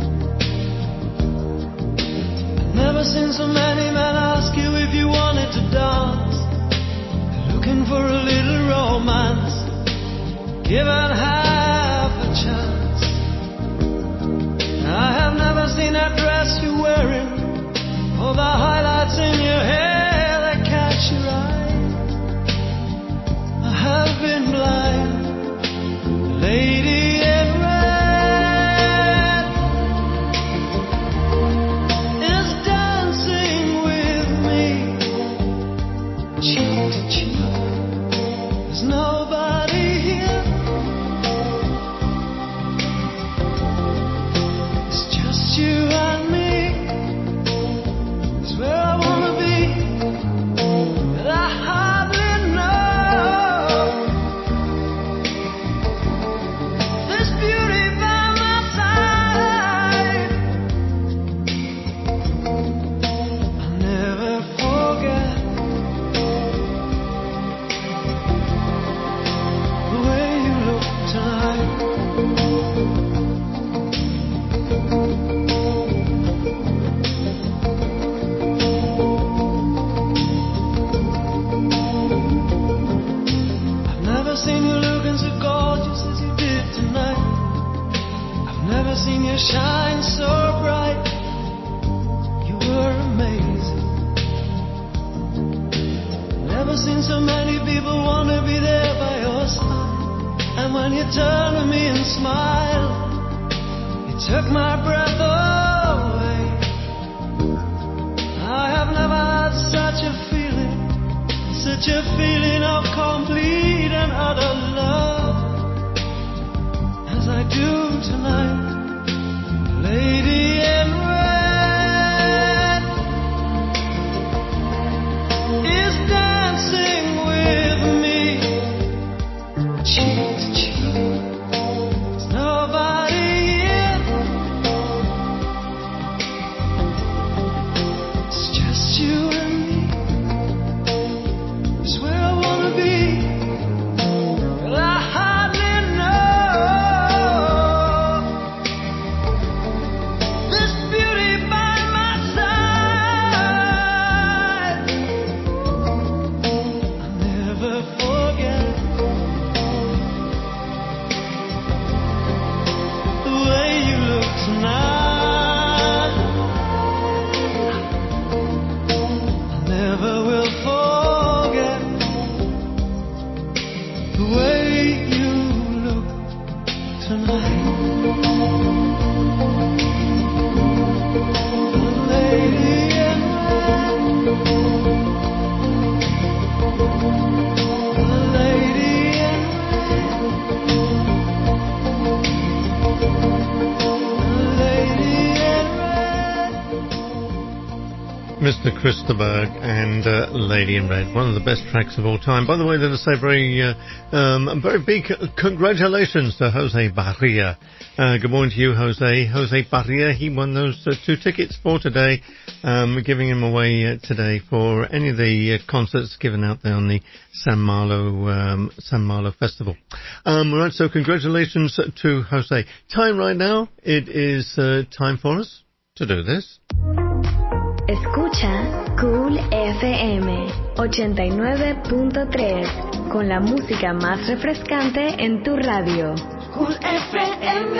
I've never seen so many men ask you if you wanted to dance. They're looking for a little romance, given half a chance. I have never seen that dress you're wearing, or the highlights in your hair. I've been blind, lady in red is dancing with me, cheek to cheek. There's nobody here. It's just you and me. It's where I wanna be. And I hardly know. Seen you shine so bright. You were amazing. Never seen so many people want to be there by your side. And when you turn to me and smile, you took my breath away. I have never had such a feeling, such a feeling of complete and utter love as I do tonight. Lady in red is dancing with me, cheek to cheek. There's nobody here. It's just you and me. It's where I wanna be. Well, I hardly know. Christopher and uh, Lady in Red, one of the best tracks of all time. By the way, let us say very, uh, um, a very big congratulations to Jose Barria. Uh, good morning to you, Jose. Jose Barria, he won those uh, two tickets for today. Um, we're giving him away uh, today for any of the uh, concerts given out there on the San Marlo, um, San Marlo Festival. Um, right, so congratulations to Jose. Time right now, it is uh, time for us to do this. Escucha Cool F M ochenta y nueve punto tres con la música más refrescante en tu radio. Cool F M.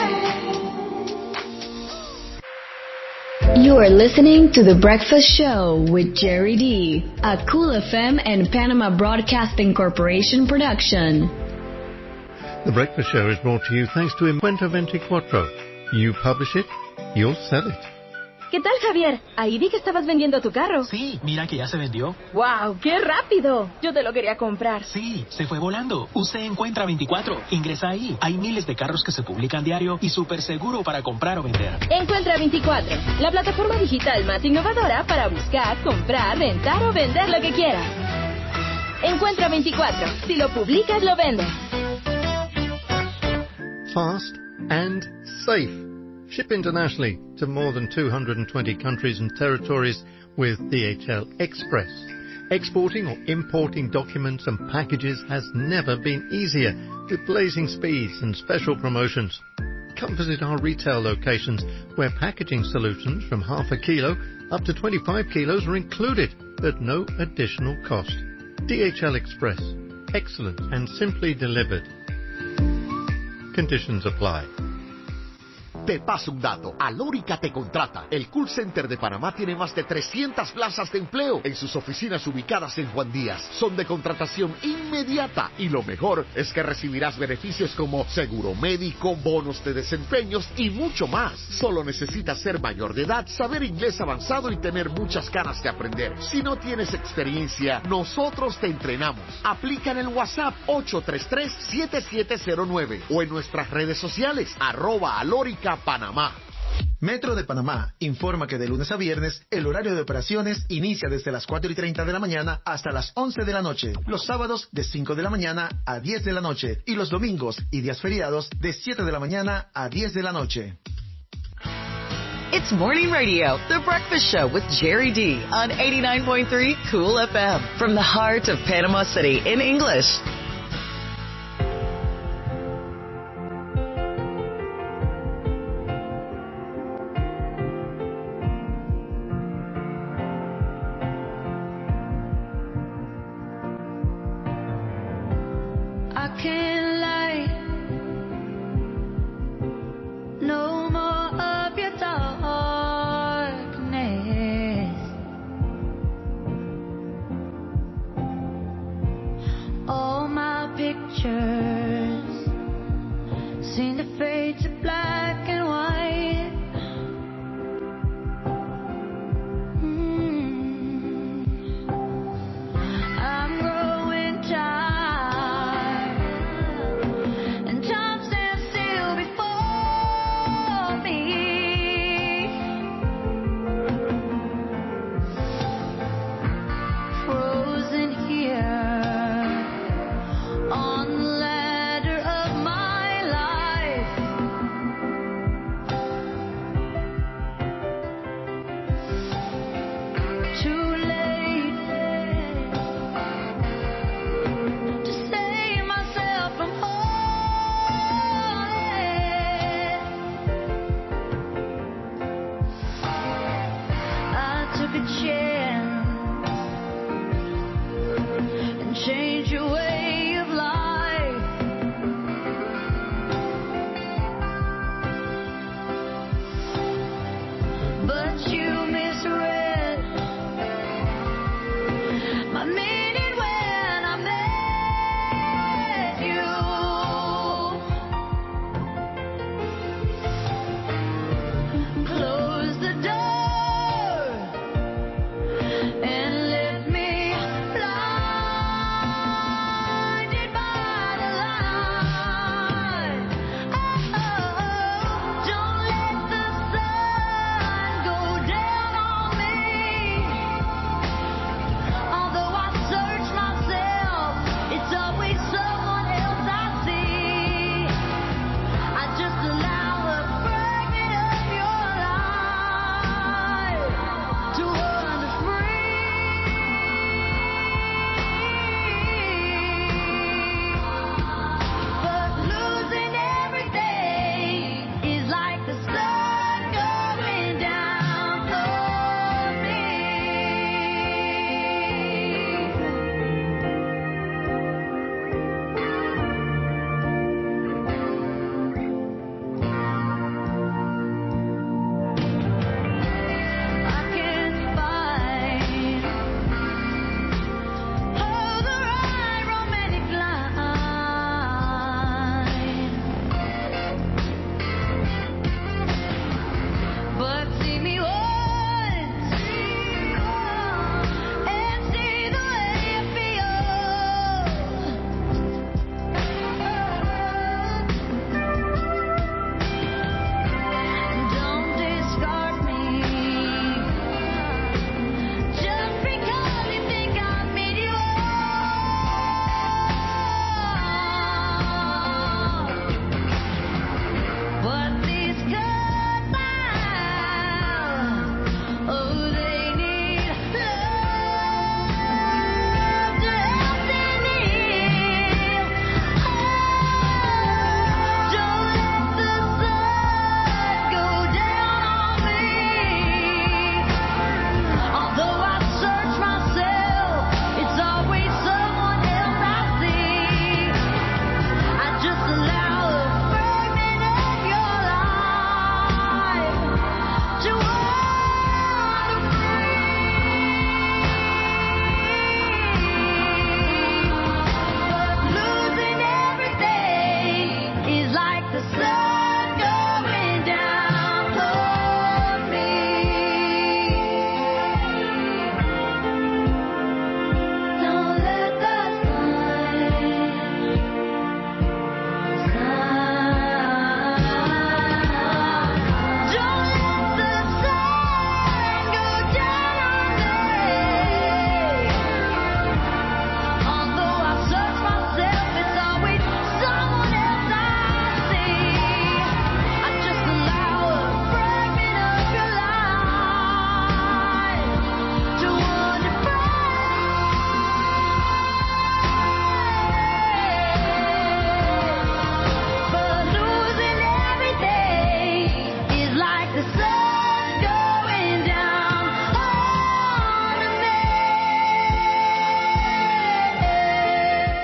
You are listening to The Breakfast Show with Jerry D, a Cool F M and Panama Broadcasting Corporation production. The Breakfast Show is brought to you thanks to Encuentro veinticuatro. You publish it, you'll sell it. ¿Qué tal, Javier? Ahí vi que estabas vendiendo tu carro. Sí, mira que ya se vendió. ¡Wow! ¡Qué rápido! Yo te lo quería comprar. Sí, se fue volando. Usted Encuentra veinticuatro. Ingresa ahí. Hay miles de carros que se publican diario y súper seguro para comprar o vender. Encuentra veinticuatro, la plataforma digital más innovadora para buscar, comprar, rentar o vender lo que quieras. Encuentra veinticuatro. Si lo publicas, lo vendes. Fast and safe. Ship internationally to more than two hundred twenty countries and territories with D H L Express. Exporting or importing documents and packages has never been easier with blazing speeds and special promotions. Come visit our retail locations where packaging solutions from half a kilo up to twenty-five kilos are included at no additional cost. D H L Express. Excellent and simply delivered. Conditions apply. Te paso un dato. Alórica te contrata. El Call Center de Panamá tiene más de trescientas plazas de empleo en sus oficinas ubicadas en Juan Díaz. Son de contratación inmediata y lo mejor es que recibirás beneficios como seguro médico, bonos de desempeños y mucho más. Solo necesitas ser mayor de edad, saber inglés avanzado y tener muchas ganas de aprender. Si no tienes experiencia, nosotros te entrenamos. Aplica en el WhatsApp ocho tres tres, siete siete cero nueve o en nuestras redes sociales arroba alórica Panamá. Metro de Panamá informa que de lunes a viernes el horario de operaciones inicia desde las cuatro y treinta de la mañana hasta las once de la noche. Los sábados de cinco de la mañana a diez de la noche y los domingos y días feriados de siete de la mañana a diez de la noche. It's Morning Radio, The Breakfast Show with Jerry D on eighty-nine point three Cool F M from the heart of Panama City in English.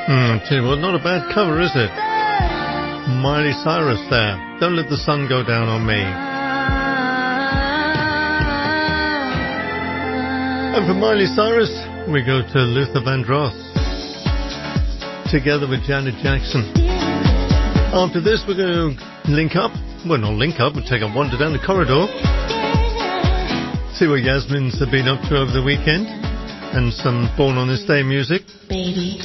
Mm, tell you what, not a bad cover, is it? Miley Cyrus there. Don't let the sun go down on me. And for Miley Cyrus, we go to Luther Vandross, together with Janet Jackson. After this, we're going to link up. Well, not link up, we'll take a wander down the corridor. See what Yasmin's been up to over the weekend. And some Born on This Day music. Baby.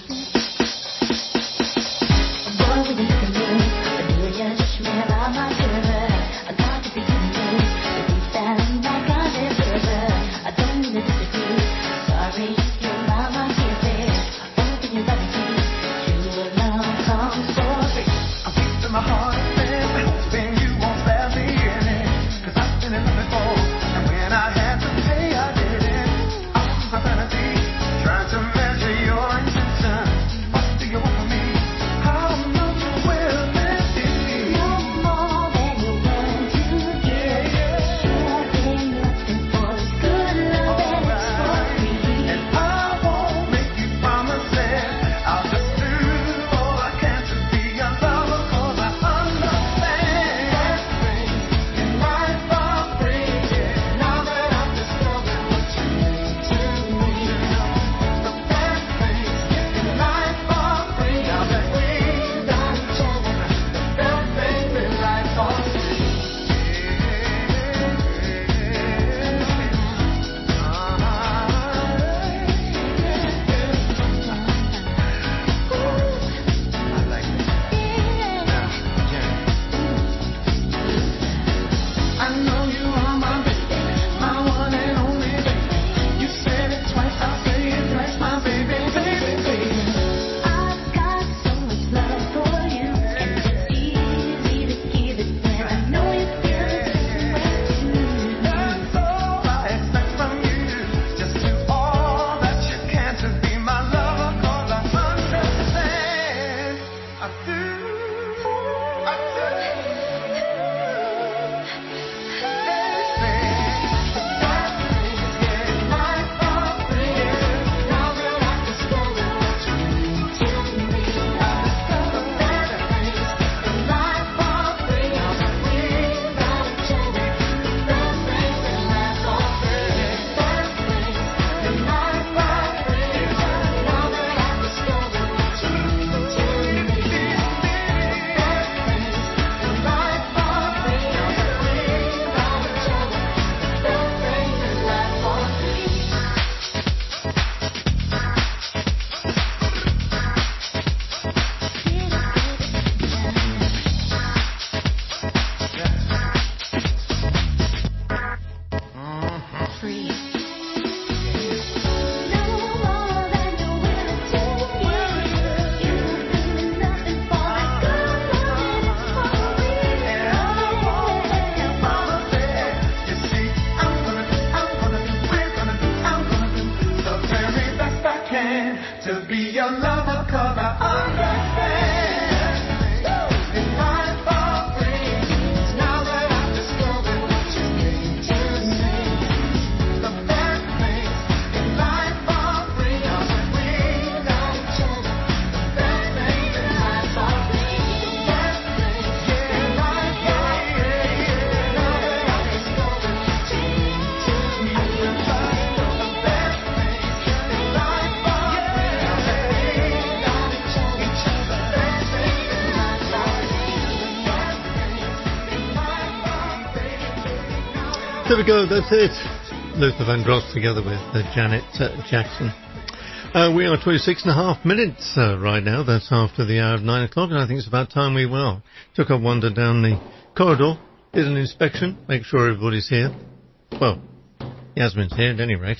There we go, that's it. Luther Vandross together with uh, Janet uh, Jackson. Uh, we are twenty-six and a half minutes uh, right now. That's after the hour of nine o'clock, and I think it's about time we well took a wander down the corridor, did an inspection, make sure everybody's here. Well, Yasmin's here at any rate.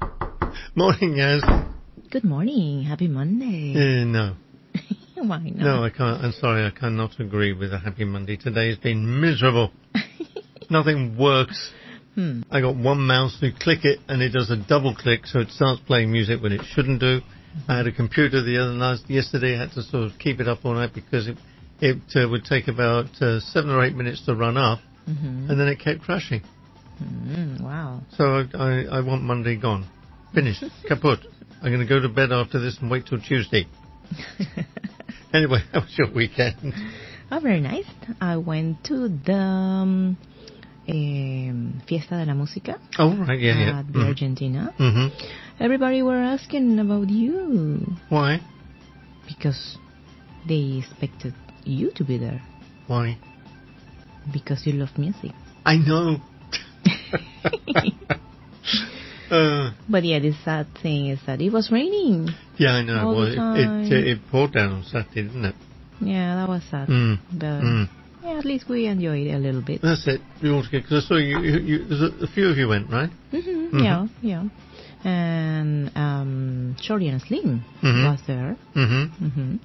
Morning, Yas. Good morning. Happy Monday. Uh, no. Why not? No, I can't. I'm sorry, I cannot agree with a happy Monday. Today has been miserable. Nothing works. Hmm. I got one mouse, you click it and it does a double click, so it starts playing music when it shouldn't do. Mm-hmm. I had a computer the other night, yesterday, I had to sort of keep it up all night because it it uh, would take about uh, seven or eight minutes to run up, mm-hmm. and then it kept crashing. Mm, wow. So I, I, I want Monday gone. Finished. Kaput. I'm going to go to bed after this and wait till Tuesday. Anyway, how was your weekend? Oh, very nice. I went to the um, um, Fiesta de la Música. Oh, right, yeah, yeah. At the Mhm. Argentina. Mm-hmm. Everybody were asking about you. Why? Because they expected you to be there. Why? Because you love music. I know. uh, But yeah, the sad thing is that it was raining. yeah, I know. All Well, the it, time. it, it, it poured down on Saturday, didn't it? Yeah, that was sad. Mm. But Mm. yeah, at least we enjoyed it a little bit. That's it. You all together. Because I saw you, you, you there's a, a few of you went, right? Mm-hmm, Mhm. Yeah, yeah. And um, Shorty and Slim Mhm. was there. Mm-hmm. hmm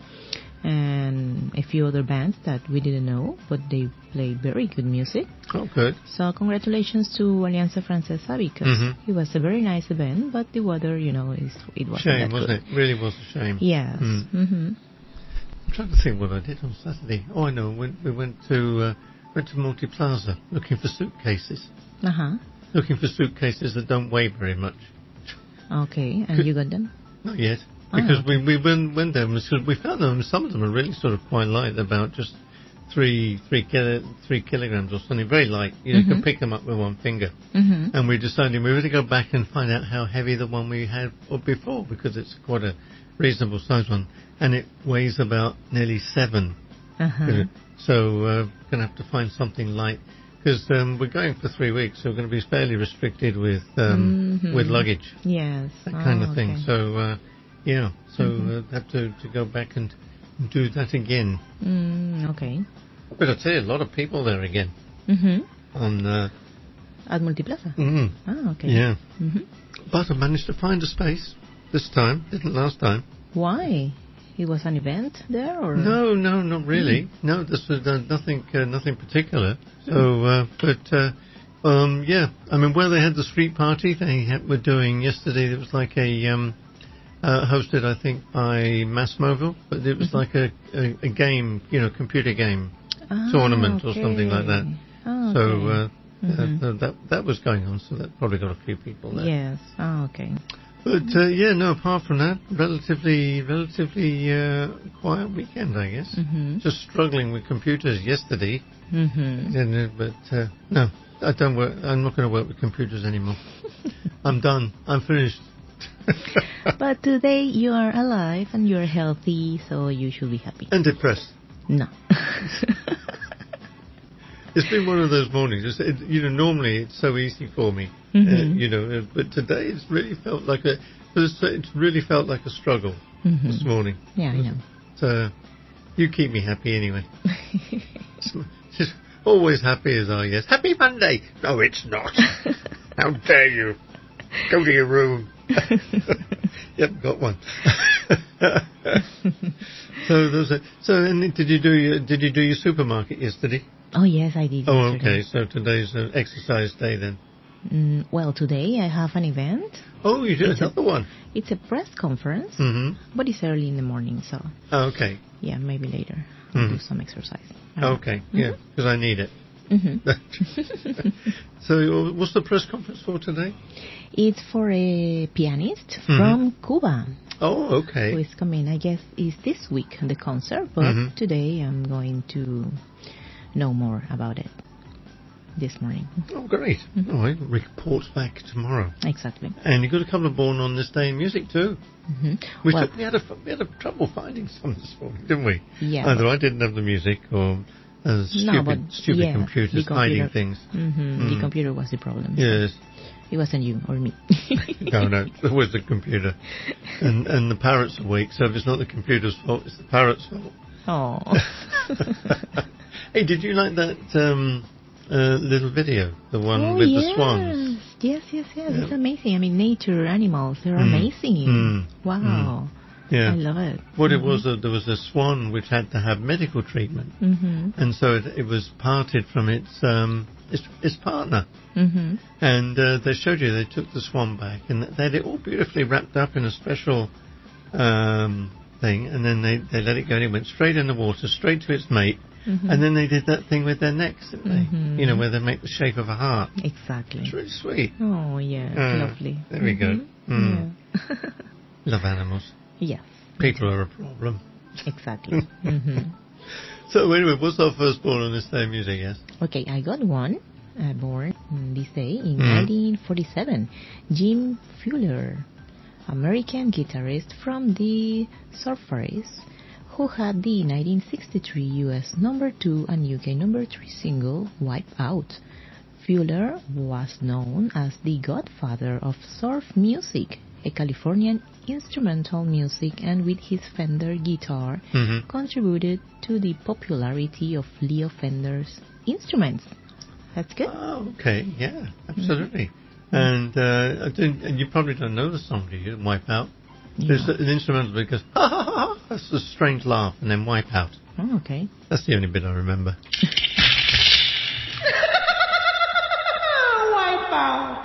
And a few other bands that we didn't know, but they played very good music. Oh, good. So congratulations to Alianza Francesa because Mhm. it was a very nice event, but the weather, you know, is it wasn't Shame, that wasn't good. it? Really was a shame. Yes. Mm. hmm I'm trying to think what I did on Saturday. Oh, I know. We, we went to uh, went to Multi Plaza looking for suitcases. Uh huh. Looking for suitcases that don't weigh very much. Okay, and Could- you got them? Not yet. Ah, Because okay. we, we went, went there and we found them, some of them are really sort of quite light, about just three three, kilo, three kilograms or something, very light. You, know, you can Mhm. pick them up with one finger. hmm And we decided we were going to go back and find out how heavy the one we had before, because it's quite a reasonable size one. And it weighs about nearly seven. Uh-huh. So uh, going to have to find something light. Because um, we're going for three weeks, so we're going to be fairly restricted with um, Mhm. with luggage. Yes. That kind Oh, of thing. okay. So, uh, yeah, so Mhm. uh, have to, to go back and do that again. Mm, okay. But I tell you, a lot of people there again. hmm On, uh, At Multiplaza? mm, Ah, okay. yeah. hmm But I managed to find a space this time. Didn't last time. Why? It was an event there, or No, no, not really. No, this was uh, nothing, uh, nothing particular. So, uh, but uh, um, yeah, I mean, where they had the street party they had, were doing yesterday, it was like a um, uh, hosted, I think, by Massmobile, but it was like a, a, a game, you know, computer game Ah, tournament or okay. something like that. Oh, So okay. uh, Mhm. uh, that that was going on. So that probably got a few people there. Yes. Oh, okay. But uh, yeah, no. Apart from that, relatively, relatively uh, quiet weekend, I guess. Mhm. Just struggling with computers yesterday. Mhm. And, uh, but uh, no, I don't work. I'm not going to work with computers anymore. I'm done. I'm finished. But today you are alive and you're healthy, so you should be happy. And depressed. No. It's been one of those mornings. It's, it, you know, normally it's so easy for me. Mhm. Uh, you know, uh, but today it's really felt like a. It's, it's really felt like a struggle Mhm. this morning. Yeah, I know. So, you keep me happy anyway. Just always happy as I guess. Happy Monday. No, it's not. How dare you? Go to your room. You haven't got one. so there's a. So and did you do your Did you do your supermarket yesterday? Oh yes, I did. Oh, yesterday. okay. So today's an exercise day then. Mm, well, today I have an event. Oh, you did It's a- another one. It's a press conference, Mm-hmm. but it's early in the morning, so Oh, okay. yeah, maybe later I'll Mhm. do some exercise. I don't Okay. Yeah, because I need it. know. Mhm. So, what's the press conference for today? It's for a pianist Mhm. from Cuba Oh, okay. who is coming. I guess is this week the concert, but Mhm. today I'm going to know more about it this morning. Oh, great. Mhm. All right. Report back tomorrow. Exactly. And you got a couple of born on this day in music too. hmm We, Well, took, we had a we had a trouble finding some this morning, didn't we? Yeah, Either but- I didn't have the music or uh, stupid no, but stupid yeah, computers the hiding computer- things. hmm The Mm. computer was the problem. so Yes. It wasn't you or me. No, no, it was the computer. And and the parrot's awake, so if it's not the computer's fault, it's the parrot's fault. Oh. Hey, did you like that um, uh, little video? The one oh, with yes. the swans? Yes, yes, yes. Yeah. It's amazing. I mean, nature, animals, they're Mm. amazing. Mm. Wow. Yeah. I love it. What it was, uh, there was a swan which had to have medical treatment. Mm-hmm. And so it, it was parted from its um, its, its partner. Mm-hmm. And uh, they showed you, they took the swan back, and they had it all beautifully wrapped up in a special um, thing, and then they, they let it go, and it went straight in the water, straight to its mate, Mhm. and then they did that thing with their necks, didn't they? Mhm. You know, where they make the shape of a heart. Exactly. It's really sweet. Oh, yeah. Uh, Lovely. There we go. Mhm. Mm. Yeah. Love animals. Yes. People are a problem. Exactly. mm-hmm. So anyway, what's our first born on this day of music, yes? Okay, I got one uh, born this day in Mhm. nineteen forty-seven. Jim Fuller, American guitarist from the Surface, who had the nineteen sixty-three U S number two and U K number three single Wipe Out. Fuller was known as the godfather of surf music, a Californian instrumental music, and with his Fender guitar Mhm. contributed to the popularity of Leo Fender's instruments. That's good. Oh, okay, yeah, absolutely. And uh, I didn't, and you probably don't know the song, do you? Wipe Out. There's an instrumental that goes, ha ha ha, that's a strange laugh, and then Wipe Out. Oh, okay. That's the only bit I remember. Wipe out.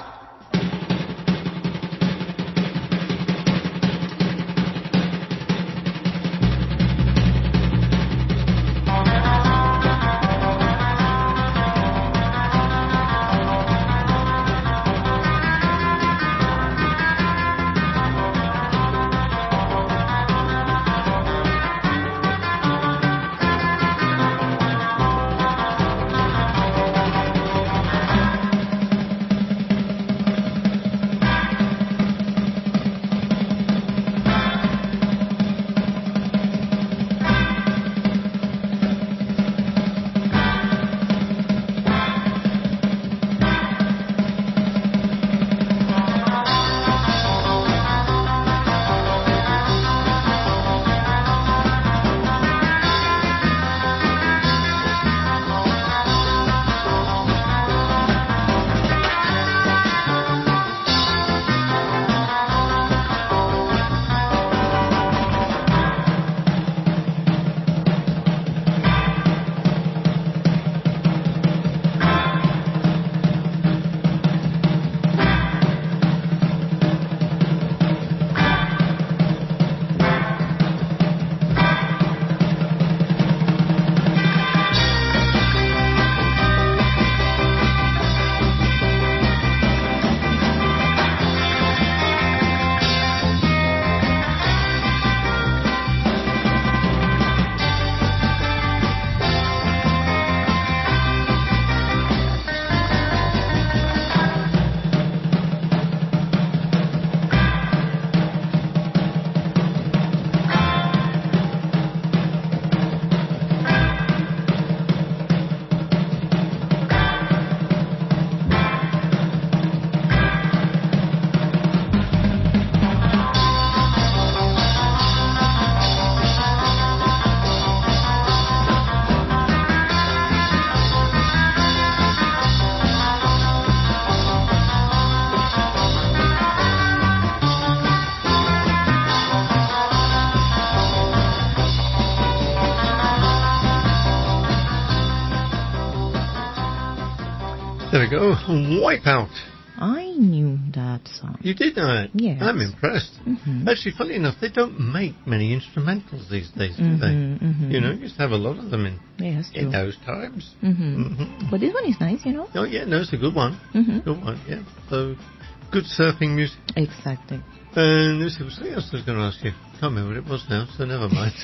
There we go. Wipe Out. I knew that song. You did know it? Yes. I'm impressed. Mm-hmm. Actually, funny enough, they don't make many instrumentals these days, do Mhm, they? mhm. You know, you used to have a lot of them in, Yes, in true. those times. Mm-hmm. Mhm. But this one is nice, you know. Oh, yeah, no, it's a good one. Mhm. Good one, yeah. So, good surfing music. Exactly. And there was something else I was going to ask you. Can't remember what it was now, so never mind.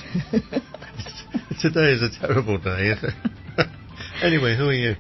Today is a terrible day, isn't it? Anyway, who are you?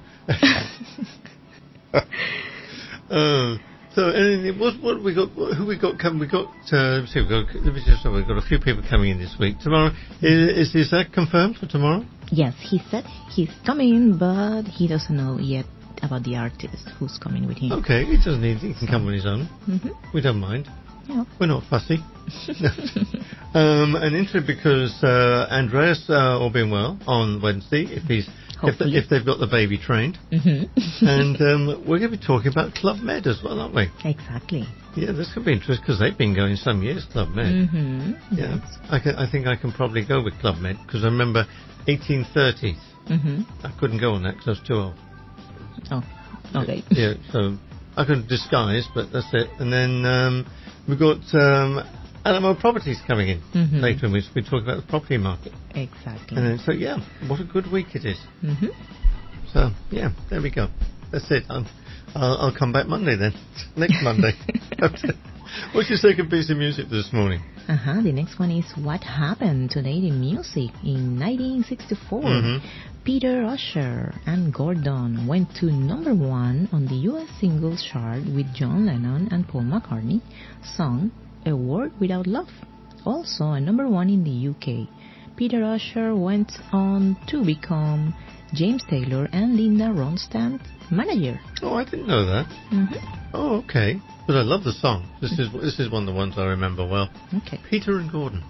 uh, so, and what what we got? Who we got coming? We got. Uh, let's see, we got. Let me just. We've got a few people coming in this week. Tomorrow is, is is that confirmed for tomorrow? Yes, he said he's coming, but he doesn't know yet about the artist who's coming with him. Okay, he doesn't need. He can come on his own. Mm-hmm. We don't mind. Yeah. We're not fussy. um, and interesting because uh, Andreas, uh, all being well, on Wednesday, if he's if, the, if they've got the baby trained, Mm-hmm. and um, we're going to be talking about Club Med as well, aren't we? Exactly. Yeah, this could be interesting because they've been going some years, Club Med. Mm-hmm. Yeah, Yes. I, can, I think I can probably go with Club Med because I remember eighteen thirties. Mm-hmm. I couldn't go on that because I was too old. Oh, okay. Yeah, so I could disguise, but that's it. And then um, we've got um, Alamo Properties coming in Mhm. later in which we talk about the property market. Exactly. And then, so yeah, what a good week it is. Mm-hmm. So yeah, there we go. That's it. I'm, I'll, I'll come back Monday then. Next Monday. What's your second piece of music this morning? Uh-huh. The next one is What Happened Today in Music in nineteen sixty-four. Mhm. Peter Usher and Gordon went to number one on the U S singles chart with John Lennon and Paul McCartney song A World Without Love, also a number one in the U K. Peter Usher went on to become James Taylor and Linda Ronstadt's manager. Oh, I didn't know that. Mm-hmm. Oh, okay. But I love the song. This is this is one of the ones I remember well. Okay. Peter and Gordon.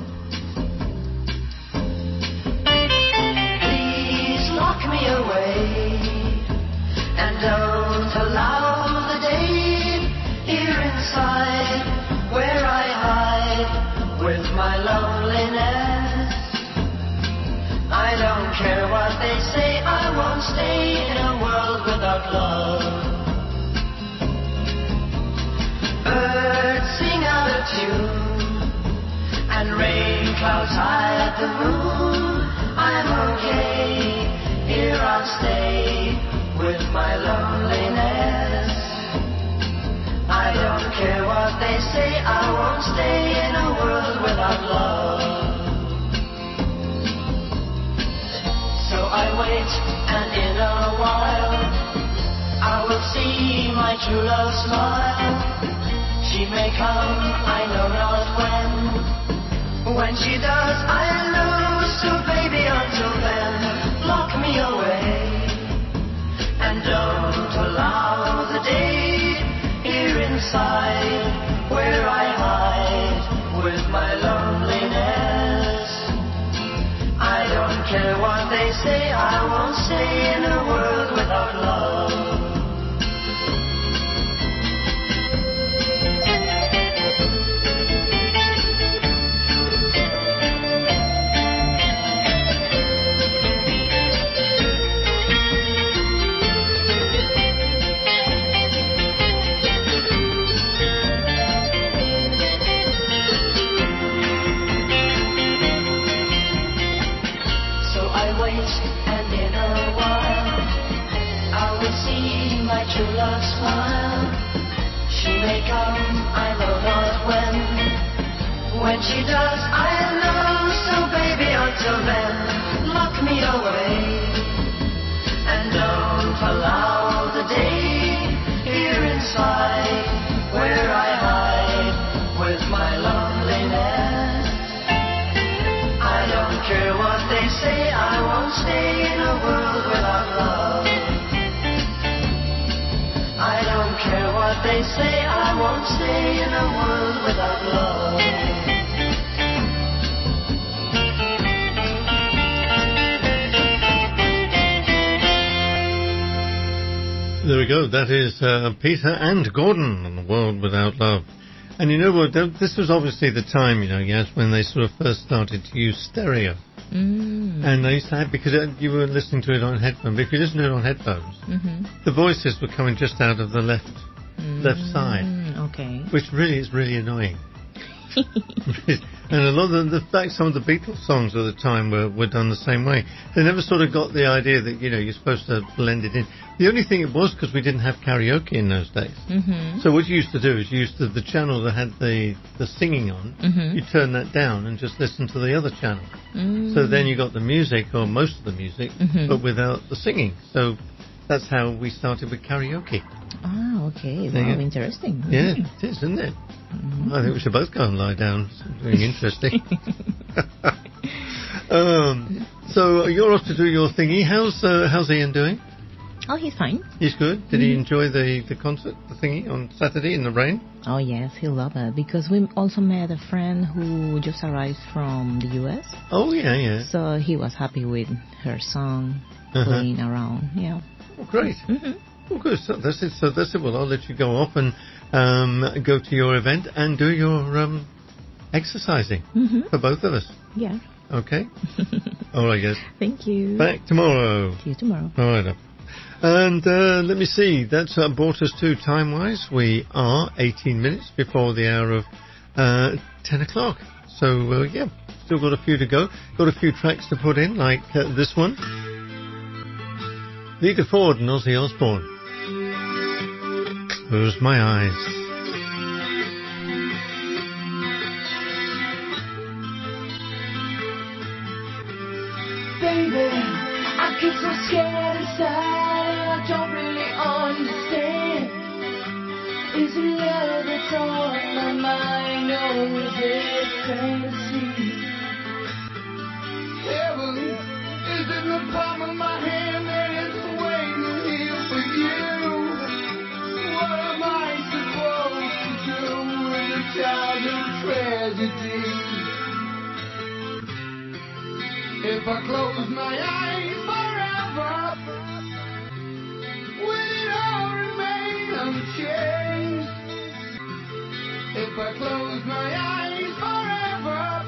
Please lock me away and don't allow the day here inside where I hide with my loneliness. I don't care what they say, I won't stay in a world without love. Birds sing out of tune and rain clouds hide the moon. I'm okay, here I'll stay with my loneliness. I don't care what they say, I won't stay in a world without love. So I wait, and in a while I will see my true love smile. She may come, I know not when. When she does, I'll know. So baby, until then, lock me away and don't allow the day here inside where I hide with my loneliness. I don't care what they say, I won't stay in a world without love. True love smile. She may come, I know not when. When she does, I'll know. So baby, until then, lock me away and don't allow the day here inside where I hide with my loneliness. I don't care what they say, I won't stay in a world without love. I don't care what they say, I won't stay in a world without love. There we go. That is uh, Peter and Gordon on The World Without Love. And you know what? This was obviously the time, you know, yes, when they sort of first started to use stereo. Mm. And I used to have, because you were listening to it on headphones, but if you listen to it on headphones, Mm-hmm. the voices were coming just out of the left Mm. left side, Okay. which really is really annoying. And a lot of the, the fact some of the Beatles songs at the time were, were done the same way. They never sort of got the idea that, you know, you're supposed to blend it in. The only thing it was because we didn't have karaoke in those days. Mm-hmm. So what you used to do is you used to, the channel that had the, the singing on, Mhm. you turn that down and just listen to the other channel. Mm. So then you got the music, or most of the music, Mhm. but without the singing. So that's how we started with karaoke. Ah, okay. There you Wow, go. interesting. Yeah, Mhm. it is, isn't it? Mhm. I think we should both go and lie down. Something interesting. um, so you're off to do your thingy. How's uh, how's Ian doing? Oh, he's fine. He's good. Did he Mhm. enjoy the, the concert, the thingy on Saturday in the rain? Oh, yes, he loved it because we also met a friend who just arrived from the U S. Oh yeah, yeah. So he was happy with her song Uh-huh. playing around. Yeah. Oh, great. Mhm. Well, good. So that's it. So that's it. Well, I'll let you go off and um, go to your event and do your um, exercising Mhm. for both of us. Yeah. Okay. All right, guys. Thank you. Back tomorrow. See you tomorrow. All right. Up. And uh, let me see. That's uh, brought us to time-wise. We are eighteen minutes before the hour of uh, ten o'clock. So uh, yeah, still got a few to go. Got a few tracks to put in, like uh, this one. Lita Ford and Ozzy Osbourne. Close my eyes. baby, I get so scared inside. I don't really understand. Is it love that's on my mind, or is it fantasy? Heaven is in the palm of my hand and it's waiting here for you. What am I supposed to do with a child of tragedy? If I close my eyes forever, will it all remain unchanged? If I close my eyes forever,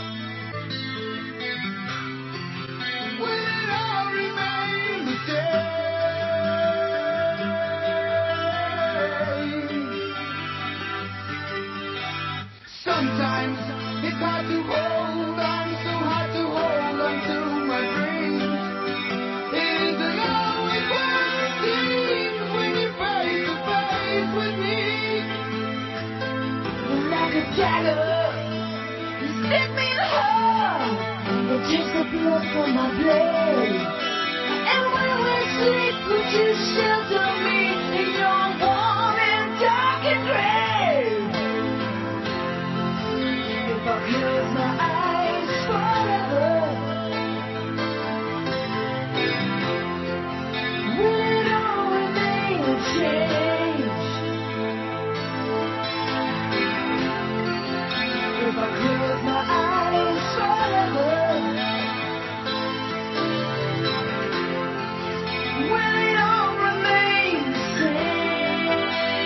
will it all remain the same? Sometimes it's hard to hold on, so hard to hold on to my dreams. It isn't always what it seems when you're face to face with me. Like a dagger, you stick me in the heart. It takes the blood from my blade. And when we sleep, would you shelter me in your warm and darkened grave? If I close my eyes forever, will it all remain unchanged? If I close my eyes forever, will it all remain the same?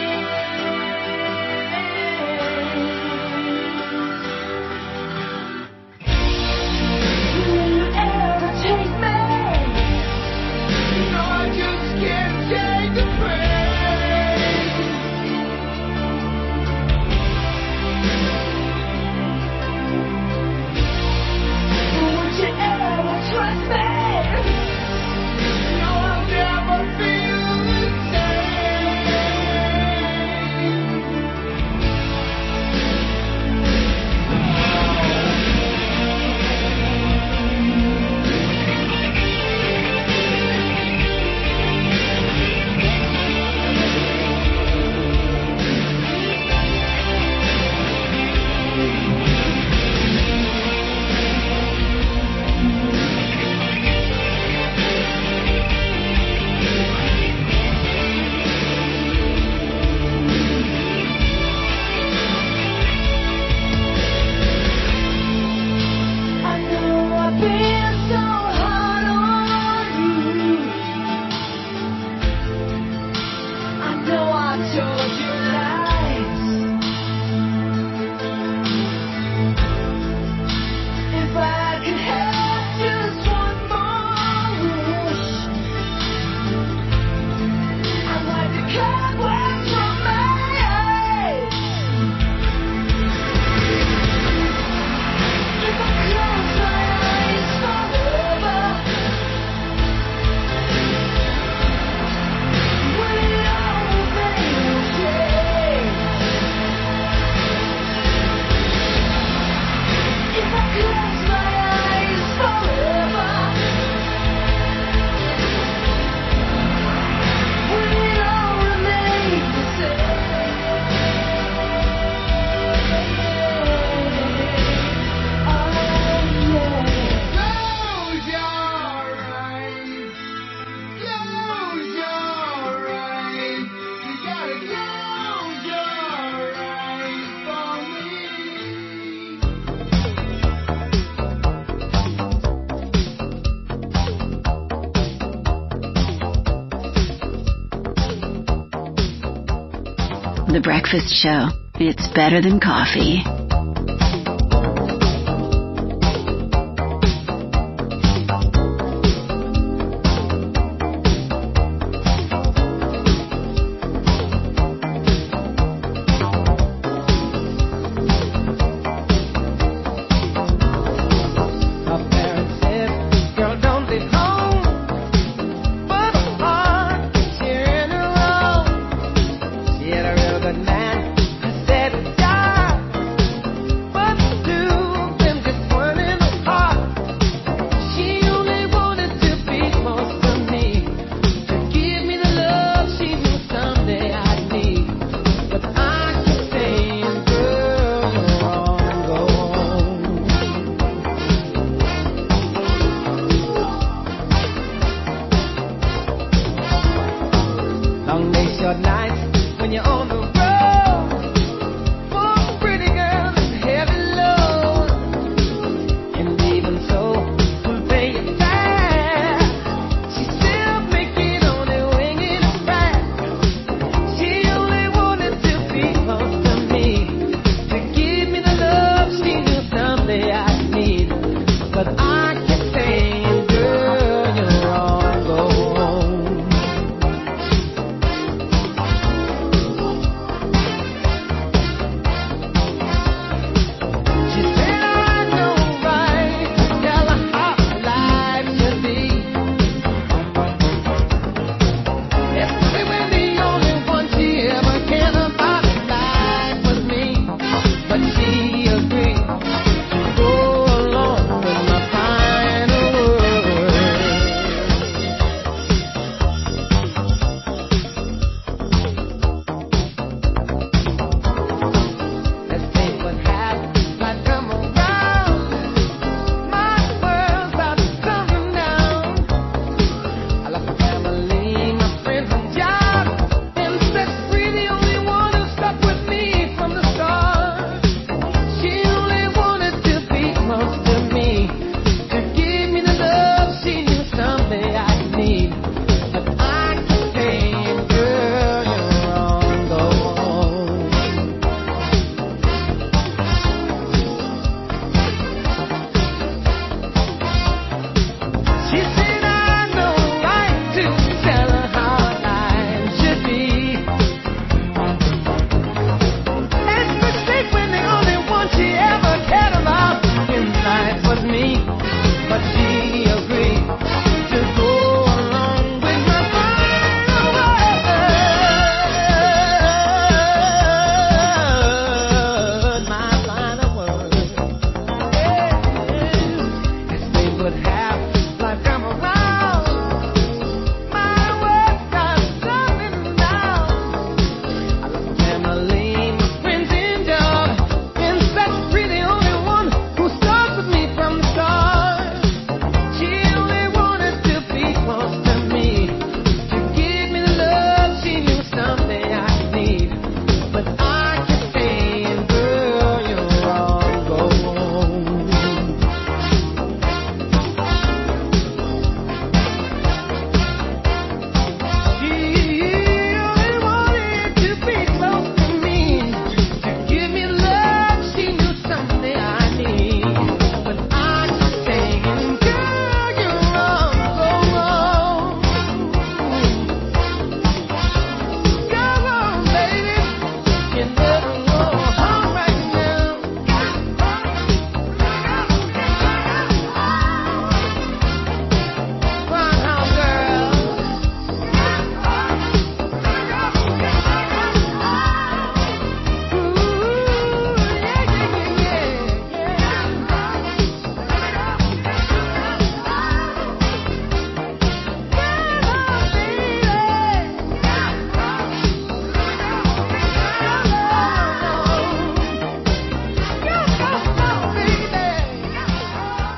Will you ever take me? No, I just can't take the pain. Would you ever trust me? No, I'll never feel the I know I've been so hard on you. I know I've told you lies. If I could have just one more wish, I'd wipe the cobwebs from my eyes. If I close my eyes forever, will it all remain unchanged? If I close my eyes forever, will it all remain the Close your eyes. Close your eyes. You gotta close your eyes for me. The Breakfast Show. It's better than coffee. My parents said, girl, don't leave home. But my heart is cheering her on. She had a real good man. I said, John,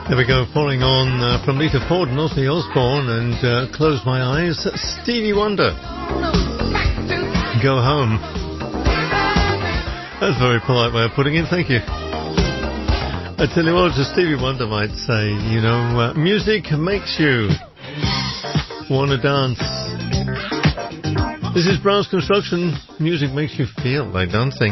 There we go, following on uh, from Lita Ford and Ozzy Osbourne and uh, Close My Eyes, Stevie Wonder. Go home. That's a very polite way of putting it, thank you. I tell you what, as Stevie Wonder might say, you know, uh, music makes you want to dance. This is Brown's Construction. Music makes you feel like dancing.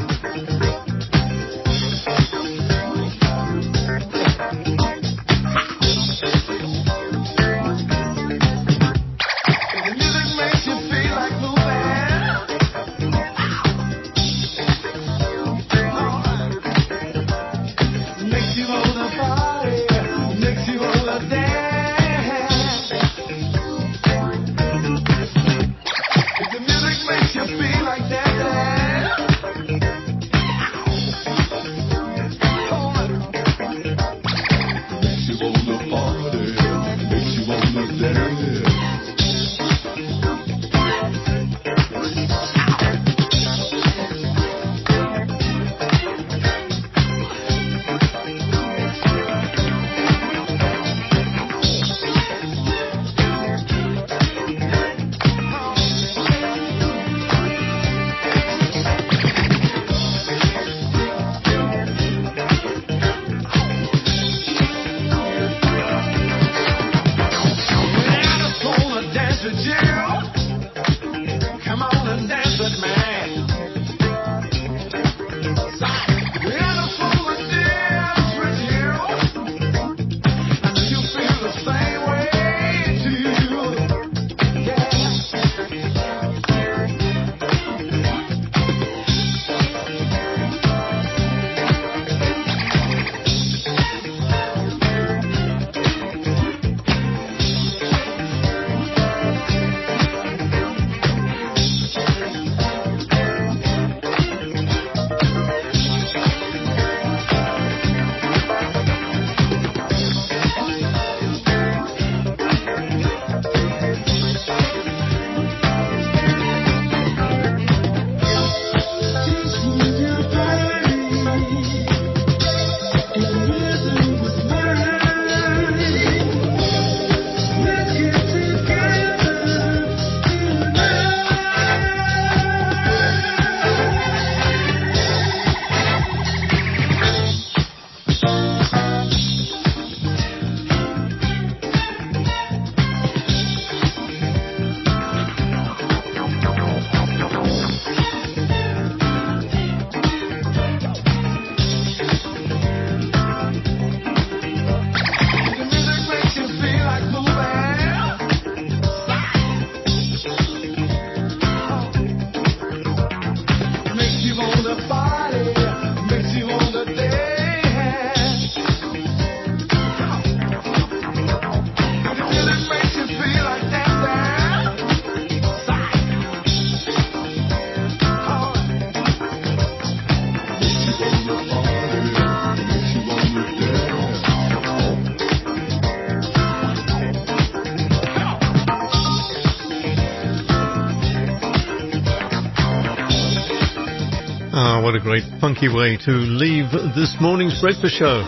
Ah, what a great funky way to leave this morning's breakfast show.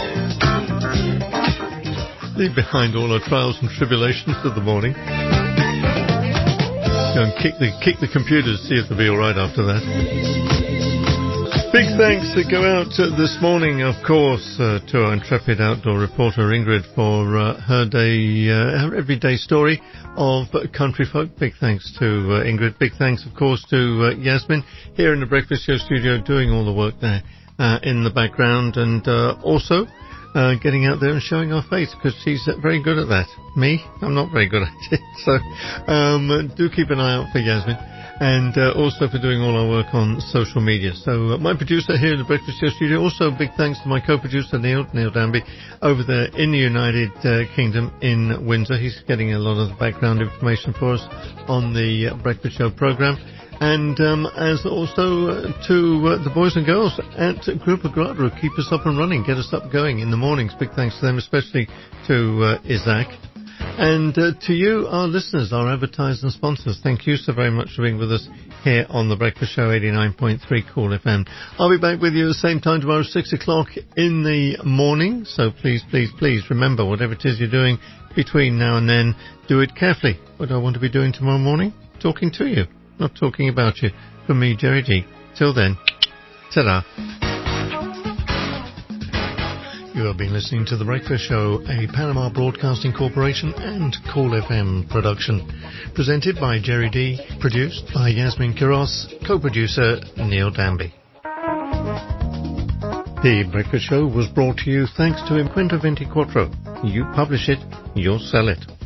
Leave behind all our trials and tribulations of the morning. Go and kick the, kick the computers, see if they'll be alright after that. Big thanks that go out uh, this morning, of course, uh, to our intrepid outdoor reporter Ingrid for uh, her day, uh, her everyday story of uh, country folk. Big thanks to uh, Ingrid. Big thanks, of course, to uh, Yasmin here in the Breakfast Show studio doing all the work there uh, in the background, and uh, also uh, getting out there and showing our face, because she's uh, very good at that. Me, I'm not very good at it. So um, do keep an eye out for Yasmin. And uh, also for doing all our work on social media. So uh, my producer here in the Breakfast Show studio. Also big thanks to my co-producer Neil, Neil Danby, over there in the United uh, Kingdom in Windsor. He's getting a lot of the background information for us on the uh, Breakfast Show program. And um, as also uh, to uh, the boys and girls at Grupa Grada who keep us up and running, get us up going in the mornings. Big thanks to them, especially to uh, Isaac. And uh, to you, our listeners, our advertisers and sponsors, thank you so very much for being with us here on The Breakfast Show, eighty-nine point three Cool F M. I'll be back with you at the same time tomorrow, six o'clock in the morning. So please, please, please remember, whatever it is you're doing between now and then, do it carefully. What do I want to be doing tomorrow morning? Talking to you, not talking about you. From me, Jerry D. Till then, ta-da. You have been listening to The Breakfast Show, a Panama Broadcasting Corporation and Cool F M production. Presented by Jerry D, produced by Yasmin Quiros, co-producer Neil Danby. The Breakfast Show was brought to you thanks to Imquinto Veinticuatro. You publish it, you'll sell it.